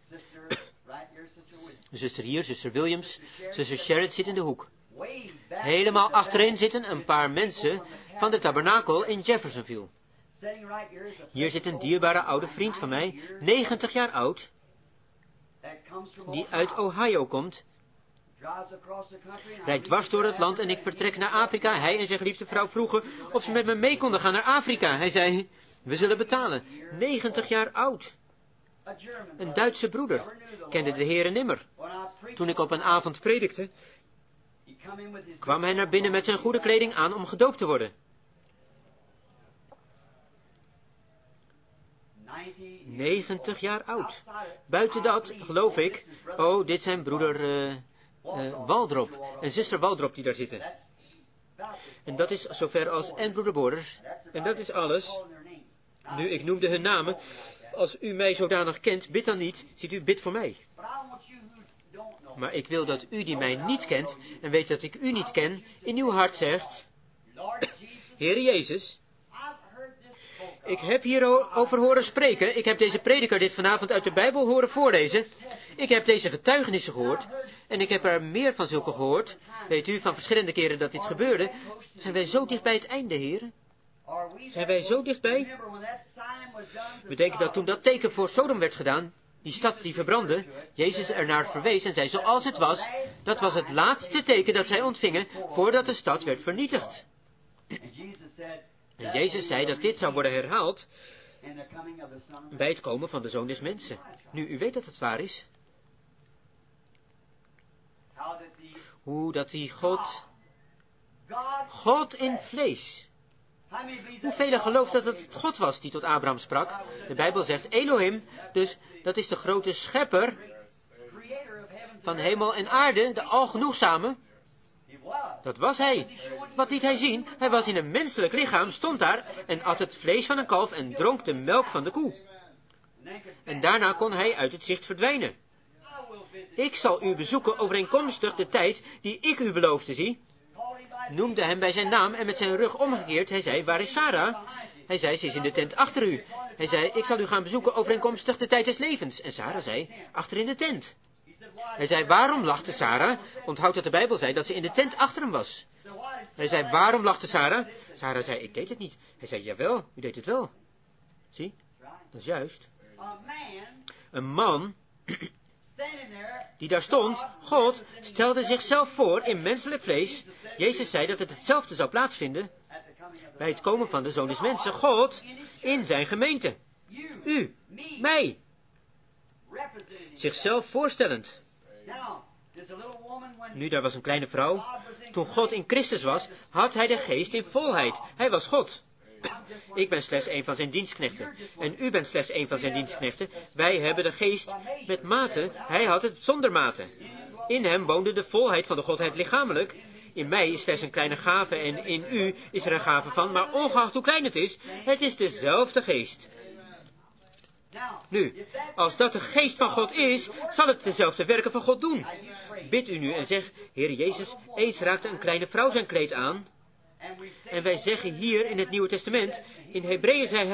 Zuster hier, zuster Williams, zuster Sherrod zit in de hoek. Helemaal achterin zitten een paar mensen van de tabernakel in Jeffersonville. Hier zit een dierbare oude vriend van mij, 90 jaar oud, die uit Ohio komt, rijdt dwars door het land en ik vertrek naar Afrika. Hij en zijn geliefde vrouw vroegen of ze met me mee konden gaan naar Afrika. Hij zei, we zullen betalen. 90 jaar oud. Een Duitse broeder, kende de Heere nimmer. Toen ik op een avond predikte, kwam hij naar binnen met zijn goede kleding aan om gedoopt te worden. 90 jaar oud. Buiten dat, geloof ik, oh, dit zijn broeder Waldrop en zuster Waldrop die daar zitten. En dat is zover als en broeder Borders. En dat is alles. Nu, ik noemde hun namen. Als u mij zodanig kent, bid dan niet. Ziet u, bid voor mij. Maar ik wil dat u die mij niet kent en weet dat ik u niet ken, in uw hart zegt, Heere Jezus, ik heb hierover horen spreken, ik heb deze prediker dit vanavond uit de Bijbel horen voorlezen, ik heb deze getuigenissen gehoord, en ik heb er meer van zulke gehoord. Weet u, van verschillende keren dat dit gebeurde, zijn wij zo dicht bij het einde, Heere? Zijn wij zo dichtbij? Betekent dat toen dat teken voor Sodom werd gedaan, die stad die verbrandde, Jezus ernaar verwees en zei zoals het was, dat was het laatste teken dat zij ontvingen voordat de stad werd vernietigd. En Jezus zei dat dit zou worden herhaald bij het komen van de Zoon des Mensen. Nu, u weet dat het waar is. Hoe dat die God in vlees. Hoeveel gelooft dat het God was die tot Abraham sprak? De Bijbel zegt Elohim, dus dat is de grote schepper van hemel en aarde, de algenoegzame. Dat was hij. Wat liet hij zien? Hij was in een menselijk lichaam, stond daar en at het vlees van een kalf en dronk de melk van de koe. En daarna kon hij uit het zicht verdwijnen. Ik zal u bezoeken overeenkomstig de tijd die ik u beloofde, zie. Noemde hem bij zijn naam en met zijn rug omgekeerd. Hij zei, waar is Sarah? Hij zei, ze is in de tent achter u. Hij zei, ik zal u gaan bezoeken overeenkomstig de tijd des levens. En Sarah zei, achter in de tent. Hij zei, waarom lachte Sarah? Onthoud dat de Bijbel zei dat ze in de tent achter hem was. Hij zei, waarom lachte Sarah? Sarah zei, ik deed het niet. Hij zei, jawel, u deed het wel. Zie, dat is juist. Een man die daar stond, God stelde zichzelf voor in menselijk vlees. Jezus zei dat het hetzelfde zou plaatsvinden bij het komen van de Zoon des Mensen. God in zijn gemeente. U, mij. Zichzelf voorstellend. Nu, daar was een kleine vrouw. Toen God in Christus was, had hij de geest in volheid. Hij was God. Ik ben slechts een van zijn dienstknechten. En u bent slechts een van zijn dienstknechten. Wij hebben de geest met mate. Hij had het zonder mate. In hem woonde de volheid van de Godheid lichamelijk. In mij is slechts een kleine gave en in u is er een gave van. Maar ongeacht hoe klein het is dezelfde geest. Nu, als dat de geest van God is, zal het dezelfde werken van God doen. Bid u nu en zeg, Heer Jezus, eens raakte een kleine vrouw zijn kleed aan. En wij zeggen hier in het Nieuwe Testament, in Hebreeën zei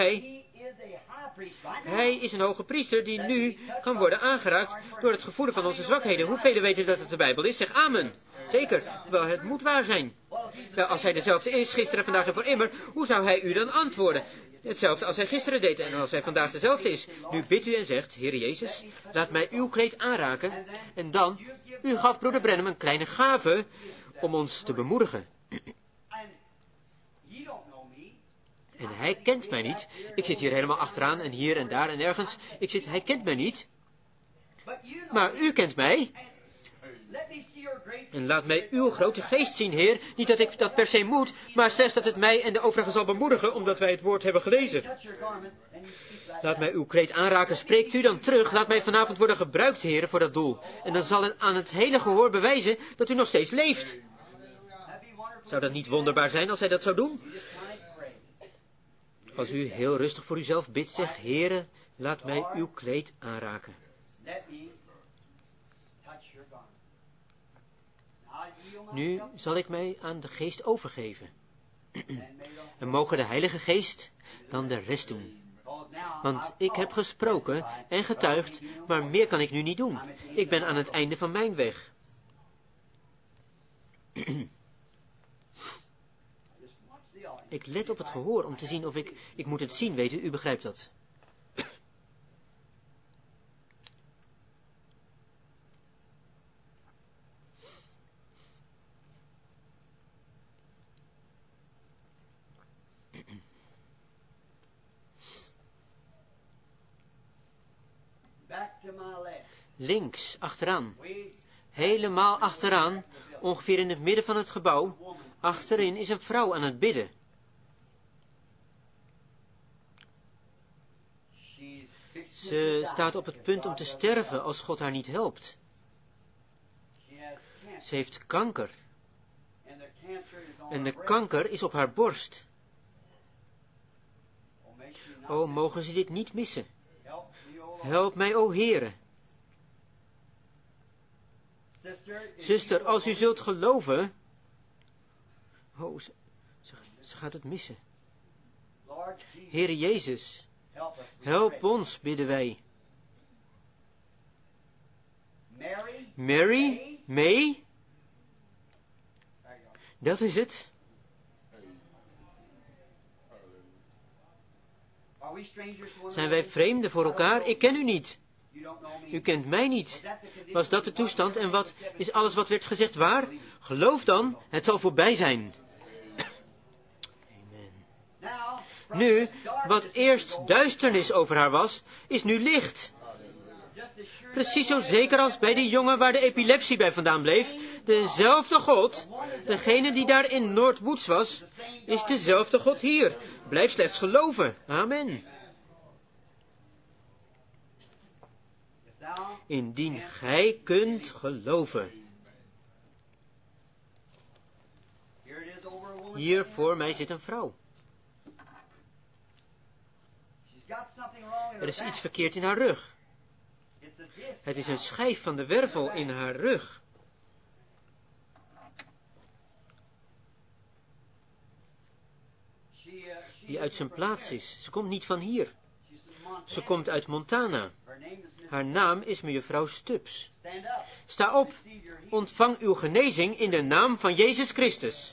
hij is een hoge priester die nu kan worden aangeraakt door het gevoelen van onze zwakheden. Hoeveel weten dat het de Bijbel is? Zeg amen. Zeker, wel het moet waar zijn. Wel, als hij dezelfde is, gisteren, vandaag en voor immer, hoe zou hij u dan antwoorden? Hetzelfde als hij gisteren deed en als hij vandaag dezelfde is. Nu bidt u en zegt, Heer Jezus, laat mij uw kleed aanraken. En dan, u gaf broeder Branham een kleine gave om ons te bemoedigen. En hij kent mij niet. Ik zit hier helemaal achteraan en hier en daar en ergens. Hij kent mij niet. Maar u kent mij. En laat mij uw grote geest zien, Heer. Niet dat ik dat per se moet, maar slechts dat het mij en de overigen zal bemoedigen, omdat wij het woord hebben gelezen. Laat mij uw kleed aanraken, spreekt u dan terug. Laat mij vanavond worden gebruikt, Heer, voor dat doel. En dan zal het aan het hele gehoor bewijzen dat u nog steeds leeft. Zou dat niet wonderbaar zijn als hij dat zou doen? Als u heel rustig voor uzelf bidt, zegt, Heere, laat mij uw kleed aanraken. Nu zal ik mij aan de geest overgeven. En mogen de Heilige Geest dan de rest doen. Want ik heb gesproken en getuigd, maar meer kan ik nu niet doen. Ik ben aan het einde van mijn weg. Ik let op het gehoor om te zien of ik moet het zien, weet u begrijpt dat. Links, achteraan. Helemaal achteraan, ongeveer in het midden van het gebouw. Achterin is een vrouw aan het bidden. Ze staat op het punt om te sterven als God haar niet helpt. Ze heeft kanker. En de kanker is op haar borst. O, mogen ze dit niet missen. Help mij, o Heere. Zuster, als u zult geloven... Oh, ze gaat het missen. Heere Jezus, help ons, bidden wij. Mary? May? Dat is het. Zijn wij vreemden voor elkaar? Ik ken u niet. U kent mij niet. Was dat de toestand en wat is alles wat werd gezegd waar? Geloof dan, het zal voorbij zijn. Amen. Nu, wat eerst duisternis over haar was, is nu licht. Precies zo zeker als bij die jongen waar de epilepsie bij vandaan bleef. Dezelfde God, degene die daar in Northwoods was, is dezelfde God hier. Blijf slechts geloven. Amen. Indien gij kunt geloven. Hier voor mij zit een vrouw. Er is iets verkeerd in haar rug. Het is een schijf van de wervel in haar rug. Die uit zijn plaats is. Ze komt niet van hier. Ze komt uit Montana. Haar naam is mevrouw Stubbs. Sta op. Ontvang uw genezing in de naam van Jezus Christus.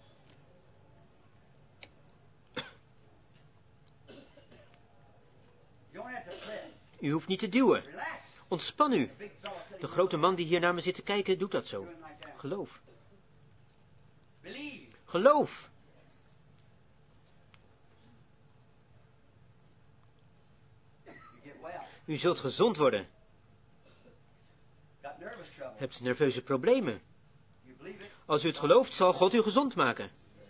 U hoeft niet te duwen. Ontspan u. De grote man die hier naar me zit te kijken, doet dat zo. Geloof. Geloof. U zult gezond worden. Hebt nerveuze problemen. Als u het gelooft, zal God u gezond maken.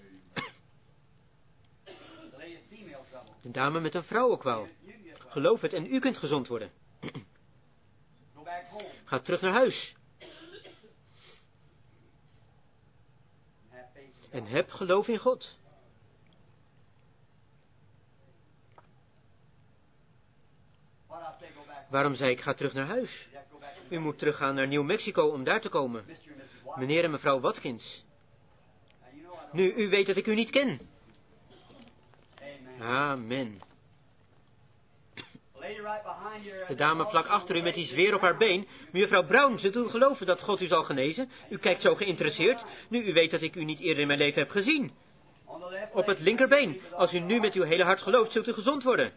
Een dame met een vrouwenkwaal. Geloof het en u kunt gezond worden. Ga terug naar huis. En heb geloof in God. Waarom zei ik, ga terug naar huis? U moet teruggaan naar New Mexico om daar te komen. Meneer en mevrouw Watkins. Nu u weet dat ik u niet ken. Amen. Amen. Lady right behind you. De dame vlak achter u met die zweer op haar been. Mevrouw Brown, zult u geloven dat God u zal genezen? U kijkt zo geïnteresseerd. Nu u weet dat ik u niet eerder in mijn leven heb gezien. On the left Op leg. het linkerbeen. Als u nu met uw hele hart gelooft, zult u gezond worden.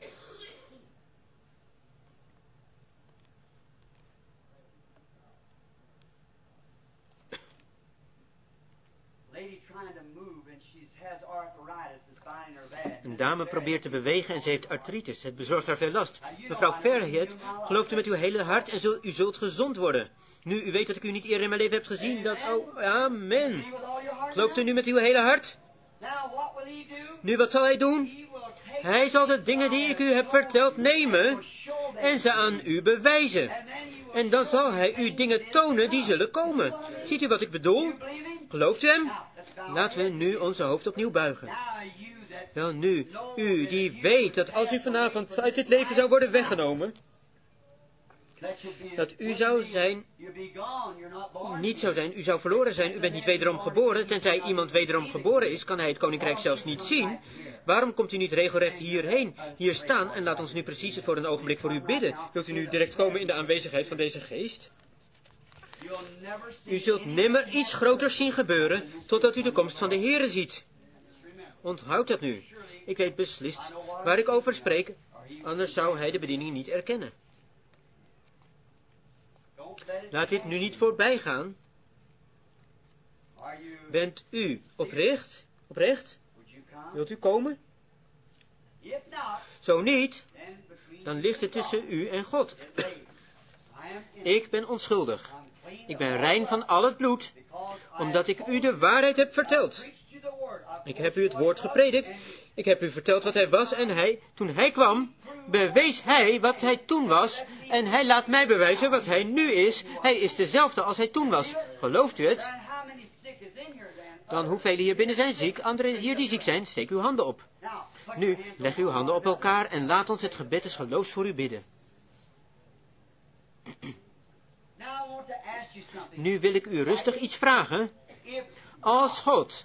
Lady trying to move and she has arthritis. It's binding her bad. Een dame probeert te bewegen en ze heeft artritis. Het bezorgt haar veel last. Mevrouw Fairhead, gelooft u met uw hele hart en u zult gezond worden. Nu u weet dat ik u niet eerder in mijn leven heb gezien, dat... Oh, amen. Believe with all your heart Gelooft u now? nu met uw hele hart? Now what will he do? Nu wat zal hij doen? He will take Hij zal de dingen die ik u heb verteld nemen show them. en ze aan u bewijzen. And then you will En dan zal hij u dingen tonen die zullen komen. Ziet u wat ik bedoel? believe him? Gelooft u hem? Now, let's bow our Laten we heads. nu onze hoofd opnieuw buigen. Now you that Wel nu, u die weet dat als u vanavond uit dit leven zou worden weggenomen, dat u zou zijn, you'll be gone. You're not born. niet zou zijn, u zou verloren zijn, u bent niet wederom geboren. Tenzij iemand wederom geboren is, kan hij het koninkrijk zelfs niet zien. Waarom komt u niet regelrecht hierheen, hier staan en laat ons nu precies voor een ogenblik voor u bidden? Wilt u nu direct komen in de aanwezigheid van deze geest? You'll never see U zult nimmer iets groters zien gebeuren, totdat u de komst van de Heere ziet. Onthoud dat nu. Ik weet beslist waar ik over spreek, anders zou hij de bediening niet erkennen. Don't let it. Laat dit nu niet voorbij gaan. Are you? Bent u oprecht? Oprecht? Would you come? Wilt u komen? If not, Zo niet, then between dan ligt het tussen u en God. I am in. Ik ben onschuldig. I'm clean. Ik ben rein van al het bloed, Because I omdat ik u de waarheid heb verteld. preached you the word. Ik heb u het woord gepredikt. Ik heb u verteld wat hij was en toen hij kwam, bewees hij wat hij toen was. En hij laat mij bewijzen wat hij nu is. Hij is dezelfde als hij toen was. Gelooft u het? And how many sick is in here then? Dan hoeveel hier binnen zijn ziek, anderen hier die ziek zijn, steek uw handen op. Now, put Nu, your hands leg on uw handen op one elkaar en laat ons het gebed des geloofs voor u bidden. another. Now I want to ask you something. Nu wil ik u rustig iets vragen. If Als God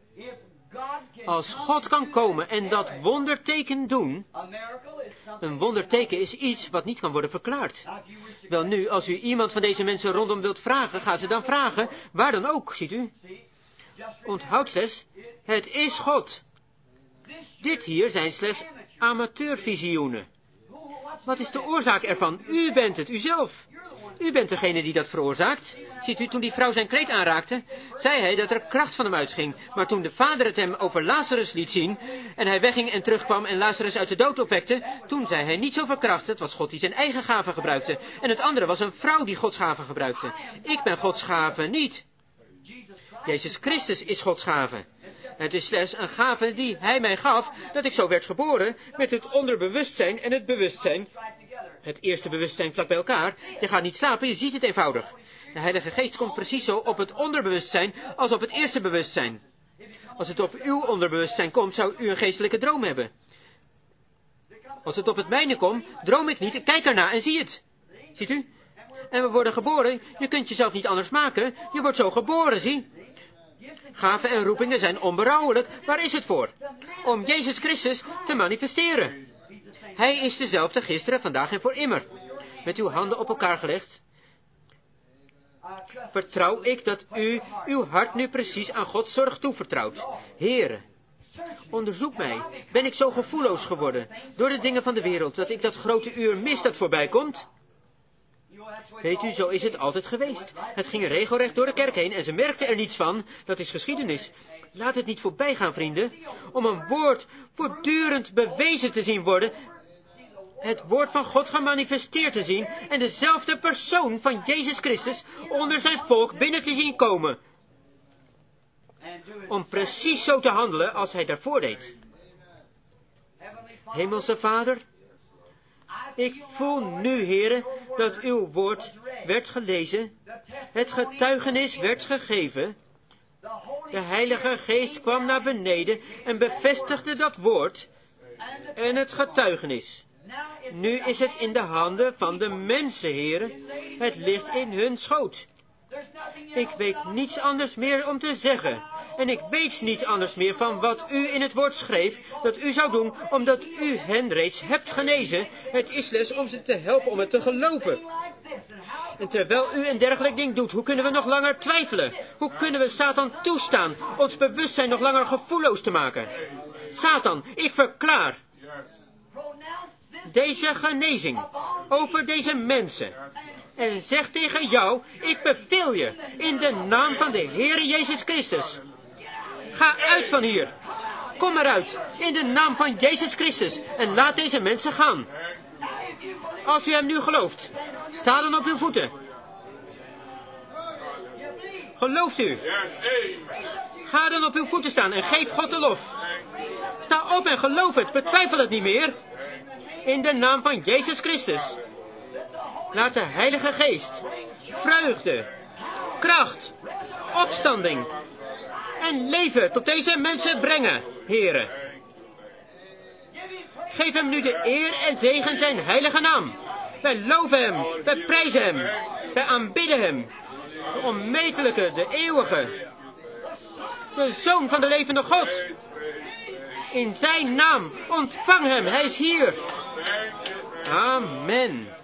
God can kan komen en dat wonderteken doen, a miracle is something. een wonderteken is iets wat niet kan worden verklaard. Now, if you wish to Wel nu, als u iemand van deze mensen rondom wilt vragen, ga ze dan vragen, waar dan ook, ziet u. see, just Onthoud slechts, het is God. Dit hier zijn slechts amateurvisioenen. Wat is de oorzaak ervan? U bent het, uzelf. U bent degene die dat veroorzaakt. Ziet u, toen die vrouw zijn kleed aanraakte, zei hij dat er kracht van hem uitging. Maar toen de vader het hem over Lazarus liet zien, en hij wegging en terugkwam en Lazarus uit de dood opwekte, toen zei hij niet zoveel kracht. Het was God die zijn eigen gaven gebruikte. En het andere was een vrouw die Gods gaven gebruikte. Ik ben Gods gave niet. Jezus Christus is Gods gave. Het is slechts een gave die hij mij gaf, dat ik zo werd geboren, met het onderbewustzijn en het bewustzijn. Het eerste bewustzijn vlak bij elkaar. Je gaat niet slapen, je ziet het eenvoudig. De Heilige Geest komt precies zo op het onderbewustzijn als op het eerste bewustzijn. Als het op uw onderbewustzijn komt, zou u een geestelijke droom hebben. Als het op het mijne komt, droom ik niet, ik kijk ernaar en zie het. Ziet u? En we worden geboren, je kunt jezelf niet anders maken, je wordt zo geboren, zie. Gaven en roepingen zijn onberouwelijk, waar is het voor? Om Jezus Christus te manifesteren. Hij is dezelfde gisteren, vandaag en voor immer. Met uw handen op elkaar gelegd, vertrouw ik dat u uw hart nu precies aan Gods zorg toevertrouwt. Heere, onderzoek mij. Ben ik zo gevoelloos geworden door de dingen van de wereld, dat ik dat grote uur mis dat voorbij komt? Weet u, zo is het altijd geweest. Het ging regelrecht door de kerk heen en ze merkten er niets van. Dat is geschiedenis. Laat het niet voorbij gaan, vrienden. Om een woord voortdurend bewezen te zien worden, het woord van God gemanifesteerd te zien en dezelfde persoon van Jezus Christus onder zijn volk binnen te zien komen. Om precies zo te handelen als hij daarvoor deed. Hemelse Vader, ik voel nu, Heere, dat uw woord werd gelezen, het getuigenis werd gegeven, de Heilige Geest kwam naar beneden en bevestigde dat woord en het getuigenis. Nu is het in de handen van de mensen, Heere, het ligt in hun schoot. Ik weet niets anders meer om te zeggen. En ik weet niets anders meer van wat u in het woord schreef, dat u zou doen, omdat u hen reeds hebt genezen. Het is les om ze te helpen om het te geloven. En terwijl u een dergelijk ding doet, hoe kunnen we nog langer twijfelen? Hoe kunnen we Satan toestaan ons bewustzijn nog langer gevoelloos te maken? Satan, ik verklaar deze genezing over deze mensen. En zeg tegen jou, ik beveel je in de naam van de Heere Jezus Christus. Ga uit van hier. Kom eruit in de naam van Jezus Christus en laat deze mensen gaan. Als u hem nu gelooft, sta dan op uw voeten. Gelooft u? Ga dan op uw voeten staan en geef God de lof. Sta op en geloof het, betwijfel het niet meer. In de naam van Jezus Christus. Laat de Heilige Geest vreugde, kracht, opstanding en leven tot deze mensen brengen, Heere. Geef hem nu de eer en zegen zijn heilige naam. Wij loven hem, wij prijzen hem, wij aanbidden hem. De onmetelijke, de eeuwige, de Zoon van de levende God. In zijn naam, ontvang hem, hij is hier. Amen.